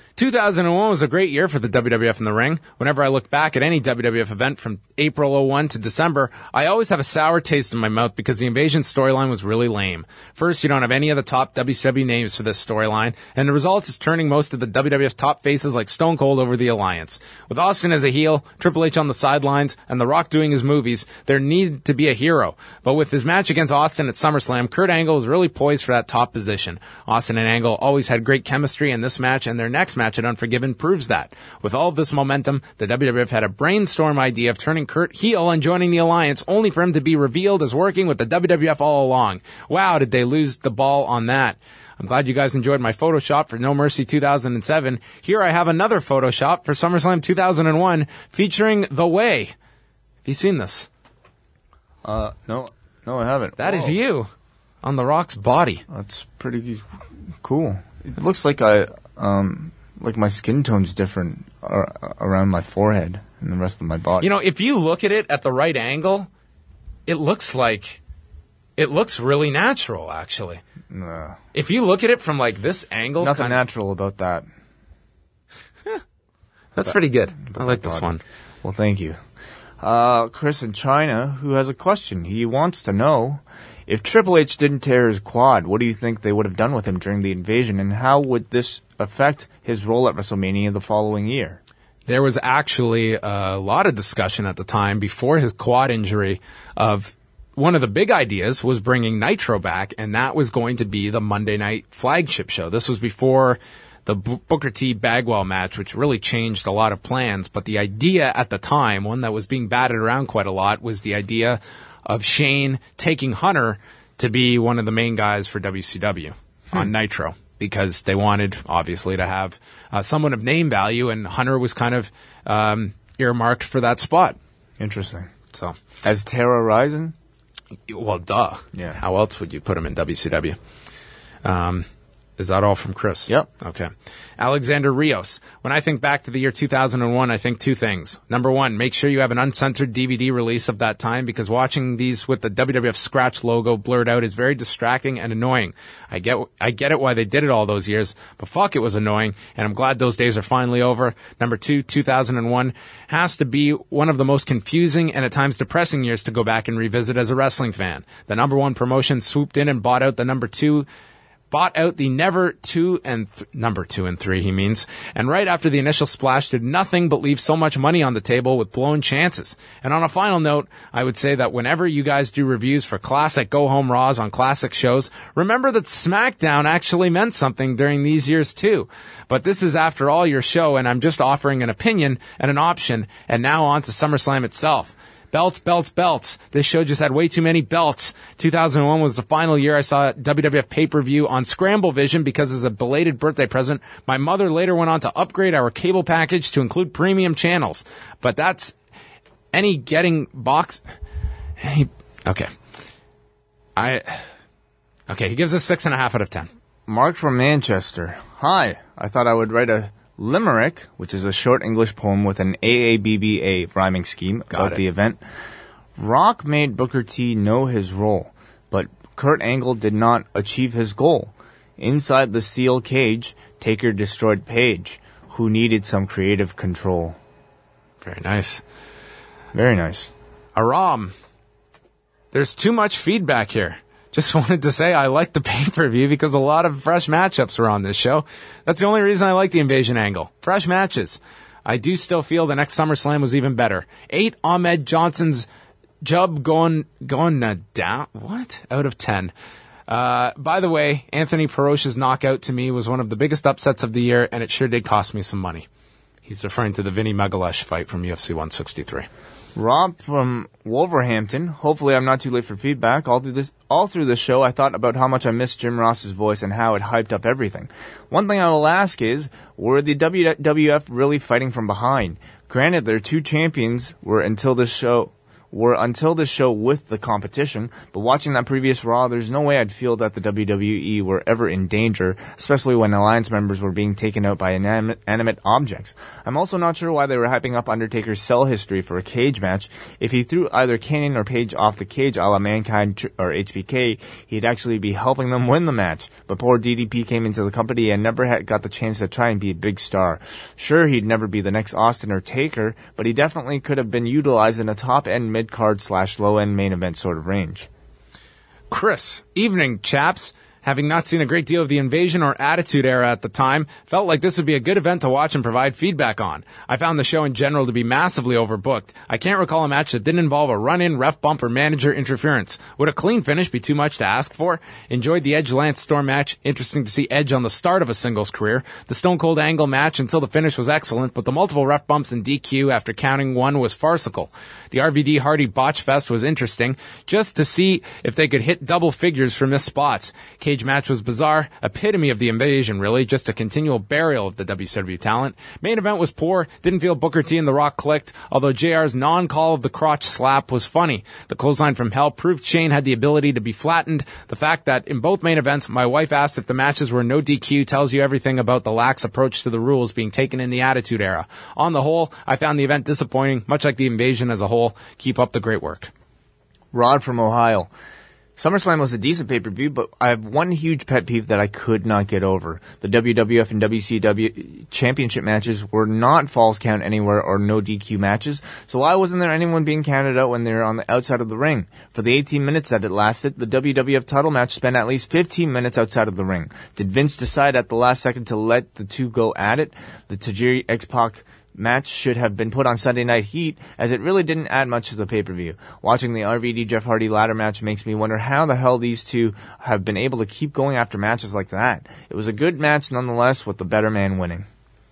2001 was a great year for the WWF in the ring. Whenever I look back at any WWF event from April 01 to December, I always have a sour taste in my mouth because the Invasion storyline was really lame. First, you don't have any of the top WCW names for this storyline, and the result is turning most of the WWF's top faces like Stone Cold over the Alliance. With Austin as a heel, Triple H on the sidelines, and The Rock doing his movies, there needed to be a hero. But with his match against Austin at SummerSlam, Kurt Angle was really poised for that top position. Austin and Angle always had great chemistry in this match, and their next match at Unforgiven proves that. With all of this momentum, the WWF had a brainstorm idea of turning Kurt heel and joining the Alliance, only for him to be revealed as working with the WWF all along. Wow, did they lose the ball on that. I'm glad you guys enjoyed my Photoshop for No Mercy 2007. Here I have another Photoshop for SummerSlam 2001 featuring The Way. Have you seen this? No, I haven't. That is you on The Rock's body. That's pretty cool. It looks like like my skin tone's different around my forehead and the rest of my body. You know, if you look at it at the right angle, it looks really natural, actually. Nah. If you look at it from like this angle, Nothing natural about that. That's pretty good. I like this one. Well, thank you. Chris in China, who has a question. He wants to know, if Triple H didn't tear his quad, what do you think they would have done with him during the invasion, and how would this affect his role at WrestleMania the following year? There was actually a lot of discussion at the time before his quad injury of one of the big ideas was bringing Nitro back, and that was going to be the Monday Night flagship show. This was before the Booker T. Bagwell match, which really changed a lot of plans. But the idea at the time, one that was being batted around quite a lot, was the idea of Shane taking Hunter to be one of the main guys for WCW on Nitro, because they wanted, obviously, to have someone of name value, and Hunter was kind of earmarked for that spot. Interesting. So, as Terra Ryzing? Well, duh. Yeah. How else would you put him in WCW? Is that all from Chris? Yep. Okay. Alexander Rios. When I think back to the year 2001, I think two things. Number one, make sure you have an uncensored DVD release of that time, because watching these with the WWF scratch logo blurred out is very distracting and annoying. I get it why they did it all those years, but fuck, it was annoying, and I'm glad those days are finally over. Number two, 2001 has to be one of the most confusing and at times depressing years to go back and revisit as a wrestling fan. The number one promotion swooped in and bought out the number two number 2 and 3, he means, and right after the initial splash did nothing but leave so much money on the table with blown chances. And on a final note, I would say that whenever you guys do reviews for classic go-home Raws on classic shows, remember that SmackDown actually meant something during these years too. But this is, after all, your show, and I'm just offering an opinion and an option, and now on to SummerSlam itself. Belts, belts, belts. This show just had way too many belts. 2001 was the final year I saw WWF pay-per-view on Scramble Vision, because as a belated birthday present, my mother later went on to upgrade our cable package to include premium channels. But that's any getting box. Okay. He gives us 6.5 out of 10. Mark from Manchester. Hi, I thought I would write a limerick, which is a short English poem with an AABBA rhyming scheme about the event. Rock made Booker T know his role, but Kurt Angle did not achieve his goal. Inside the steel cage, Taker destroyed Page, who needed some creative control. Very nice. Very nice. Aram, there's too much feedback here. Just wanted to say I like the pay-per-view because a lot of fresh matchups were on this show. That's the only reason I like the Invasion angle. Fresh matches. I do still feel the next SummerSlam was even better. 8 Ahmed Johnson's Jub going down. What? Out of 10. By the way, Anthony Perosh's knockout to me was one of the biggest upsets of the year, and it sure did cost me some money. He's referring to the Vinny Megalesh fight from UFC 163. Rob from Wolverhampton. Hopefully I'm not too late for feedback. All through the show, I thought about how much I missed Jim Ross's voice and how it hyped up everything. One thing I will ask is, were the WWF really fighting from behind? Granted, their 2 champions were until this show with the competition, but watching that previous Raw, there's no way I'd feel that the WWE were ever in danger, especially when Alliance members were being taken out by inanimate objects. I'm also not sure why they were hyping up Undertaker's cell history for a cage match. If he threw either Kanyon or Page off the cage a la Mankind or HBK, he'd actually be helping them win the match. But poor DDP came into the company and never got the chance to try and be a big star. Sure, he'd never be the next Austin or Taker, but he definitely could have been utilized in a top-end mid-card / low-end main event sort of range. Chris, evening, chaps. Having not seen a great deal of the Invasion or Attitude Era at the time, felt like this would be a good event to watch and provide feedback on. I found the show in general to be massively overbooked. I can't recall a match that didn't involve a run-in, ref bump, or manager interference. Would a clean finish be too much to ask for? Enjoyed the Edge-Lance Storm match. Interesting to see Edge on the start of a singles career. The Stone Cold Angle match until the finish was excellent, but the multiple ref bumps and DQ after counting one was farcical. The RVD Hardy botch fest was interesting, just to see if they could hit double figures for missed spots. Cage match was bizarre, epitome of the Invasion really, just a continual burial of the WCW talent. Main event was poor, didn't feel Booker T and The Rock clicked, although JR's non-call of the crotch slap was funny. The clothesline from hell proved Shane had the ability to be flattened. The fact that in both main events, my wife asked if the matches were no DQ tells you everything about the lax approach to the rules being taken in the Attitude Era. On the whole, I found the event disappointing, much like the Invasion as a whole. Keep up the great work. Rod from Ohio. SummerSlam was a decent pay-per-view, but I have one huge pet peeve that I could not get over. The WWF and WCW championship matches were not Falls Count Anywhere or no DQ matches, so why wasn't there anyone being counted out when they were on the outside of the ring? For the 18 minutes that it lasted, the WWF title match spent at least 15 minutes outside of the ring. Did Vince decide at the last second to let the two go at it? The Tajiri X-Pac match should have been put on Sunday Night Heat, as it really didn't add much to the pay-per-view. Watching the RVD Jeff Hardy ladder match makes me wonder how the hell these two have been able to keep going after matches like that. It was a good match nonetheless, with the better man winning.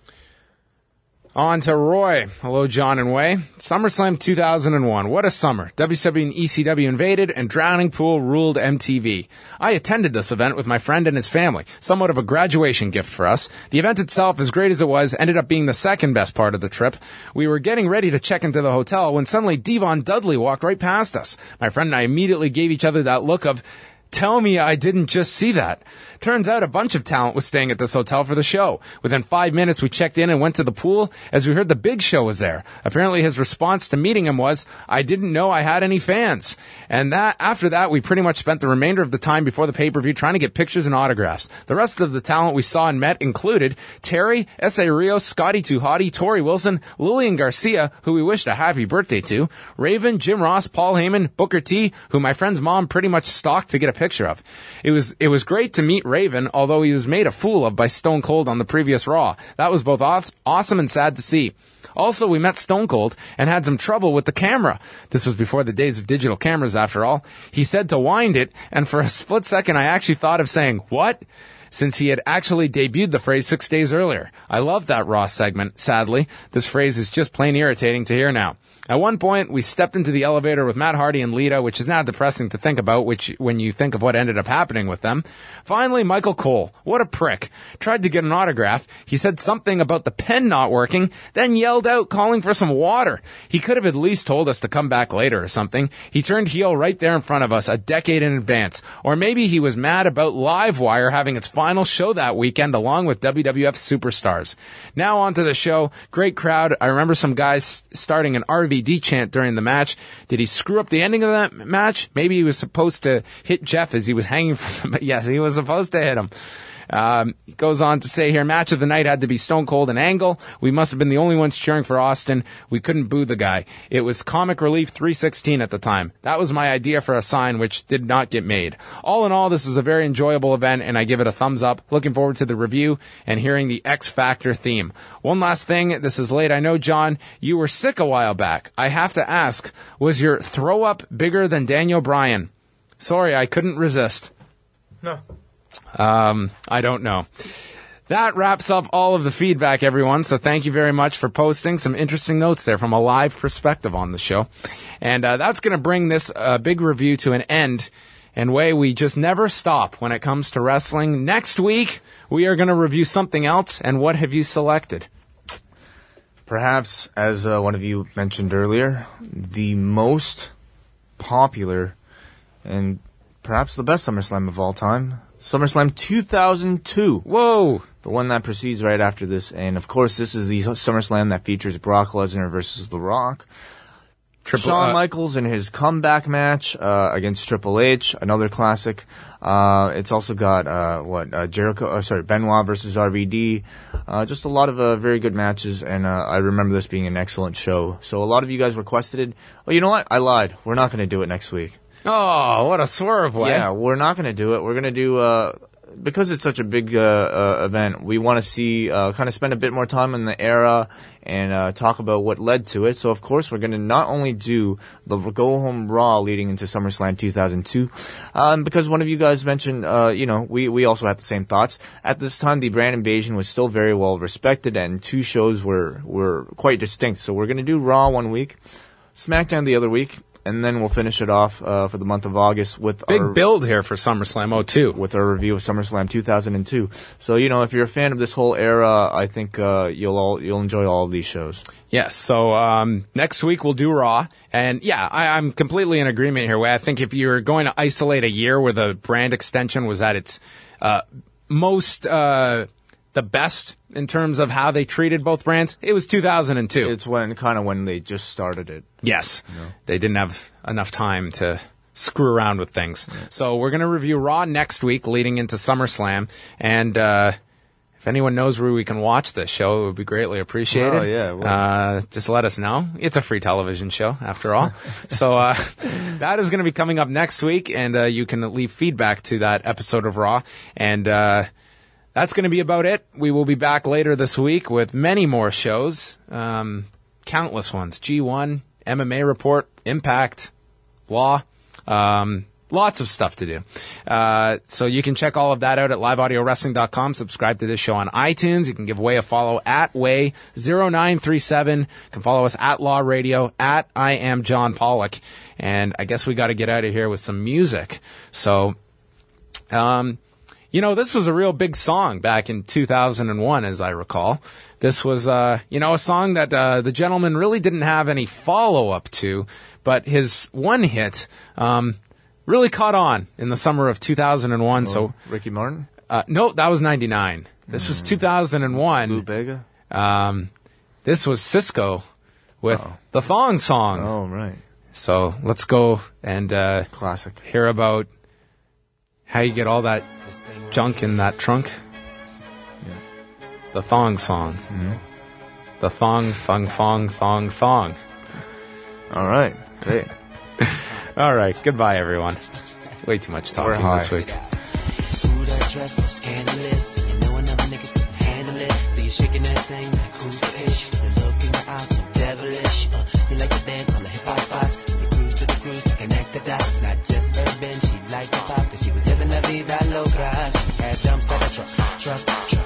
On to Roy. Hello, John and Way. SummerSlam 2001. What a summer. WCW and ECW invaded, and Drowning Pool ruled MTV. I attended this event with my friend and his family. Somewhat of a graduation gift for us. The event itself, as great as it was, ended up being the second best part of the trip. We were getting ready to check into the hotel when suddenly Devon Dudley walked right past us. My friend and I immediately gave each other that look of, tell me I didn't just see that. Turns out a bunch of talent was staying at this hotel for the show. Within 5 minutes, we checked in and went to the pool as we heard the Big Show was there. Apparently his response to meeting him was, I didn't know I had any fans. And after that, we pretty much spent the remainder of the time before the pay-per-view trying to get pictures and autographs. The rest of the talent we saw and met included Terry, S.A. Rios, Scotty 2 Hotty, Tori Wilson, Lillian Garcia, who we wished a happy birthday to, Raven, Jim Ross, Paul Heyman, Booker T, who my friend's mom pretty much stalked to get a picture of. It was great to meet Raven, although he was made a fool of by Stone Cold on the previous Raw. That was both awesome and sad to see. Also, we met Stone Cold and had some trouble with the camera. This was before the days of digital cameras, after all. He said to wind it, and for a split second I actually thought of saying, what? Since he had actually debuted the phrase 6 days earlier. I loved that Raw segment, sadly. This phrase is just plain irritating to hear now. At one point, we stepped into the elevator with Matt Hardy and Lita, which is now depressing to think about, when you think of what ended up happening with them. Finally, Michael Cole. What a prick. Tried to get an autograph. He said something about the pen not working, then yelled out calling for some water. He could have at least told us to come back later or something. He turned heel right there in front of us, a decade in advance. Or maybe he was mad about Livewire having its final show that weekend along with WWF superstars. Now on to the show. Great crowd. I remember some guys starting an RVD chant during the match. Did he screw up the ending of that match? Maybe he was supposed to hit Jeff as he was hanging from him. Yes, he was supposed to hit him. He goes on to say here, match of the night had to be Stone Cold and Angle. We must have been the only ones cheering for Austin. We couldn't boo the guy. It was Comic Relief 316 at the time. That was my idea for a sign, which did not get made. All in all, this was a very enjoyable event, and I give it a thumbs up. Looking forward to the review and hearing the X Factor theme. One last thing, this is late. I know, John, you were sick a while back. I have to ask, was your throw-up bigger than Daniel Bryan? Sorry, I couldn't resist. No. I don't know. That wraps up all of the feedback, everyone. So thank you very much for posting some interesting notes there from a live perspective on the show. And that's going to bring this big review to an end. And we just never stop when it comes to wrestling. Next week, we are going to review something else. And what have you selected? Perhaps, as one of you mentioned earlier, the most popular and perhaps the best SummerSlam of all time, SummerSlam 2002. Whoa! The one that proceeds right after this. And, of course, this is the SummerSlam that features Brock Lesnar versus The Rock. Shawn Michaels in his comeback match against Triple H, another classic. It's also got Benoit versus RVD. Just a lot of very good matches, and I remember this being an excellent show. So a lot of you guys requested it. Oh, you know what? I lied. We're not going to do it next week. Oh, what a swerve, way. Yeah, we're not going to do it. We're going to do, because it's such a big event, we want to see, kind of spend a bit more time in the era and talk about what led to it. So, of course, we're going to not only do the Go Home Raw leading into SummerSlam 2002, because one of you guys mentioned, we also had the same thoughts. At this time, the brand invasion was still very well respected, and two shows were quite distinct. So we're going to do Raw one week, SmackDown the other week, and then we'll finish it off for the month of August with big build here for SummerSlam 02 with our review of SummerSlam 2002. So if you're a fan of this whole era, I think you'll enjoy all of these shows. Yes. So next week we'll do Raw, and I'm completely in agreement here. I think if you're going to isolate a year where the brand extension was at its most the best in terms of how they treated both brands, it was 2002. It's when they just started it. Yes. They didn't have enough time to screw around with things. Yeah. So we're going to review Raw next week leading into SummerSlam. And if anyone knows where we can watch this show, it would be greatly appreciated. Oh, yeah. Well. Just let us know. It's a free television show, after all. So that is going to be coming up next week, and you can leave feedback to that episode of Raw. And that's going to be about it. We will be back later this week with many more shows, countless ones. G1, MMA Report, Impact, Law, lots of stuff to do. So you can check all of that out at liveaudiowrestling.com. Subscribe to this show on iTunes. You can give Way a follow at Way0937. You can follow us at Law Radio, at I Am John Pollock. And I guess we got to get out of here with some music. So, this was a real big song back in 2001, as I recall. This was, a song that the gentleman really didn't have any follow-up to, but his one hit really caught on in the summer of 2001. So Ricky Martin? No, that was 99. This was 2001. Lou Bega? This was Cisco with the Thong Song. Oh, right. So let's go and classic. Hear about how you get all that junk in that trunk. Yeah. The Thong Song. Mm-hmm. The thong. All right. Great. All right. Goodbye, everyone. Way too much talking this week. Ooh, that dress so scandalous. You know another niggas can handle it. So you're shaking that thing like who's the ish? The look in your eyes so devilish. You like to dance on the hip hop spots. You cruise to the cruise to connect the dots. Not just urban, she liked the pop. Cause she was living la vida loca. She had jumps like a truck.